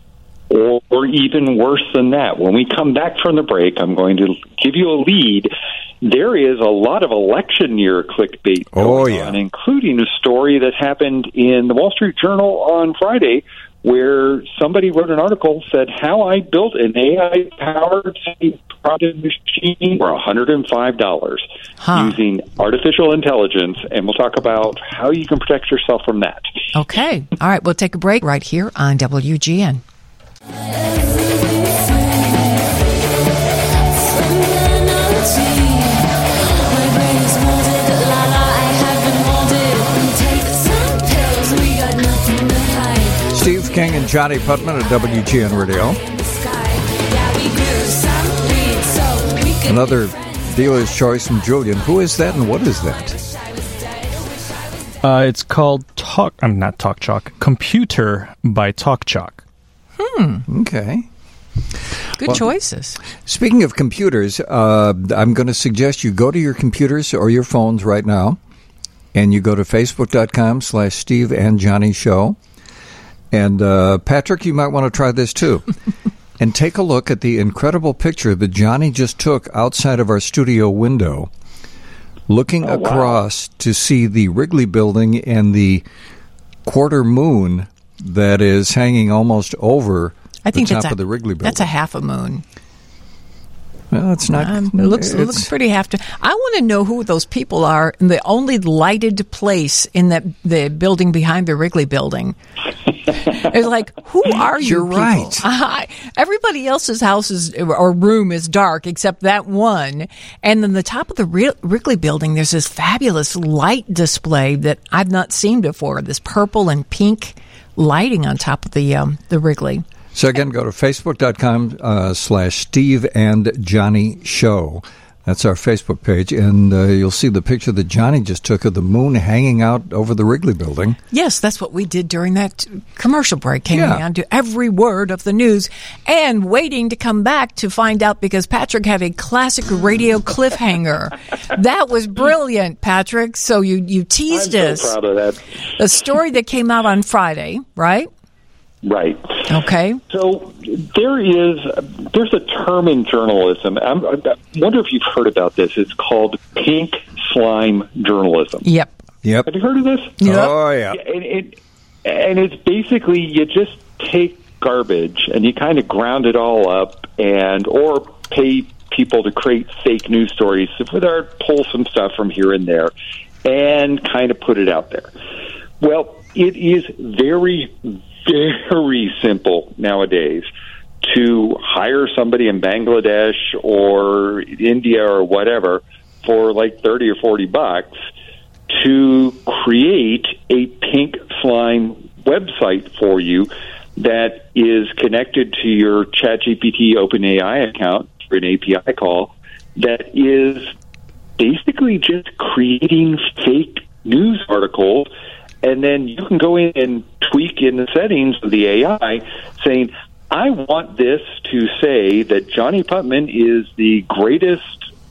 Or, or even worse than that. When we come back from the break, I'm going to give you a lead. There is a lot of election year clickbait going Oh, yeah. on, including a story that happened in the Wall Street Journal on Friday where somebody wrote an article said how I built an A I-powered product machine for one hundred five dollars Huh. using artificial intelligence, and we'll talk about how you can protect yourself from that. Okay. All right. We'll take a break right here on W G N. Steve King and Johnny Putman at W G N Radio. Another dealer's choice from Julian. Who is that and what is that? Uh, it's called Talk. I'm not Talk Chalk. Computer by Talk Chalk. Hmm. Okay. Good Well, choices. Speaking of computers, uh, I'm going to suggest you go to your computers or your phones right now, and you go to facebook.com slash Steve and Johnny Show. And uh, Patrick, you might want to try this too. And take a look at the incredible picture that Johnny just took outside of our studio window, looking Oh, wow. across to see the Wrigley Building and the quarter moon that is hanging almost over I think the top that's a, of the Wrigley Building. That's a half a moon. Well, it's not. Um, it looks it it's- looks pretty half. To, I want to know who those people are in the only lighted place in that the building behind the Wrigley Building. It's like, who are you? You're people? right. I, everybody else's house is or room is dark except that one. And then the top of the Ri- Wrigley Building, there's this fabulous light display that I've not seen before. This purple and pink lighting on top of the um, the Wrigley. So again, go to facebook.com uh, slash Steve and Johnny Show. That's our Facebook page, and uh, you'll see the picture that Johnny just took of the moon hanging out over the Wrigley Building. Yes, that's what we did during that commercial break, hanging Yeah. on to every word of the news and waiting to come back to find out because Patrick had a classic radio cliffhanger. That was brilliant, Patrick. So you, you teased I'm us. so proud of that. A story that came out on Friday, right? Right. Okay. So there is there's a term in journalism. I'm, I wonder if you've heard about this. It's called pink slime journalism. Yep. Yep. Have you heard of this? Yep. Oh, yeah. And it and it's basically you just take garbage and you kind of ground it all up, and or pay people to create fake news stories with our pull some stuff from here and there, and kind of put it out there. Well, it is very, very simple nowadays to hire somebody in Bangladesh or India or whatever for like thirty or forty bucks to create a pink slime website for you that is connected to your ChatGPT OpenAI account through an A P I call that is basically just creating fake news articles. And then you can go in and tweak in the settings of the A I saying, I want this to say that Johnny Putman is the greatest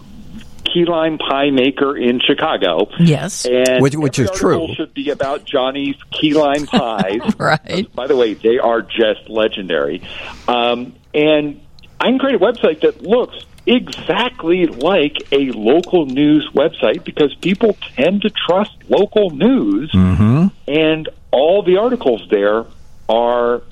key lime pie maker in Chicago. Yes. And Which- which every is true. article should be about Johnny's key lime pies. Right. By the way, they are just legendary. Um, and I can create a website that looks exactly like a local news website because people tend to trust local news, Mm-hmm. and all the articles there are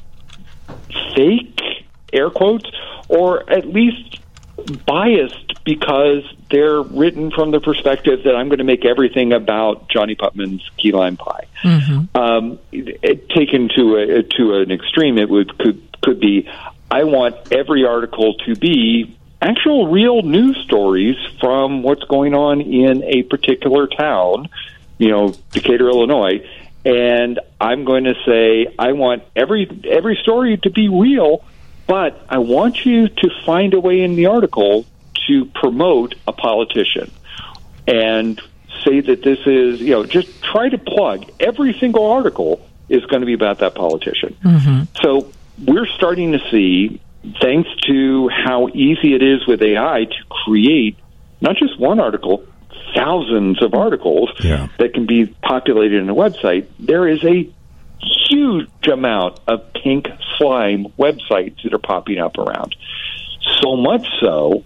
fake, air quotes, or at least biased because they're written from the perspective that I'm going to make everything about Johnny Putman's key lime pie. Mm-hmm. Um, it, it, taken to a, to an extreme, it would could could be I want every article to be actual real news stories from what's going on in a particular town, you know, Decatur, Illinois, and I'm going to say I want every every story to be real, but I want you to find a way in the article to promote a politician and say that this is, you know, just try to plug every single article is going to be about that politician. Mm-hmm. So we're starting to see, thanks to how easy it is with A I to create not just one article, thousands of articles Yeah. that can be populated in a website, there is a huge amount of pink slime websites that are popping up around. So much so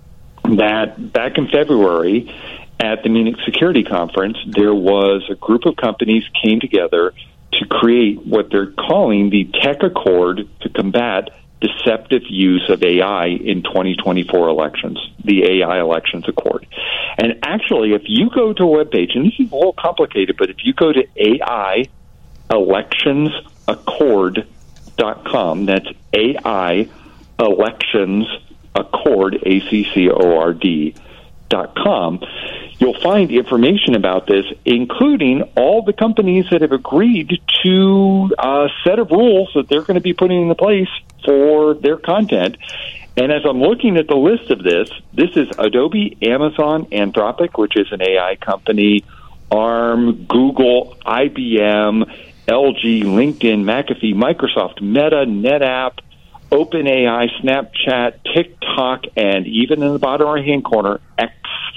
that back in February at the Munich Security Conference, there was a group of companies came together to create what they're calling the Tech Accord to combat deceptive use of A I in twenty twenty-four elections, the A I Elections Accord. And actually, if you go to a webpage, and this is a little complicated, but if you go to A I elections accord dot com, that's A I elections accord, A C C O R D, dot com, you'll find information about this, including all the companies that have agreed to a set of rules that they're going to be putting into place for their content. And as I'm looking at the list of this, this is Adobe, Amazon, Anthropic, which is an A I company, ARM, Google, I B M, L G, LinkedIn, McAfee, Microsoft, Meta, NetApp, OpenAI, Snapchat, TikTok, and even in the bottom right-hand corner, X.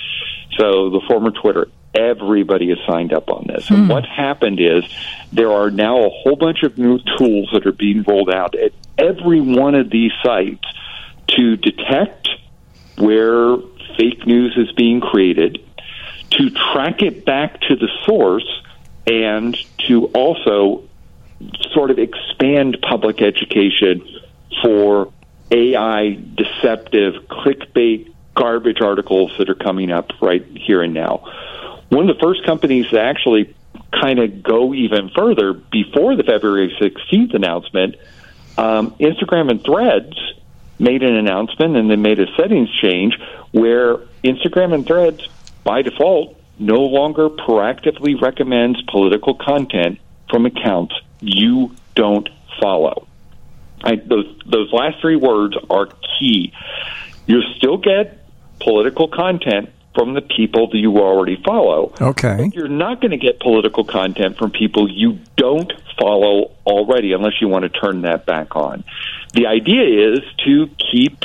So the former Twitter. Everybody has signed up on this. And what happened is there are now a whole bunch of new tools that are being rolled out at every one of these sites to detect where fake news is being created, to track it back to the source, and to also sort of expand public education for A I deceptive clickbait garbage articles that are coming up right here and now. One of the first companies to actually kind of go even further before the February sixteenth announcement, um, Instagram and Threads made an announcement, and they made a settings change where Instagram and Threads, by default, no longer proactively recommends political content from accounts you don't follow. I, those, those last three words are key. You still get political content from the people that you already follow. Okay. But you're not going to get political content from people you don't follow already unless you want to turn that back on. The idea is to keep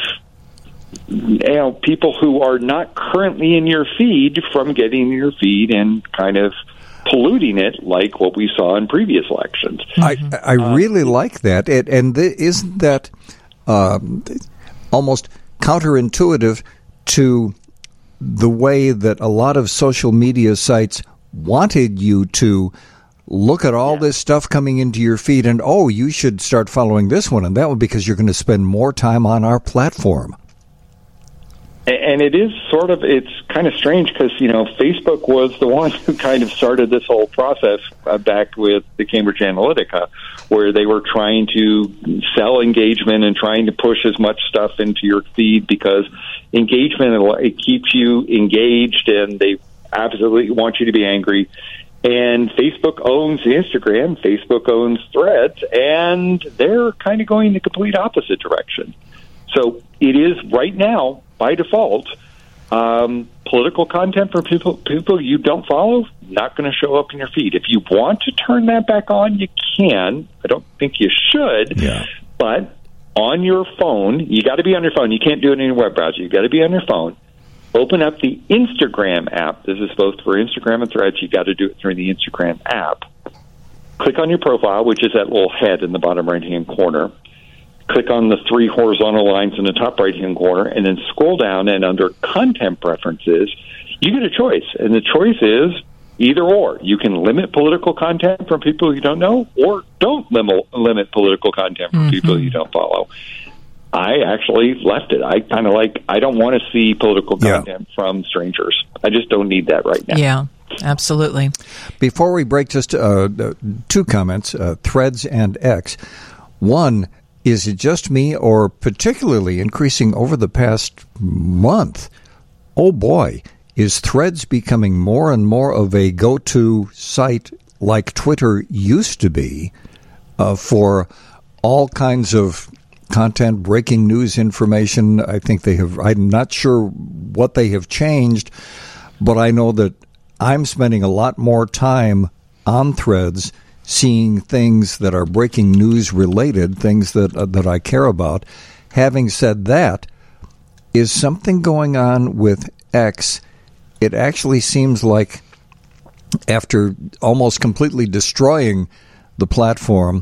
you know, people who are not currently in your feed from getting in your feed and kind of polluting it like what we saw in previous elections. I, I really uh, like that. It, and th- isn't that um, almost counterintuitive to the way that a lot of social media sites wanted you to look at all yeah. this stuff coming into your feed and, oh, you should start following this one and that one because you're going to spend more time on our platform. And it is sort of, it's kind of strange because, you know, Facebook was the one who kind of started this whole process uh, back with the Cambridge Analytica, where they were trying to sell engagement and trying to push as much stuff into your feed because engagement, it keeps you engaged and they absolutely want you to be angry. And Facebook owns Instagram, Facebook owns Threads, and they're kind of going the complete opposite direction. So it is right now, by default, um, political content from people people you don't follow, not going to show up in your feed. If you want to turn that back on, you can. I don't think you should. Yeah. But on your phone, you got to be on your phone. You can't do it in your web browser. You got to be on your phone. Open up the Instagram app. This is both for Instagram and Threads. You got to do it through the Instagram app. Click on your profile, which is that little head in the bottom right-hand corner. Click on the three horizontal lines in the top right-hand corner, and then scroll down, and under Content Preferences, you get a choice. And the choice is either or. You can limit political content from people you don't know, or don't limit, limit political content from mm-hmm. people you don't follow. I actually left it. I kind of like, I don't want to see political content yeah. from strangers. I just don't need that right now. Yeah, absolutely. Before we break, just uh, two comments, uh, Threads and X. One, is it just me, or particularly increasing over the past month? Oh boy, is Threads becoming more and more of a go-to site like Twitter used to be uh, for all kinds of content, breaking news information. I think they have, I'm not sure what they have changed, but I know that I'm spending a lot more time on Threads seeing things that are breaking news related, things that uh, that I care about. Having said that, is something going on with X? It actually seems like after almost completely destroying the platform,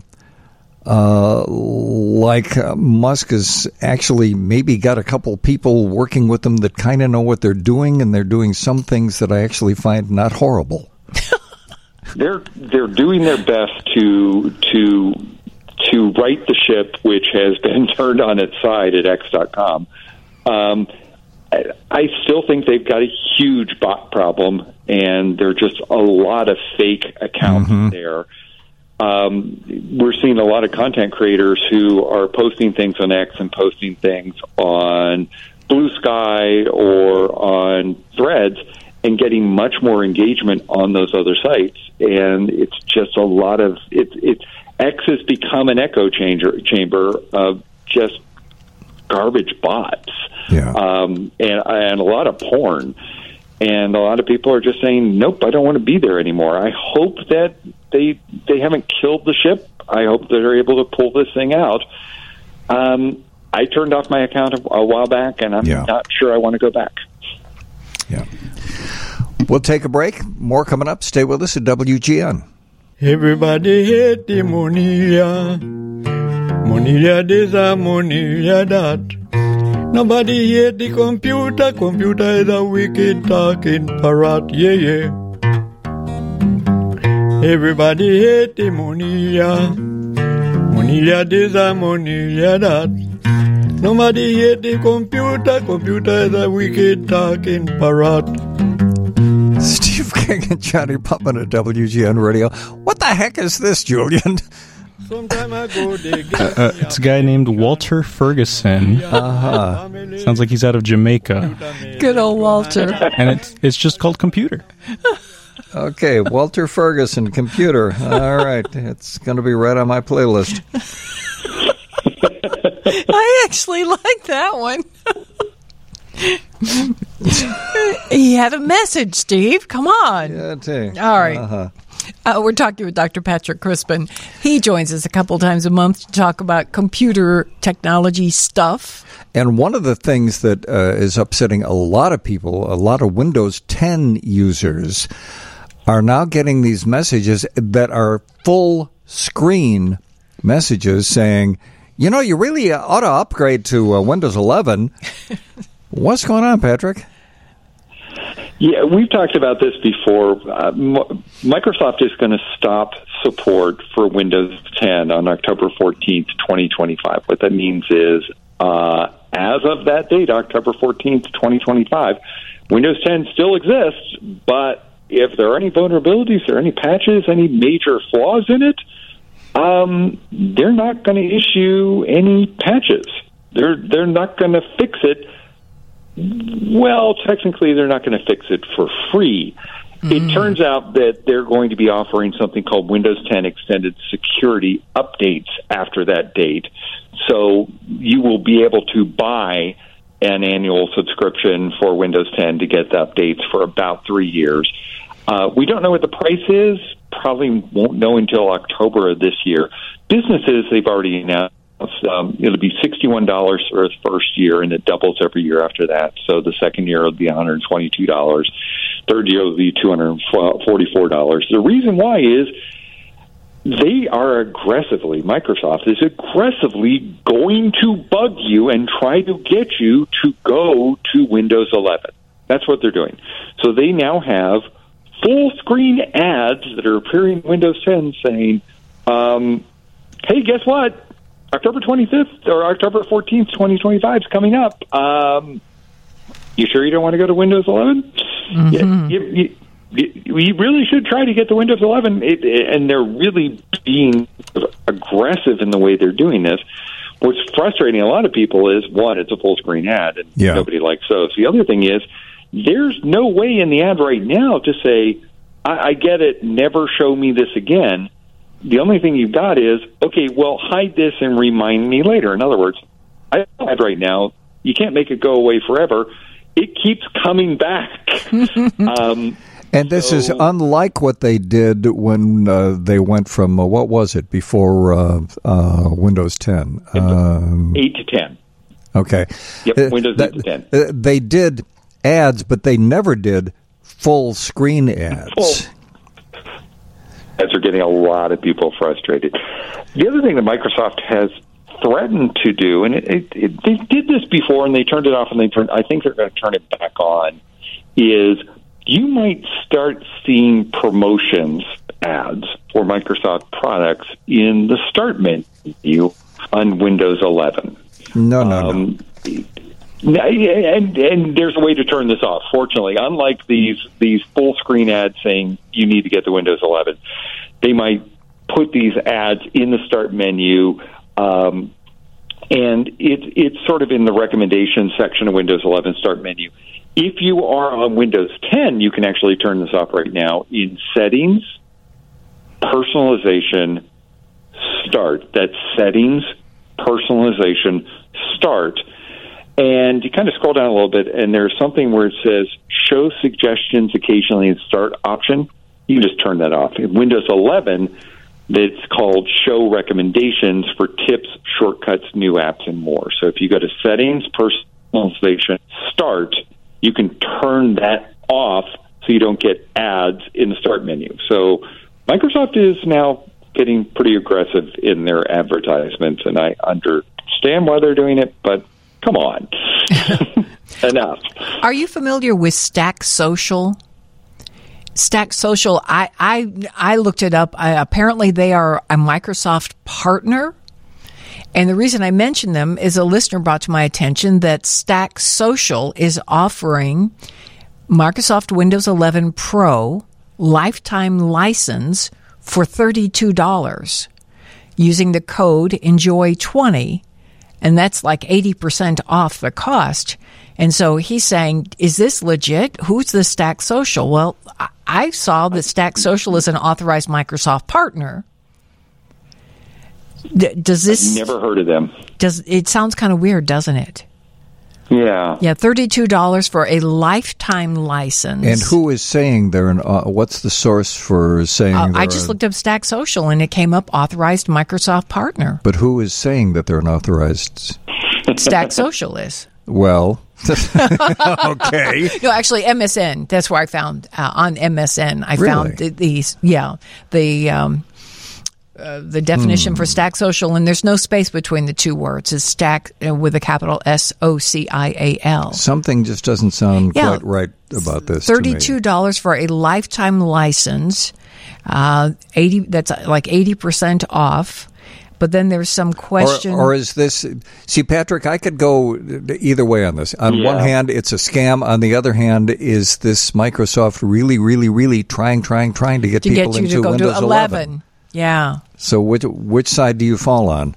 uh, like uh, Musk has actually maybe got a couple people working with them that kind of know what they're doing, and they're doing some things that I actually find not horrible. they're they're doing their best to to to right the ship, which has been turned on its side at X dot com. Um, I, I still think they've got a huge bot problem, and there are just a lot of fake accounts Mm-hmm. there. Um, we're seeing a lot of content creators who are posting things on X and posting things on Blue Sky or on Threads and getting much more engagement on those other sites. And it's just a lot of it. It X has become an echo changer, chamber of just garbage bots, yeah. um, and and a lot of porn. And a lot of people are just saying, nope, I don't want to be there anymore. I hope that they they haven't killed the ship. I hope they're able to pull this thing out. Um, I turned off my account a, a while back, and I'm Yeah. not sure I want to go back. Yeah. We'll take a break. More coming up. Stay with us at W G N. Everybody hate the Monilla. Monilla this and Monilla that. Nobody hate the computer. Computer is a wicked talking parrot. Yeah, yeah. Everybody hate the Monilla. Monilla this and Monilla that. Nobody hate the computer. Computer is a wicked talking parrot. Steve King and Johnny Putman at W G N Radio. What the heck is this, Julian? Sometime I go they get Uh, uh, it's a guy named Walter Ferguson. Uh-huh. Sounds like he's out of Jamaica. Good old Walter. And it's, it's just called Computer. Okay, Walter Ferguson, Computer. All right, it's going to be right on my playlist. I actually like that one. He had a message, Steve. Come on. Yeah, too. All right. Uh-huh. Uh, we're talking with Doctor Patrick Crispin. He joins us a couple times a month to talk about computer technology stuff. And one of the things that uh, is upsetting a lot of people, a lot of Windows ten users, are now getting these messages that are full screen messages saying, you know, you really ought to upgrade to uh, Windows eleven. What's going on, Patrick? Yeah, we've talked about this before. Uh, M- Microsoft is going to stop support for Windows ten on October fourteenth, twenty twenty-five. What that means is, uh, as of that date, October fourteenth, twenty twenty-five, Windows ten still exists, but if there are any vulnerabilities or any patches, any major flaws in it, um, they're not going to issue any patches. They're they're not going to fix it. Well, technically, they're not going to fix it for free. Mm. It turns out that they're going to be offering something called Windows ten Extended Security Updates after that date. So you will be able to buy an annual subscription for Windows ten to get the updates for about three years. Uh, we don't know what the price is. Probably won't know until October of this year. Businesses, they've already announced. Um, it'll be sixty-one dollars for the first year, and it doubles every year after that. So the second year will be one hundred twenty-two dollars. Third year will be two hundred forty-four dollars. The reason why is they are aggressively, Microsoft is aggressively going to bug you and try to get you to go to Windows eleven. That's what they're doing. So they now have full-screen ads that are appearing in Windows ten saying, um, hey, guess what? October twenty-fifth or October fourteenth, twenty twenty-five is coming up. Um, you sure you don't want to go to Windows eleven? Mm-hmm. You, you, you, you really should try to get to Windows eleven, it, it, and they're really being aggressive in the way they're doing this. What's frustrating a lot of people is, one, it's a full-screen ad, and yeah. nobody likes those. The other thing is, there's no way in the ad right now to say, I, I get it, never show me this again. The only thing you've got is, okay, well, hide this and remind me later. In other words, I have right now, you can't make it go away forever. It keeps coming back. um, and this so, is unlike what they did when uh, they went from, uh, what was it, before uh, uh, Windows ten? Um, eight to ten. Okay. Yep, uh, Windows that, eight to ten. Uh, they did ads, but they never did full-screen ads. Full. Ads are getting a lot of people frustrated. The other thing that Microsoft has threatened to do, and it, it, it, they did this before and they turned it off and they turned, I think they're going to turn it back on, is you might start seeing promotions ads for Microsoft products in the Start menu on Windows eleven. No, no, um, no. And, and there's a way to turn this off. Fortunately, unlike these these full screen ads saying you need to get the Windows eleven, they might put these ads in the Start menu, um, and it, it's sort of in the recommendations section of Windows eleven Start menu. If you are on Windows ten, you can actually turn this off right now in Settings, Personalization, Start. That's Settings, Personalization, Start. And you kind of scroll down a little bit, and there's something where it says Show Suggestions Occasionally in Start option. You can just turn that off. In Windows eleven, it's called Show Recommendations for tips, shortcuts, new apps, and more. So if you go to Settings, Personalization, Start, you can turn that off so you don't get ads in the Start menu. So Microsoft is now getting pretty aggressive in their advertisements, and I understand why they're doing it, but come on. Enough. Are you familiar with Stack Social? Stack Social, I, I, I looked it up. I, apparently they are a Microsoft partner. And the reason I mention them is a listener brought to my attention that Stack Social is offering Microsoft Windows eleven Pro lifetime license for thirty-two dollars using the code enjoy twenty, and that's like eighty percent off the cost. And so he's saying, is this legit? Who's the Stack Social? Well, I saw that Stack Social is an authorized Microsoft partner. D- does this... I've never heard of them. Does it sounds kind of weird, doesn't it? Yeah. Yeah, thirty-two dollars for a lifetime license. And who is saying they're an, uh, what's the source for saying Uh, they're I just a, looked up Stack Social, and it came up authorized Microsoft partner. But who is saying that they're an authorized... Stack Social is. Well, okay. No, actually, M S N. That's where I found, uh, on M S N, I Really? found the, these, yeah, the... Um, Uh, the definition Hmm. for Stack Social, and there's no space between the two words. It's Stack uh, with a capital S O C I A L. Something just doesn't sound Yeah. quite right about this to me. thirty-two dollars for a lifetime license. Uh, eighty. That's uh, like eighty percent off. But then there's some question. Or, or is this... See, Patrick, I could go either way on this. On Yeah. one hand, it's a scam. On the other hand, is this Microsoft really, really, really trying, trying, trying to get to people get you into to go Windows to eleven. Yeah. So which which side do you fall on?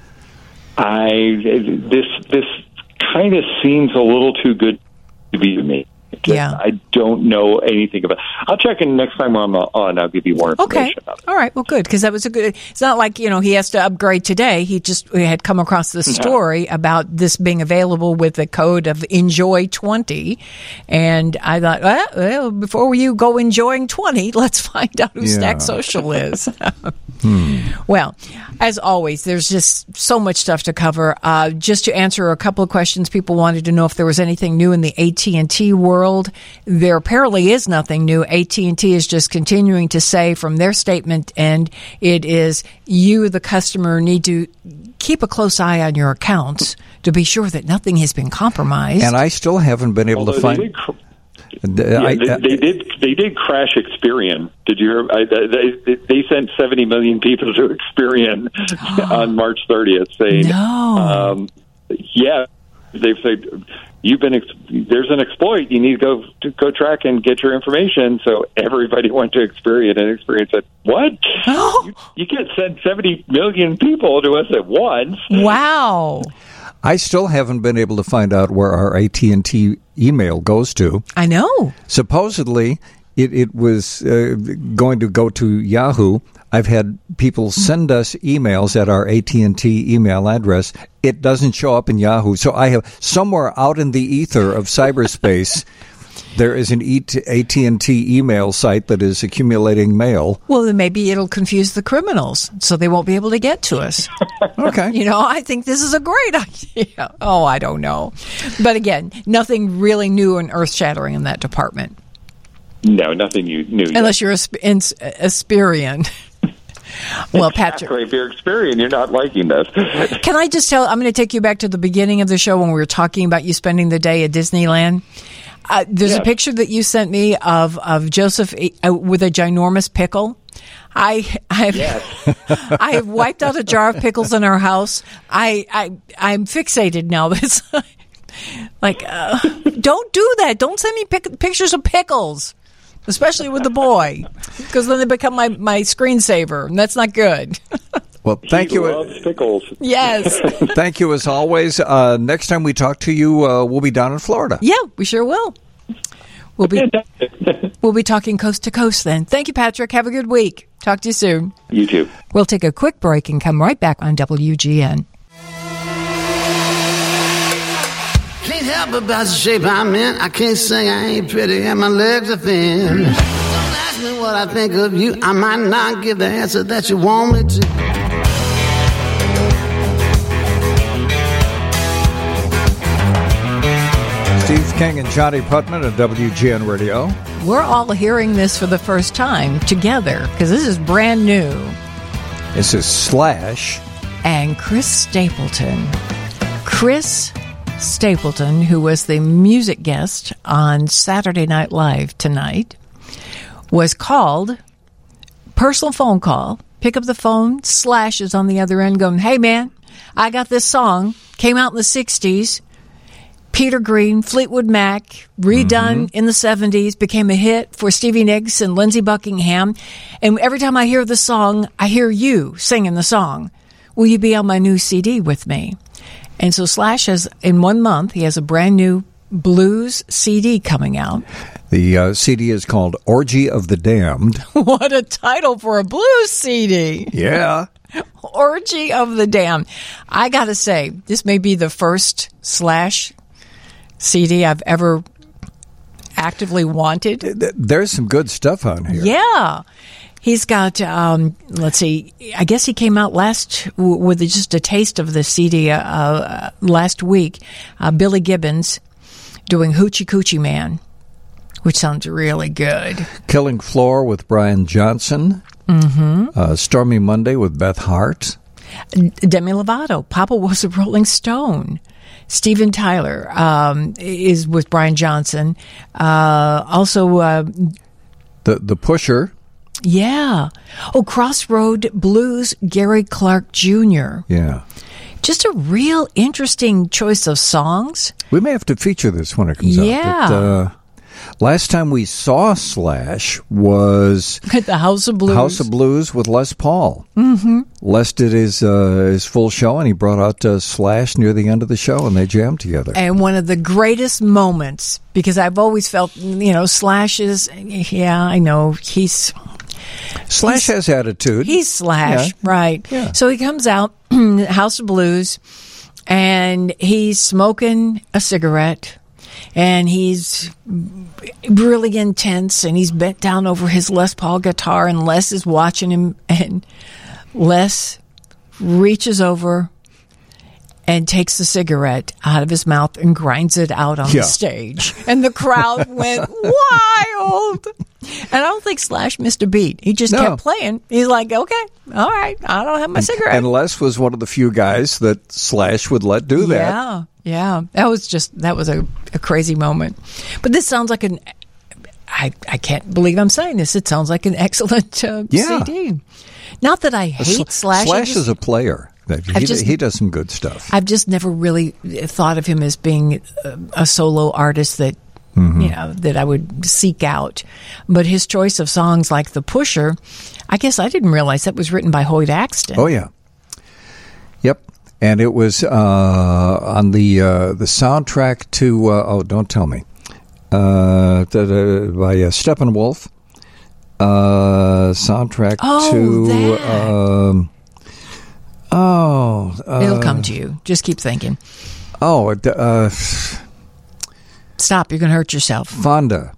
I this this kind of seems a little too good to be me. Yeah. I don't know anything about. I'll check in next time I'm on. I'll give you more Okay. information. All right. Well, good, because that was a good. It's not like, you know, he has to upgrade today. He just we had come across the story about this being available with the code of enjoy twenty, and I thought, well, well before you go enjoying twenty, let's find out who Yeah. Stack Social is. Hmm. Well, as always, there's just so much stuff to cover. Uh, just to answer a couple of questions, people wanted to know if there was anything new in the A T and T world. There apparently is nothing new. A T and T is just continuing to say from their statement, and it is you, the customer, need to keep a close eye on your accounts to be sure that nothing has been compromised. And I still haven't been able to Although find... they did cr- The- I- yeah, they, they did. They did crash Experian. Did you hear? I, they, they sent seventy million people to Experian on March thirtieth, saying, No. um, "Yeah, they've said you've been. Ex- there's an exploit. You need to go to go track and get your information." So everybody went to Experian, and Experian said, "What? You, you can't send seventy million people to us at once." Wow. I still haven't been able to find out where our A T and T email goes to. I know. Supposedly, it, it was uh, going to go to Yahoo. I've had people send us emails at our A T and T email address. It doesn't show up in Yahoo. So I have somewhere out in the ether of cyberspace, there is an A T and T email site that is accumulating mail. Well, then maybe it'll confuse the criminals, so they won't be able to get to us. Okay. You know, I think this is a great idea. Oh, I don't know. But again, nothing really new and earth-shattering in that department. No, nothing you knew. Unless you're a, sp- in, a Spirian. Well, Patrick. Exactly. If you're Experian, you're not liking this. Can I just tell, I'm going to take you back to the beginning of the show when we were talking about you spending the day at Disneyland. Uh, there's Yes. a picture that you sent me of, of Joseph uh, with a ginormous pickle. I I've, I have wiped out a jar of pickles in our house. I I I'm fixated now. It's like uh, don't do that. Don't send me pic- pictures of pickles, especially with the boy, because then they become my my screensaver, and that's not good. Well, thank He you. loves pickles. Yes. Thank you as always. Uh, next time we talk to you, uh, we'll be down in Florida. Yeah, we sure will. We'll be we'll be talking coast to coast then. Thank you, Patrick. Have a good week. Talk to you soon. You too. We'll take a quick break and come right back on W G N. Can't help about the shape I'm in. I can't sing, I ain't pretty, and my legs are thin. Don't ask me what I think of you. I might not give the answer that you want me to. Steve King and Johnny Putman at W G N Radio. We're all hearing this for the first time together because this is brand new. This is Slash. And Chris Stapleton. Chris Stapleton, who was the music guest on Saturday Night Live tonight, was called, personal phone call, pick up the phone, Slash is on the other end going, hey man, I got this song, came out in the sixties, Peter Green, Fleetwood Mac, redone mm-hmm. in the seventies, became a hit for Stevie Nicks and Lindsey Buckingham. And every time I hear the song, I hear you singing the song. Will you be on my new C D with me? And so Slash has, in one month, he has a brand new blues C D coming out. The uh, C D is called Orgy of the Damned. What a title for a blues C D. Yeah. Orgy of the Damned. I got to say, this may be the first Slash C D I've ever actively wanted. There's some good stuff on here. Yeah. He's got, um, let's see, I guess he came out last with just a taste of the C D uh, uh, last week. Uh, Billy Gibbons doing Hoochie Coochie Man, which sounds really good. Killing Floor with Brian Johnson. Mm-hmm. Uh, Stormy Monday with Beth Hart. Demi Lovato, Papa Was a Rolling Stone. Steven Tyler um, is with Brian Johnson. Uh, also, uh, the the Pusher. Yeah. Oh, Crossroad Blues, Gary Clark Junior Yeah. Just a real interesting choice of songs. We may have to feature this when it comes yeah. out. But, uh, last time we saw Slash was at the House of Blues. House of Blues with Les Paul. Mm-hmm. Les did his uh, his full show, and he brought out uh, Slash near the end of the show, and they jammed together. And one of the greatest moments, because I've always felt, you know, Slash is, yeah, I know, he's... Slash he's, has attitude. He's Slash, yeah. right. Yeah. So he comes out, House of Blues, and he's smoking a cigarette, and he's really intense, and he's bent down over his Les Paul guitar, and Les is watching him, and Les reaches over and takes the cigarette out of his mouth and grinds it out on yeah. the stage. And the crowd went wild. And I don't think Slash missed a beat. He just no. kept playing. He's like, okay, all right, I don't have my and, cigarette. And Les was one of the few guys that Slash would let do that. Yeah, yeah. That was just, that was a, a crazy moment. But this sounds like an, I, I can't believe I'm saying this. It sounds like an excellent uh, yeah. C D. Not that I hate Slash. Slash just, is a player. He, just, he does some good stuff. I've just never really thought of him as being a, a solo artist that, mm-hmm. you know, that I would seek out. But his choice of songs like The Pusher, I guess I didn't realize that was written by Hoyt Axton. Oh, yeah. Yep. And it was uh, on the uh, the soundtrack to, uh, oh, don't tell me, uh, the, the, by uh, Steppenwolf. Uh, soundtrack oh, to... that. Um, Oh, uh, it'll come to you. Just keep thinking. Oh, uh, stop! You're going to hurt yourself. Fonda,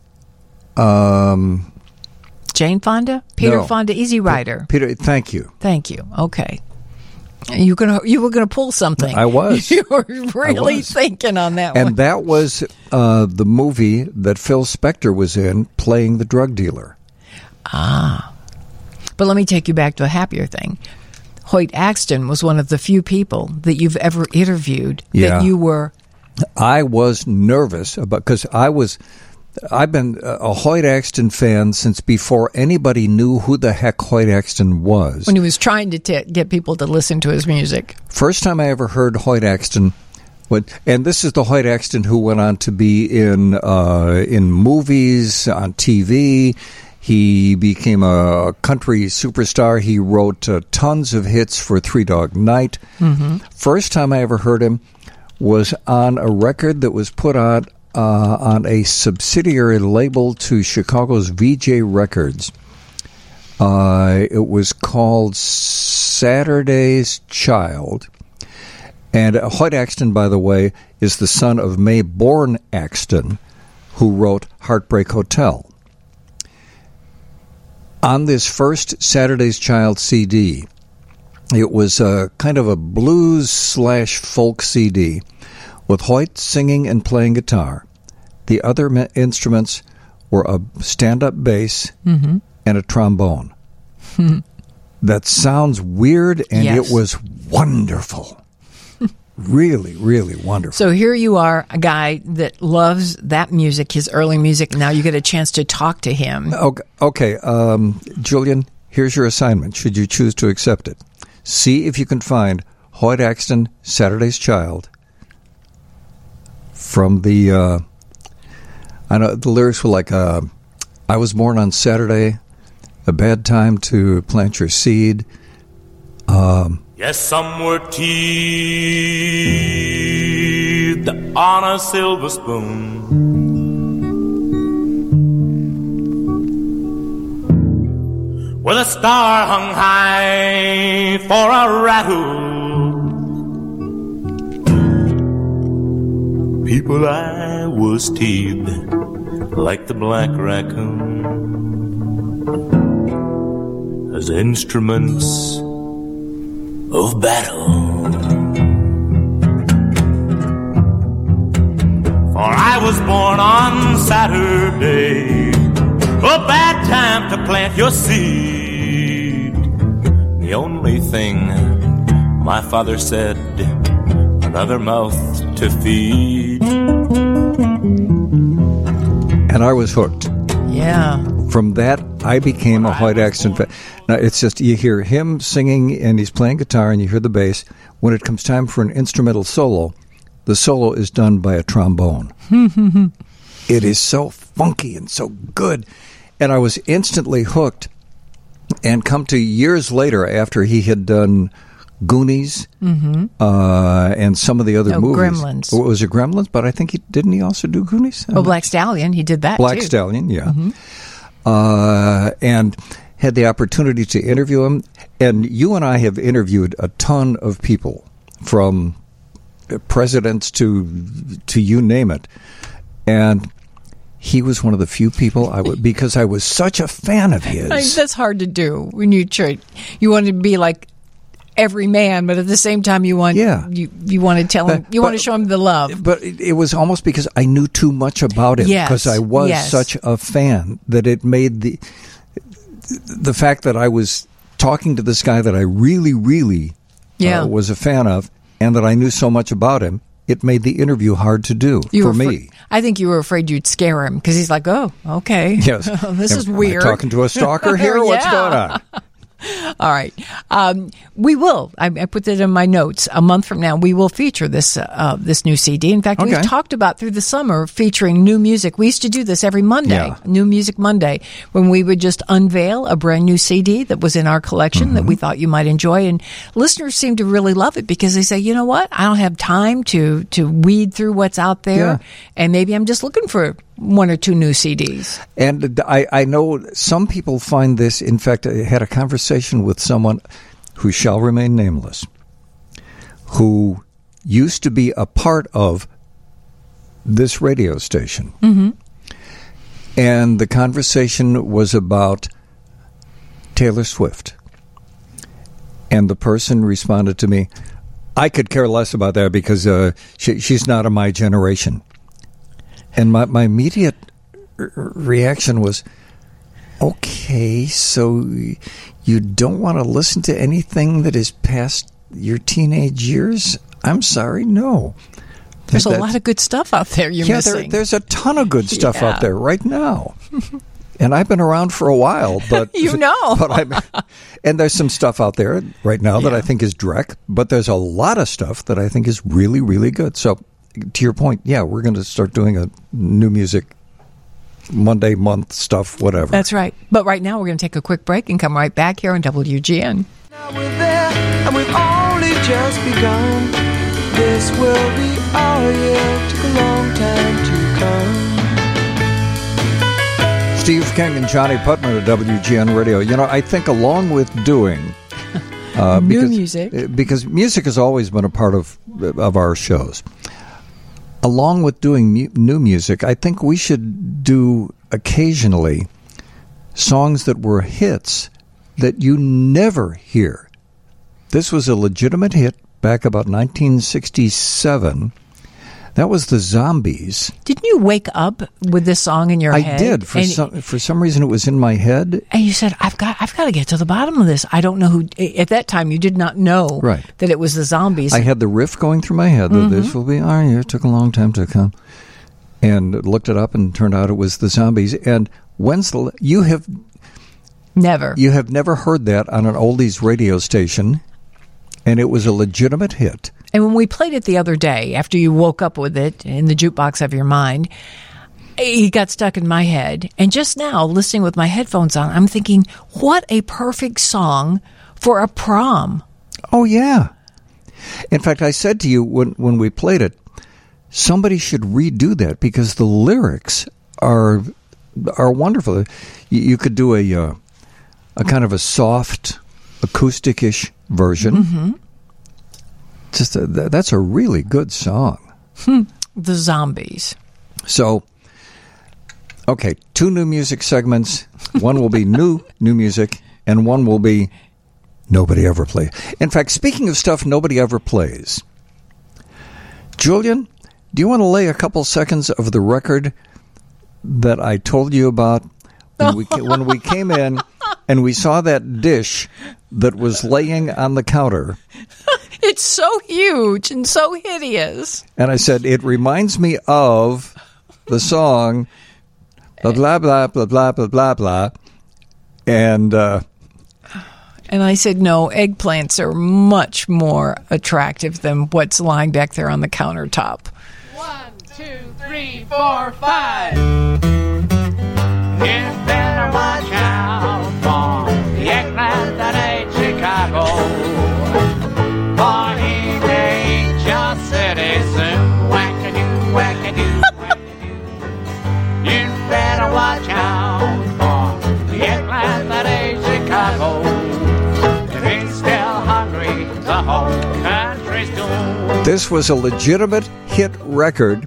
um, Jane Fonda, Peter no. Fonda, Easy Rider. Peter, thank you, thank you. Okay, you gonna you were going to pull something. I was. You were really was. thinking on that and one. And that was uh, the movie that Phil Spector was in, playing the drug dealer. Ah, but let me take you back to a happier thing. Hoyt Axton was one of the few people that you've ever interviewed yeah. that you were... I was nervous about, because I was I've been a Hoyt Axton fan since before anybody knew who the heck Hoyt Axton was. When he was trying to t- get people to listen to his music. First time I ever heard Hoyt Axton, and this is the Hoyt Axton who went on to be in uh, in movies, on T V. He became a country superstar. He wrote uh, tons of hits for Three Dog Night. Mm-hmm. First time I ever heard him was on a record that was put on Uh, on a subsidiary label to Chicago's V J Records. Uh, it was called Saturday's Child. And Hoyt Axton, by the way, is the son of Mae Bourne Axton, who wrote Heartbreak Hotel. On this first Saturday's Child C D, it was a kind of a blues slash folk C D, with Hoyt singing and playing guitar. The other me- instruments were a stand-up bass Mm-hmm. and a trombone. That sounds weird, and Yes. it was wonderful. Really, really wonderful. So here you are, a guy that loves that music, his early music. Now you get a chance to talk to him. Okay, okay um, Julian, here's your assignment, should you choose to accept it. See if you can find Hoyt Axton, Saturday's Child, from the, uh, I know the lyrics were like, uh, I was born on Saturday, a bad time to plant your seed. Um, Yes, some were teethed on a silver spoon. With a star hung high for a rattle. People, I was teethed like the black raccoon as instruments of battle. For I was born on Saturday, a bad time to plant your seed. The only thing my father said, another mouth to feed. and I was hooked. Yeah. From that, I became a Hoyt Axton fan. Now, it's just, you hear him singing, and he's playing guitar, and you hear the bass. When it comes time for an instrumental solo, the solo is done by a trombone. It is so funky and so good. And I was instantly hooked, and come to years later, after he had done Goonies Mm-hmm. uh, and some of the other Oh, movies. Gremlins. Well, it was it Gremlins? But I think he didn't he also do Goonies? Oh, Black Stallion. He did that, Black too. Stallion, yeah. Mm-hmm. Uh, and had the opportunity to interview him. And you and I have interviewed a ton of people, from presidents to to you name it. And he was one of the few people I would, because I was such a fan of his. I mean, that's hard to do when you try. You want to be like every man, but at the same time, you want Yeah. you you want to tell him, But- you want but- to show him the love. But it, it was almost because I knew too much about him, Yes, because I was yes. such a fan, that it made the the fact that I was talking to this guy that I really, really Yeah. uh, was a fan of, and that I knew so much about him, it made the interview hard to do You for were me. afra- I think you were afraid you'd scare him because he's like, "Oh, okay, Yes. this Am- is am I weird." talking to a stalker here? What's Yeah. going on? All right. Um, we will. I, I put that in my notes. A month from now, we will feature this uh, this new C D. In fact, Okay. we've talked about through the summer featuring new music. We used to do this every Monday, Yeah. New Music Monday, when we would just unveil a brand new C D that was in our collection Mm-hmm. that we thought you might enjoy. And listeners seem to really love it because they say, you know what? I don't have time to, to weed through what's out there. Yeah. And maybe I'm just looking for one or two new C Ds. And I, I know some people find this. In fact, I had a conversation with someone who shall remain nameless, who used to be a part of this radio station. Mm-hmm. And the conversation was about Taylor Swift. And the person responded to me, I could care less about that because uh, she, she's not of my generation. And my, my immediate r- reaction was, okay, so you don't want to listen to anything that is past your teenage years? I'm sorry, no. There's a That's- lot of good stuff out there you're yeah, there, missing. there's a ton of good stuff Yeah. out there right now. And I've been around for a while, but You know. but I'm, and there's some stuff out there right now that I think is dreck, but there's a lot of stuff that I think is really, really good. So, to your point, yeah, we're going to start doing a new music Monday, month stuff, whatever. That's right. But right now, we're going to take a quick break and come right back here on W G N. We're there, and we've only just begun. This will be our year. Took a long time to come. Steve King and Johnny Putman at W G N Radio. You know, I think along with doing uh, New because, music. because music has always been a part of of our shows. Along with doing mu- new music, I think we should do occasionally songs that were hits that you never hear. This was a legitimate hit back about nineteen sixty-seven. That was the Zombies. Didn't you wake up with this song in your I head? did. For and, some for some reason, it was in my head. and you said, "I've got, I've got to get to the bottom of this." I don't know who. At that time, you did not know Right. that it was the Zombies. I had the riff going through my head that Mhm. this will be our year. It took a long time to come. And looked it up, and it turned out it was the Zombies. And when's the you have Never. you have never heard that on an oldies radio station, and it was a legitimate hit. And when we played it the other day, after you woke up with it in the jukebox of your mind, it got stuck in my head. And just now, listening with my headphones on, I'm thinking, what a perfect song for a prom. Oh yeah. In fact, I said to you when when we played it, somebody should redo that because the lyrics are are wonderful. You, you could do a uh, a kind of a soft acoustic-ish version. Mm-hmm. Just a, th- that's a really good song. The Zombies. So, okay, two new music segments. One will be new new music, and one will be nobody ever plays. In fact, speaking of stuff nobody ever plays, Julian, do you want to lay a couple seconds of the record that I told you about when we, ca- when we came in and we saw that dish that was laying on the counter? It's so huge and so hideous. And I said, it reminds me of the song, blah, blah, blah, blah, blah, blah, blah, blah. And, uh, And I said, no, eggplants are much more attractive than what's lying back there on the countertop. One, two, three, four, five. You better watch out for the eggplant that ain't Chicago. For he ain't your citizen. Wackadoo, wackadoo, wackadoo. You better watch out for the eggplant that ain't Chicago. If he's still hungry, the whole country's doomed. this was a legitimate hit record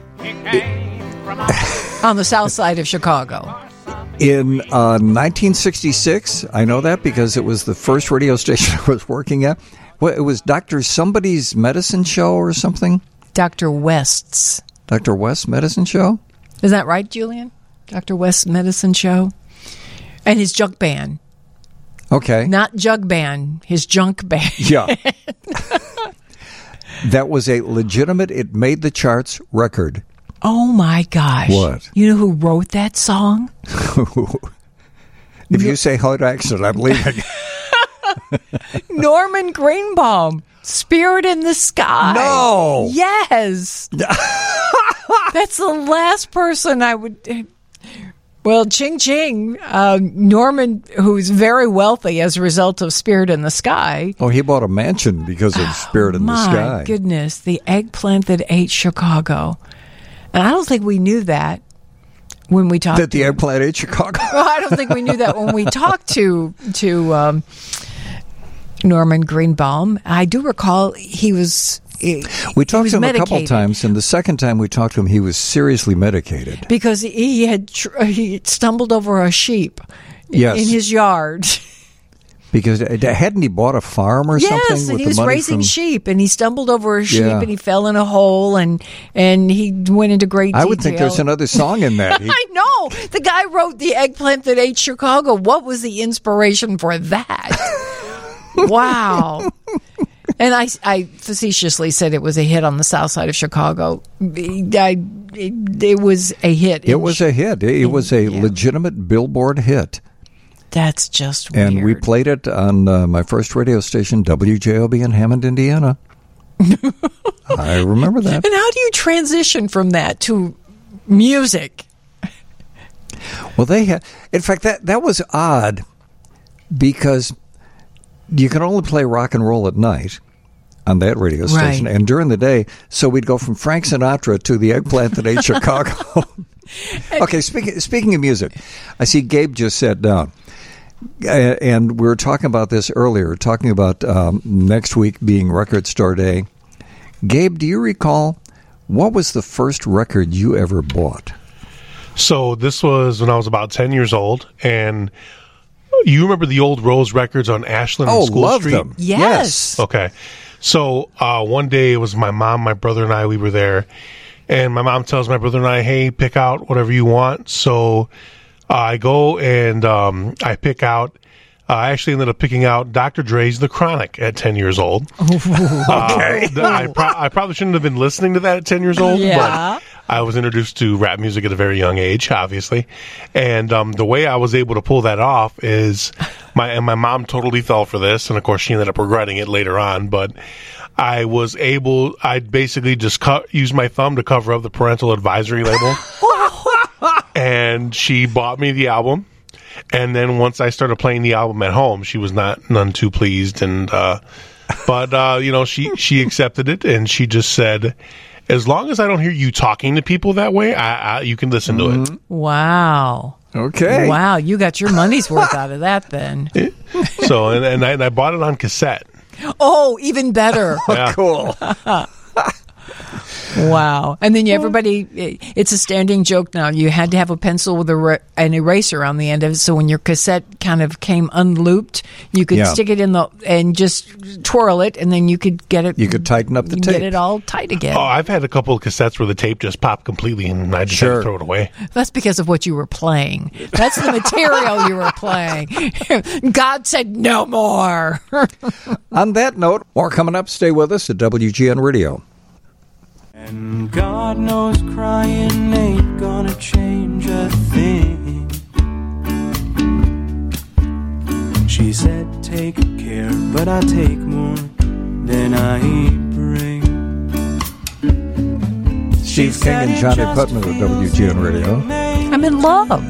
On the south side of Chicago. in uh, nineteen sixty-six. I know that because it was the first radio station I was working at. Well, it was Doctor Somebody's Medicine Show or something? Doctor West's. Doctor West's Medicine Show? Is that right, Julian? Doctor West's Medicine Show? And his junk band. Okay. Not jug band, his junk band. Yeah. That was a legitimate, it made the charts record. Oh, my gosh. What? You know who wrote that song? If you say hot accent, I'm leaving. Norman Greenbaum. Spirit in the Sky. No. Yes. That's the last person I would... Well, ching ching. Uh, Norman, who's very wealthy as a result of Spirit in the Sky. Oh, he bought a mansion because of Spirit in the My Sky. goodness, the eggplant that ate Chicago. And I don't think we knew that when we talked. That the eggplant ate Chicago? Well, I don't think we knew that when we talked to to um, Norman Greenbaum. I do recall he was. He, We talked he was to him medicated. a couple times, and the second time we talked to him, he was seriously medicated. Because he had tr- he stumbled over a sheep Yes. in his yard. Because hadn't he bought a farm or something? Yes, with and he the was money raising from... sheep, and he stumbled over a sheep, Yeah. and he fell in a hole, and and he went into great detail. I would think there's another song in that. He- I know. The guy wrote The Eggplant That Ate Chicago. What was the inspiration for that? Wow. And I, I facetiously said it was a hit on the south side of Chicago. I, it, it was a hit. It was a hit. It was a yeah. legitimate Billboard hit. That's just and weird. we played it on uh, my first radio station, W J O B in Hammond, Indiana. I remember that. And how do you transition from that to music? Well, they had, in fact, that, that was odd because you can only play rock and roll at night on that radio station, Right. and during the day, so we'd go from Frank Sinatra to the Eggplant That Ate Chicago. Okay, speaking speaking of music, I see Gabe just sat down, uh, and we were talking about this earlier, talking about um, next week being Record Store Day. Gabe, do you recall what was the first record you ever bought? So this was when I was about ten years old, and you remember the old Rose records on Ashland Oh, and School love Street? them. Yes. Yes. Okay. So uh, one day it was my mom, my brother, and I, we were there, and my mom tells my brother and I, hey, pick out whatever you want. So uh, I go and um, I pick out, uh, I actually ended up picking out Doctor Dre's The Chronic at ten years old. Okay. Uh, the- I, pro- I probably shouldn't have been listening to that at ten years old, Yeah. but I was introduced to rap music at a very young age, obviously. And um, the way I was able to pull that off is my and my mom totally fell for this, and of course she ended up regretting it later on, but I was able, I basically just cut, used my thumb to cover up the parental advisory label. And she bought me the album. And then once I started playing the album at home, she was not none too pleased. And uh, but uh, you know, she she accepted it, and she just said, as long as I don't hear you talking to people that way, I, I, you can listen to it. Wow. Okay. Wow, you got your money's worth out of that then. So and, and, I, and I bought it on cassette. Oh, even better. Yeah. Cool. Wow. And then you, everybody, it's a standing joke now. You had to have a pencil with a, ra- an eraser on the end of it, so when your cassette kind of came unlooped, you could Yeah. stick it in the, and just twirl it, and then you could get it. You could tighten up the you tape. Get it all tight again. Oh, I've had a couple of cassettes where the tape just popped completely, and I just had Sure. to throw it away. That's because of what you were playing. That's the material you were playing. God said no more. On that note, more coming up. Stay with us at W G N Radio. And God knows crying ain't gonna change a thing. She said take care, but I take more than I bring. Steve King and Johnny Putman at W G N Radio. I'm in love.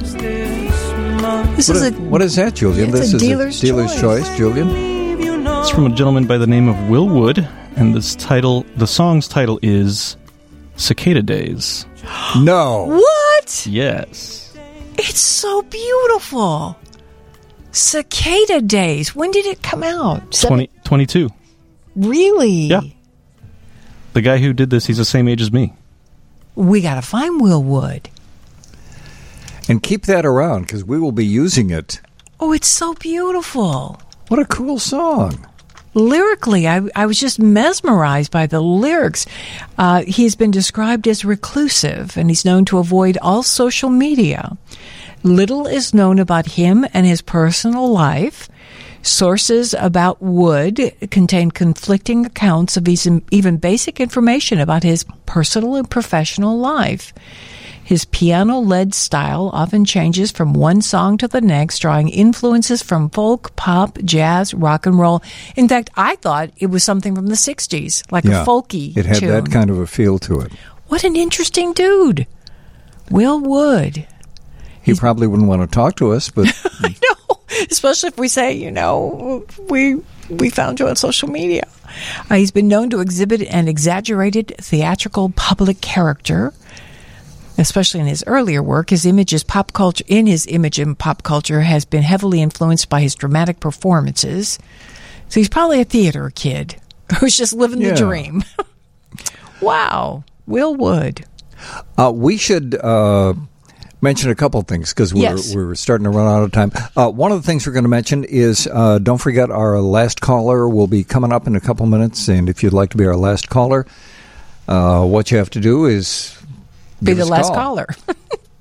This What is is, a what is that, Julian? it's This a is dealer's a dealer's choice, choice. Julian. It's from a gentleman by the name of Will Wood, and this title, the song's title is Cicada Days. No. What? Yes. It's so beautiful. Cicada Days. When did it come out? twenty, twenty-two. Really? Yeah. The guy who did this, he's the same age as me. We got to find Will Wood. And keep that around because we will be using it. Oh, it's so beautiful. What a cool song. Lyrically, I, I was just mesmerized by the lyrics. Uh, he's been described as reclusive, and he's known to avoid all social media. Little is known about him and his personal life. Sources about Wood contain conflicting accounts of his, even basic information about his personal and professional life. His piano-led style often changes from one song to the next, drawing influences from folk, pop, jazz, rock and roll. In fact, I thought it was something from the sixties, like Yeah, a folky It had tune. that kind of a feel to it. What an interesting dude. Will Wood. He probably wouldn't want to talk to us, but Especially if we say, you know, we we found you on social media. Uh, he's been known to exhibit an exaggerated theatrical public character, especially in his earlier work. His image is pop culture. In his image in pop culture has been heavily influenced by his dramatic performances. So he's probably a theater kid who's just living Yeah. the dream. Wow, Will Wood. uh, we should uh, mention a couple things because we're, Yes. we're starting to run out of time. Uh, one of the things we're going to mention is uh, don't forget our last caller will be coming up in a couple minutes. And if you'd like to be our last caller, uh, what you have to do is Be give the us a last call. caller.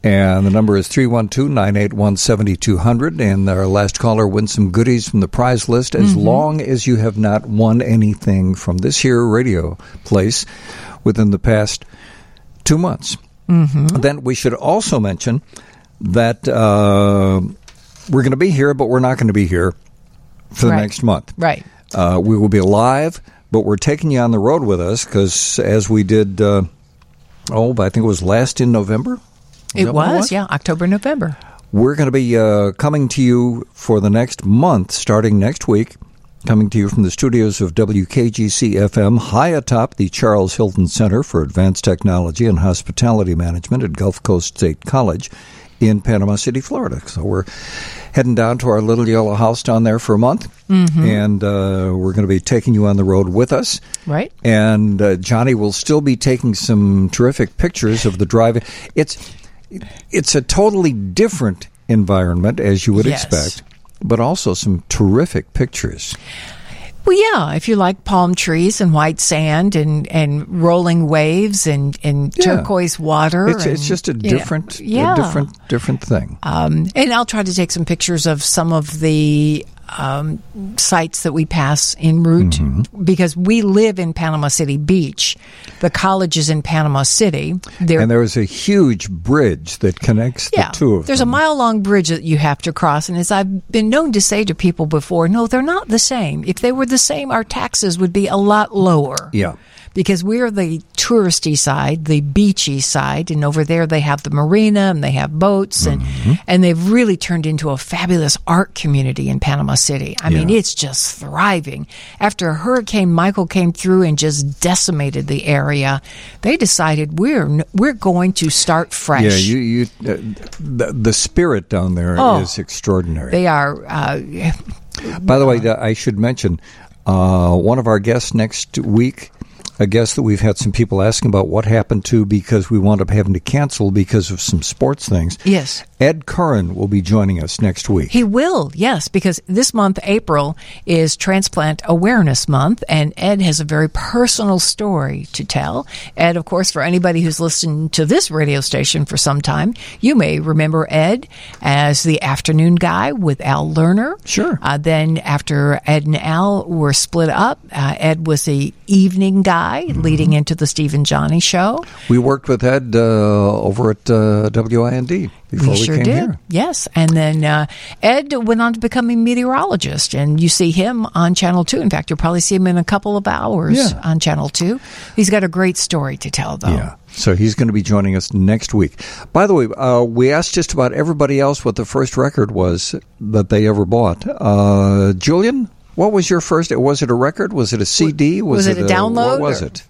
And the number is three one two, nine eight one, seven two zero zero. And our last caller wins some goodies from the prize list as Mm-hmm. long as you have not won anything from this here radio place within the past two months. Mm-hmm. Then we should also mention that uh, we're going to be here, but we're not going to be here for the Right. next month. Right. Uh, we will be live, but we're taking you on the road with us because as we did, uh, oh, I think it was last in November. Is It that what was, yeah, October, November. We're going to be uh, coming to you for the next month, starting next week, coming to you from the studios of W K G C F M, high atop the Charles Hilton Center for Advanced Technology and Hospitality Management at Gulf Coast State College in Panama City, Florida. So we're heading down to our little yellow house down there for a month, Mhm. and uh, we're going to be taking you on the road with us. Right. And uh, Johnny will still be taking some terrific pictures of the drive. It's it's a totally different environment, as you would Yes. expect, but also some terrific pictures. Well, yeah, if you like palm trees and white sand and, and rolling waves and, and Yeah. turquoise water. It's, it's and, just a you know, different, yeah. a different, different thing. Um, and I'll try to take some pictures of some of the um, sites that we pass en route Mm-hmm. because we live in Panama City Beach. The college is in Panama City. There, And there is a huge bridge that connects yeah, the two of there's them. a mile long bridge that you have to cross. And as I've been known to say to people before, no, they're not the same. If they were the same, our taxes would be a lot lower. Yeah. Because we're the touristy side, the beachy side, and over there they have the marina and they have boats, and Mm-hmm. and they've really turned into a fabulous art community in Panama City. I mean, Yeah. it's just thriving. After Hurricane Michael came through and just decimated the area, they decided we're n- we're going to start fresh. Yeah, you, you, uh, the, the spirit down there Oh. is extraordinary. They are. Uh, By the way, uh, I should mention uh, one of our guests next week, a guest that we've had some people asking about what happened to because we wound up having to cancel because of some sports things. Yes. Ed Curran will be joining us next week. He will, yes, because this month, April, is Transplant Awareness Month, and Ed has a very personal story to tell. Ed, of course, for anybody who's listened to this radio station for some time, you may remember Ed as the afternoon guy with Al Lerner. Sure. Uh, then after Ed and Al were split up, uh, Ed was the evening guy leading into the Steve and Johnny show. We worked with Ed uh, over at uh, W I N D before we, we sure came did. here. Yes. And then uh, Ed went on to become a meteorologist, and you see him on Channel two. In fact, you'll probably see him in a couple of hours Yeah. on Channel two. He's got a great story to tell, though. Yeah. So he's going to be joining us next week. By the way, uh, we asked just about everybody else what the first record was that they ever bought. Uh, Julian, what was your first? Was it a record? Was it a C D? Was it a download, What was or- it?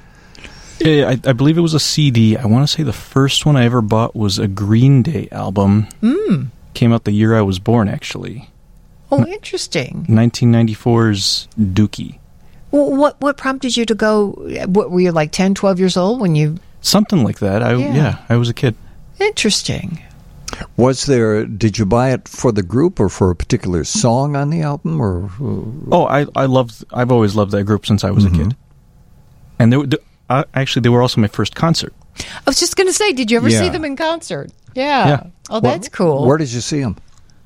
Yeah, I, I believe it was a C D. I want to say the first one I ever bought was a Green Day album. Mm. Came out the year I was born, actually. Oh, interesting. nineteen ninety-four's Dookie. Well, what what prompted you to go? What, were you like ten, twelve years old when you? Something like that. I, Yeah. yeah. I was a kid. Interesting. Was there? Did you buy it for the group or for a particular song on the album? Or Oh, I I loved. I've always loved that group since I was Mm-hmm. a kid. And they were uh, actually they were also my first concert. I was just going to say, did you ever see Yeah. them in concert? Yeah. Yeah. Oh, that's Wh- cool. Where did you see them?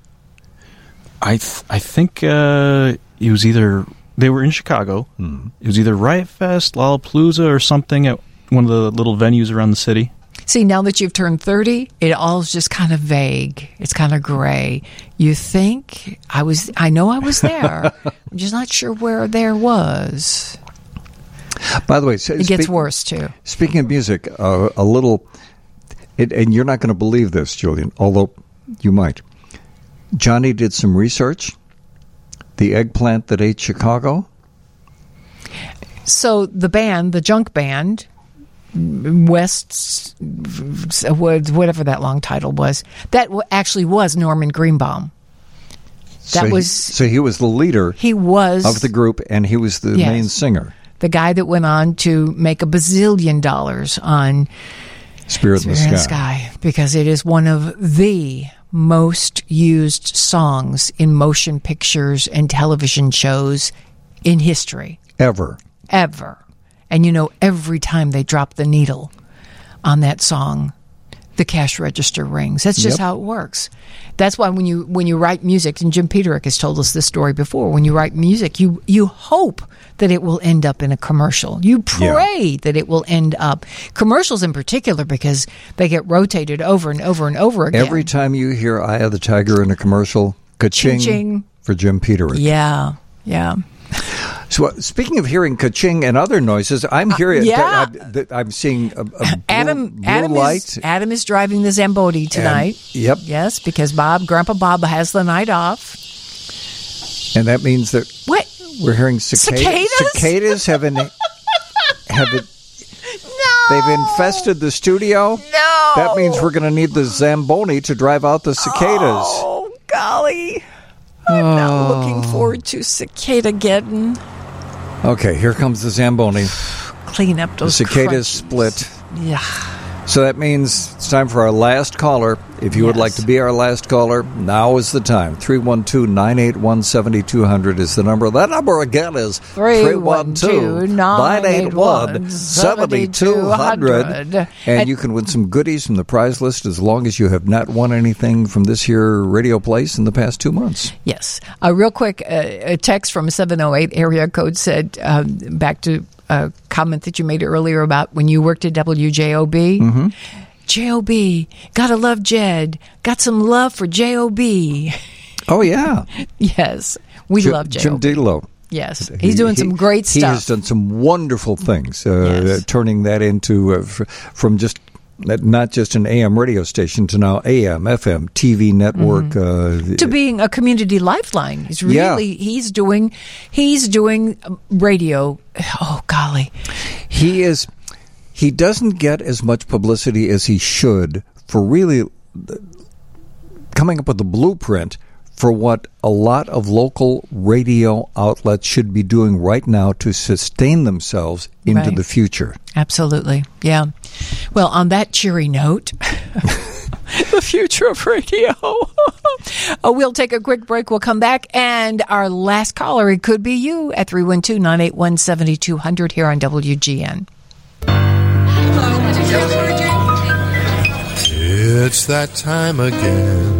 I th- I think uh, it was either they were in Chicago. Mm-hmm. It was either Riot Fest, Lollapalooza, or something at one of the little venues around the city. See, now that you've turned thirty, it all's just kind of vague. It's kind of gray. You think I was, I know I was there. I'm just not sure where there was. By the way, so It gets speak- worse, too. Speaking of music, uh, a little, it, and you're not going to believe this, Julian, although you might. Johnny did some research. The eggplant that ate Chicago. So the band, the junk band, West, whatever that long title was, that w- actually was Norman Greenbaum. That so was he, so he was the leader. He was of the group, and he was the Yes. main singer. the guy that went on to make a bazillion dollars on Spirit in the Spirit in the Sky. Sky, because it is one of the most used songs in motion pictures and television shows in history. Ever. Ever. And you know, every time they drop the needle on that song, the cash register rings. That's just Yep. how it works. That's why when you when you write music, and Jim Peterick has told us this story before, when you write music, you you hope that it will end up in a commercial. You pray that it will end up. Commercials in particular, because they get rotated over and over and over again. Every time you hear Eye of the Tiger in a commercial, ka-ching Ching-ching. for Jim Peterick. Yeah, yeah. So, uh, speaking of hearing ka-ching and other noises, I'm hearing. yeah. that, that I'm seeing a, a blue, Adam blue Adam light. is, Adam is driving the Zamboni tonight. And- yep. Yes, because Bob, Grandpa Bob has the night off. And that means that What? we're hearing cicadas. Cicadas? Cicadas have an, have it. No. They've infested the studio. No. That means we're going to need the Zamboni to drive out the cicadas. Oh, golly. I'm not looking forward to cicada getting. Okay, here comes the Zamboni. Clean up The those cicadas crutches. split. Yeah. So that means it's time for our last caller. If you would Yes. like to be our last caller, now is the time. three one two, nine eight one, seven two zero zero is the number. That number again is three one two, nine eight one, seven two zero zero. And you can win some goodies from the prize list as long as you have not won anything from this here radio place in the past two months. Yes. Uh, real quick, uh, a text from seven oh eight area code said, uh, back to a comment that you made earlier about when you worked at W J O B. Mm-hmm. J O B, gotta love Jed. Got some love for J O B. Oh, yeah. Yes, we Jim, love J O B. Jim Delo. Yes, he's doing He- some great He stuff. has done some wonderful things, uh, Yes. turning that into, uh, f- from just not just an A M radio station to now A M, F M, T V network. Uh, to being a community lifeline. He's really Yeah. he's doing he's doing um, radio. Oh golly. He is. He doesn't get as much publicity as he should for really coming up with the blueprint for what a lot of local radio outlets should be doing right now to sustain themselves into Right. the future. Absolutely. Yeah. Well, on that cheery note, the future of radio. uh, we'll take a quick break. We'll come back. And our last caller, it could be you at three one two, nine eight one, seven two zero zero here on W G N. It's that time again.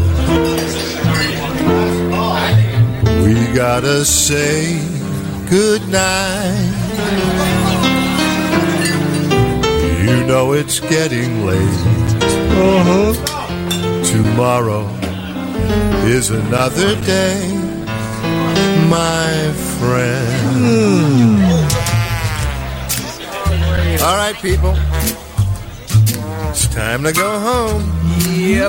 We gotta say goodnight. You know it's getting late. Uh-huh. Tomorrow is another day, my friend. All right, people. It's time to go home. Yep.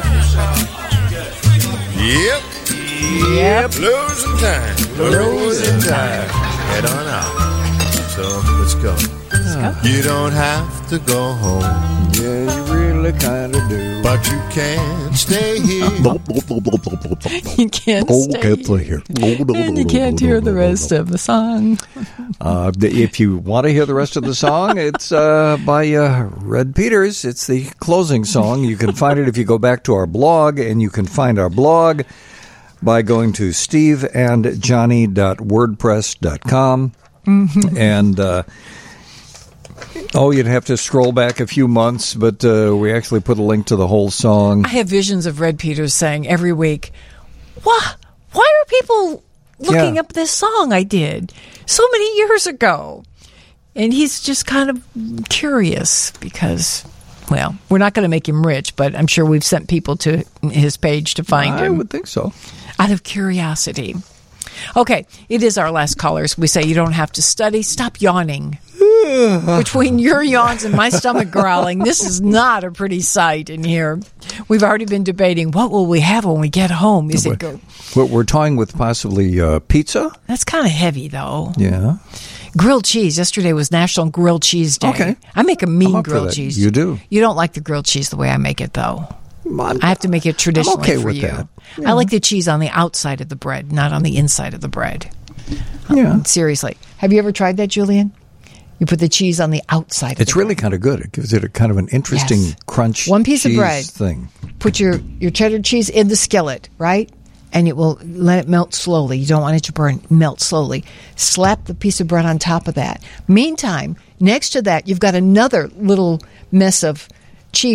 Yep. Yep. Losing time. Losing time. Head on out. So let's go. Let's go. You don't have to go home. Yeah, you really kind of do. But you can't stay here. You can't Oh, stay can't play here. and you can't hear the rest of the song. Uh, if you want to hear the rest of the song, it's uh, by uh, Red Peters. It's the closing song. You can find it if you go back to our blog, and you can find our blog by going to steve and johnny dot wordpress dot com. Mm-hmm. And, uh, oh, you'd have to scroll back a few months, but uh, we actually put a link to the whole song. I have visions of Red Peters saying every week, "Why? Why are people looking Yeah. up this song I did so many years ago?" And he's just kind of curious because, well, we're not going to make him rich, but I'm sure we've sent people to his page to find I him. would think so. Out of curiosity. Okay, it is our last callers. We say you don't have to study. Stop yawning. Between your yawns and my stomach growling, this is not a pretty sight in here. We've already been debating what will we have when we get home. Is it go? We're, we're toying with possibly uh, pizza. That's kind of heavy, though. Yeah. Grilled cheese. Yesterday was National Grilled Cheese Day. Okay. I make a mean I'm up for grilled that. cheese. You do. You don't like the grilled cheese the way I make it, though. I'm, I have to make it traditionally okay for with you. that. I like the cheese on the outside of the bread, not on the inside of the bread. Yeah. Um, seriously. Have you ever tried that, Julian? You put the cheese on the outside of It's the really kind of good. It gives it a kind of an interesting Yes. crunch. One piece of cheese bread. thing. Put your, your cheddar cheese in the skillet, right? And it will let it melt slowly. You don't want it to burn. Melt slowly. Slap the piece of bread on top of that. Meantime, next to that, you've got another little mess of cheese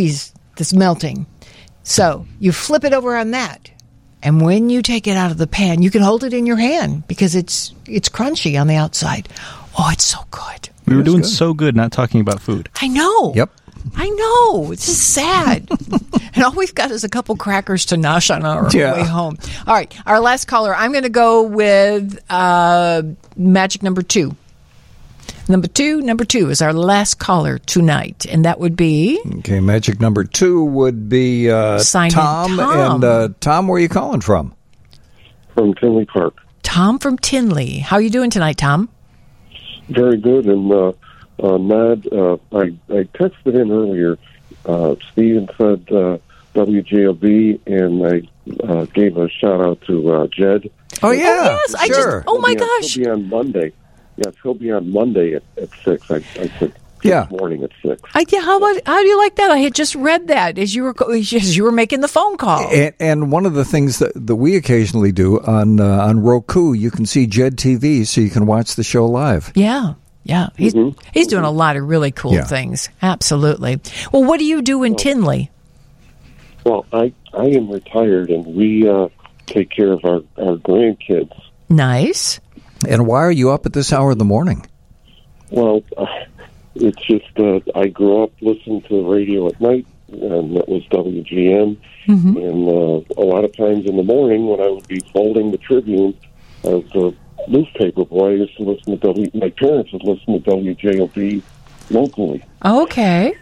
that's melting. So you flip it over on that. And when you take it out of the pan, you can hold it in your hand because it's it's crunchy on the outside. Oh, it's so good. We were doing good. so good not talking about food. I know. Yep. I know. It's just sad. And all we've got is a couple crackers to nosh on our Yeah. way home. All right. Our last caller, I'm going to go with uh, magic number two. Number two, number two is our last caller tonight, and that would be Okay, magic number two would be uh, Signed in Tom. Tom. And uh, Tom, where are you calling from? From Tinley Park. Tom from Tinley. How are you doing tonight, Tom? Very good. And uh, uh, Ned, uh, I, I texted in earlier. Uh, Steven said uh, W J O B, and I uh, gave a shout out to uh, Jed. Oh, yeah. yes, I sure. just. Oh my He'll be on- gosh. He'll be on Monday. Yes, he'll be on Monday at, at six. I, I said Yeah. this morning at six. I, yeah, how about how do you like that? I had just read that as you were as you were making the phone call. And, and one of the things that, that we occasionally do on uh, on Roku, you can see Jed T V, so you can watch the show live. Yeah, yeah, he's Mm-hmm. he's doing a lot of really cool Yeah. things. Absolutely. Well, what do you do in Tinley? Well, I, I am retired, and we uh, take care of our, our grandkids. Nice. And why are you up at this hour in the morning? Well, uh, it's just uh, I grew up listening to the radio at night, and that was W G N. Mm-hmm. And uh, a lot of times in the morning when I would be folding the Tribune as a newspaper boy, I used to listen to W. My parents would listen to W J O B locally. Okay.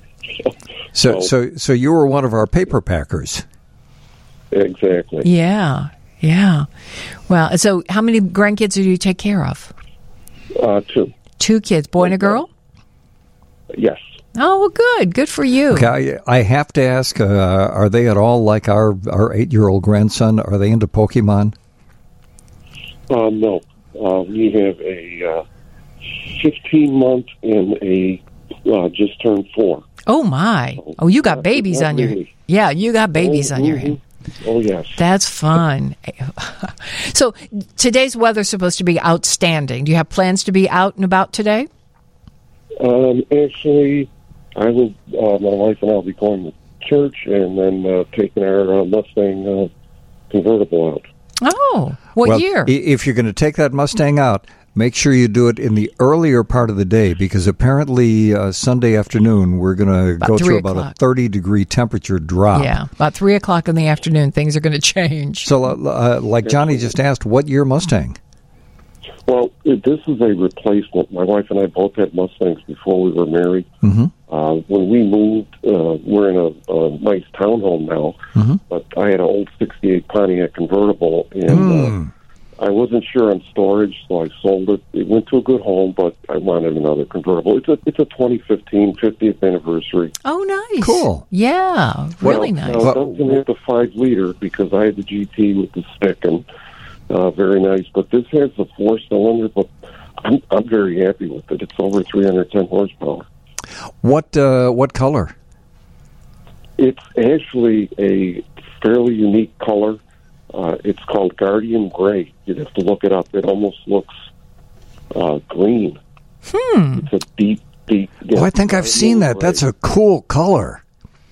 So, so, so you were one of our paper packers. Exactly. Yeah. Yeah. Well, so how many grandkids do you take care of? Uh, two. Two kids, boy and a girl? Yes. Oh, well, good. Good for you. Okay, I, I have to ask: uh, are they at all like our our eight year old grandson? Are they into Pokemon? Uh, no. Uh, we have a uh, fifteen month and a uh, just turned four. Oh, my. Oh, you got babies not on your... really. Yeah, you got babies on your hand. Oh, yes. That's fun. So today's weather's supposed to be outstanding. Do you have plans to be out and about today? Um, actually, I will. Uh, my wife and I will be going to church and then uh, taking our uh, Mustang uh, convertible out. Oh, what Well, year? i- If you're going to take that Mustang out, make sure you do it in the earlier part of the day, because apparently uh, Sunday afternoon we're going to About go three through about a o'clock. thirty degree temperature drop. Yeah, about three o'clock in the afternoon, things are going to change. So, uh, uh, like Johnny just asked, what year Mustang? Well, it, this is a replacement. My wife and I both had Mustangs before we were married. Mm-hmm. Uh, when we moved, uh, we're in a, a nice townhome now, Mm-hmm. but I had an old sixty-eight Pontiac convertible, and Mm. uh, I wasn't sure on storage, so I sold it. It went to a good home, but I wanted another convertible. It's a it's a twenty fifteen fiftieth anniversary. Oh, nice. Cool. Yeah, really Well, nice. Now, it doesn't have the five liter because I had the G T with the stick, and uh, very nice. But this has the four cylinder, but I'm I'm very happy with it. It's over three hundred ten horsepower. What uh, what color? It's actually a fairly unique color. Uh, it's called Guardian Gray. You'd have to look it up. It almost looks uh, green. Hmm. It's a deep, deep. Oh, I think I've seen that. That's a cool color.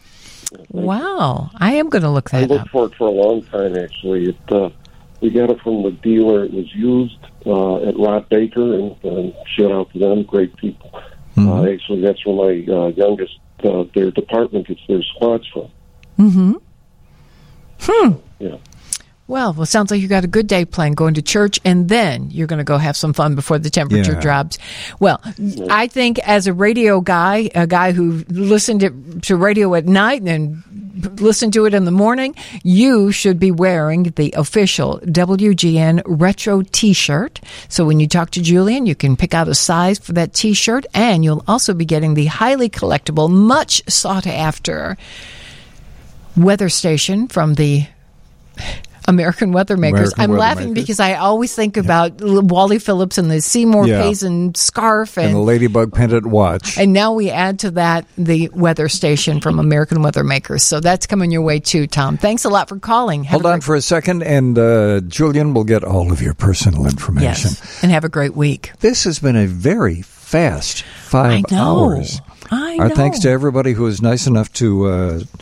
Wow. I am going to look I that looked up. for it for a long time, actually. It, uh, we got it from the dealer. It was used uh, at Rod Baker, and, and shout out to them, great people. Uh, actually, that's where my uh, youngest, uh, their department gets their squads from. Mm-hmm. Hmm. Yeah. Well, well, sounds like you got a good day planned, going to church, and then you're going to go have some fun before the temperature Yeah. drops. Well, I think as a radio guy, a guy who listened to, to radio at night and listened to it in the morning, you should be wearing the official W G N Retro T-shirt. So when you talk to Julian, you can pick out a size for that T-shirt, and you'll also be getting the highly collectible, much sought-after weather station from the American Weather Makers. American I'm Weather laughing Makers. because I always think about L- Wally Phillips and the Seymour Yeah. Payson scarf, And and the Ladybug pendant watch. and now we add to that the weather station from American Weather Makers. So that's coming your way too, Tom. Thanks a lot for calling. Have Hold a on for a second, and uh, Julian will get all of your personal great, information. yes, and have a great week. This has been a very fast five I know. hours. I Our know. thanks to everybody who was nice enough to uh,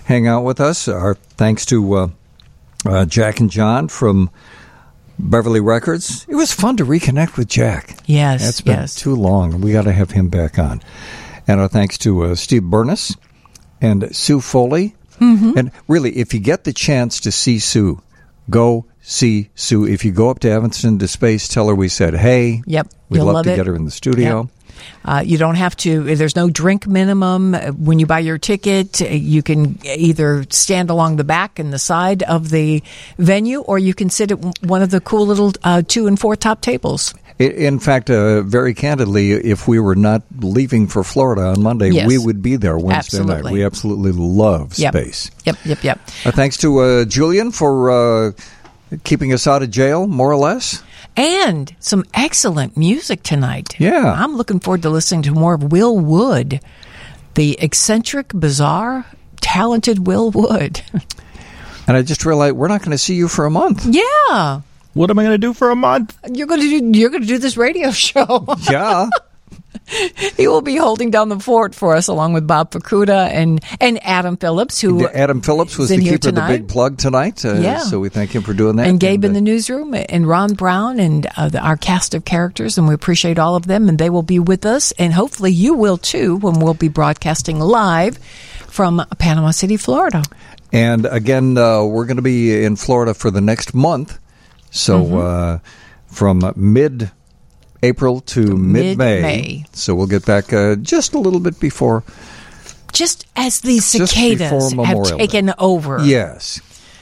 hang out with us. Our thanks to uh, uh, Jack and John from Beverly Records. It was fun to reconnect with Jack. Yes, It's been yes. too long. We got to have him back on. And our thanks to uh, Steve Burness and Sue Foley. Mm-hmm. And really, if you get the chance to see Sue, go see Sue. If you go up to Evanston to Space, tell her we said, hey, Yep, we'd you'll love, love to it. get her in the studio. Yep. Uh, you don't have to, there's no drink minimum. Uh, When you buy your ticket, uh, you can either stand along the back and the side of the venue, or you can sit at w- one of the cool little uh, two and four top tables. I- In fact, uh, very candidly, if we were not leaving for Florida on Monday, Yes. we would be there Wednesday night. Absolutely. We absolutely love Yep. Space. Yep, yep, yep. Uh, thanks to uh, Julian for uh, keeping us out of jail, more or less. And some excellent music tonight. Yeah. I'm looking forward to listening to more of Will Wood, the eccentric, bizarre, talented Will Wood. And I just realized we're not going to see you for a month. Yeah. What am I going to do for a month? You're going to do you're going to do this radio show. Yeah. He will be holding down the fort for us, along with Bob Fukuda and, and Adam Phillips, who Adam Phillips was is in the here keeper of the tonight. big plug tonight. Uh, Yeah. So we thank him for doing that. and Gabe in uh, the newsroom, and Ron Brown, and uh, the, our cast of characters, and we appreciate all of them, and they will be with us, and hopefully you will too, when we'll be broadcasting live from Panama City, Florida. And again, uh, we're going to be in Florida for the next month. So Mm-hmm. uh, from mid-April to mid-May. mid-May. So we'll get back uh, just a little bit before. Just as these Just cicadas before have Memorial taken over. Yes.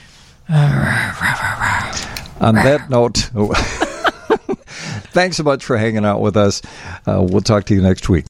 On that note, thanks so much for hanging out with us. Uh, we'll talk to you next week.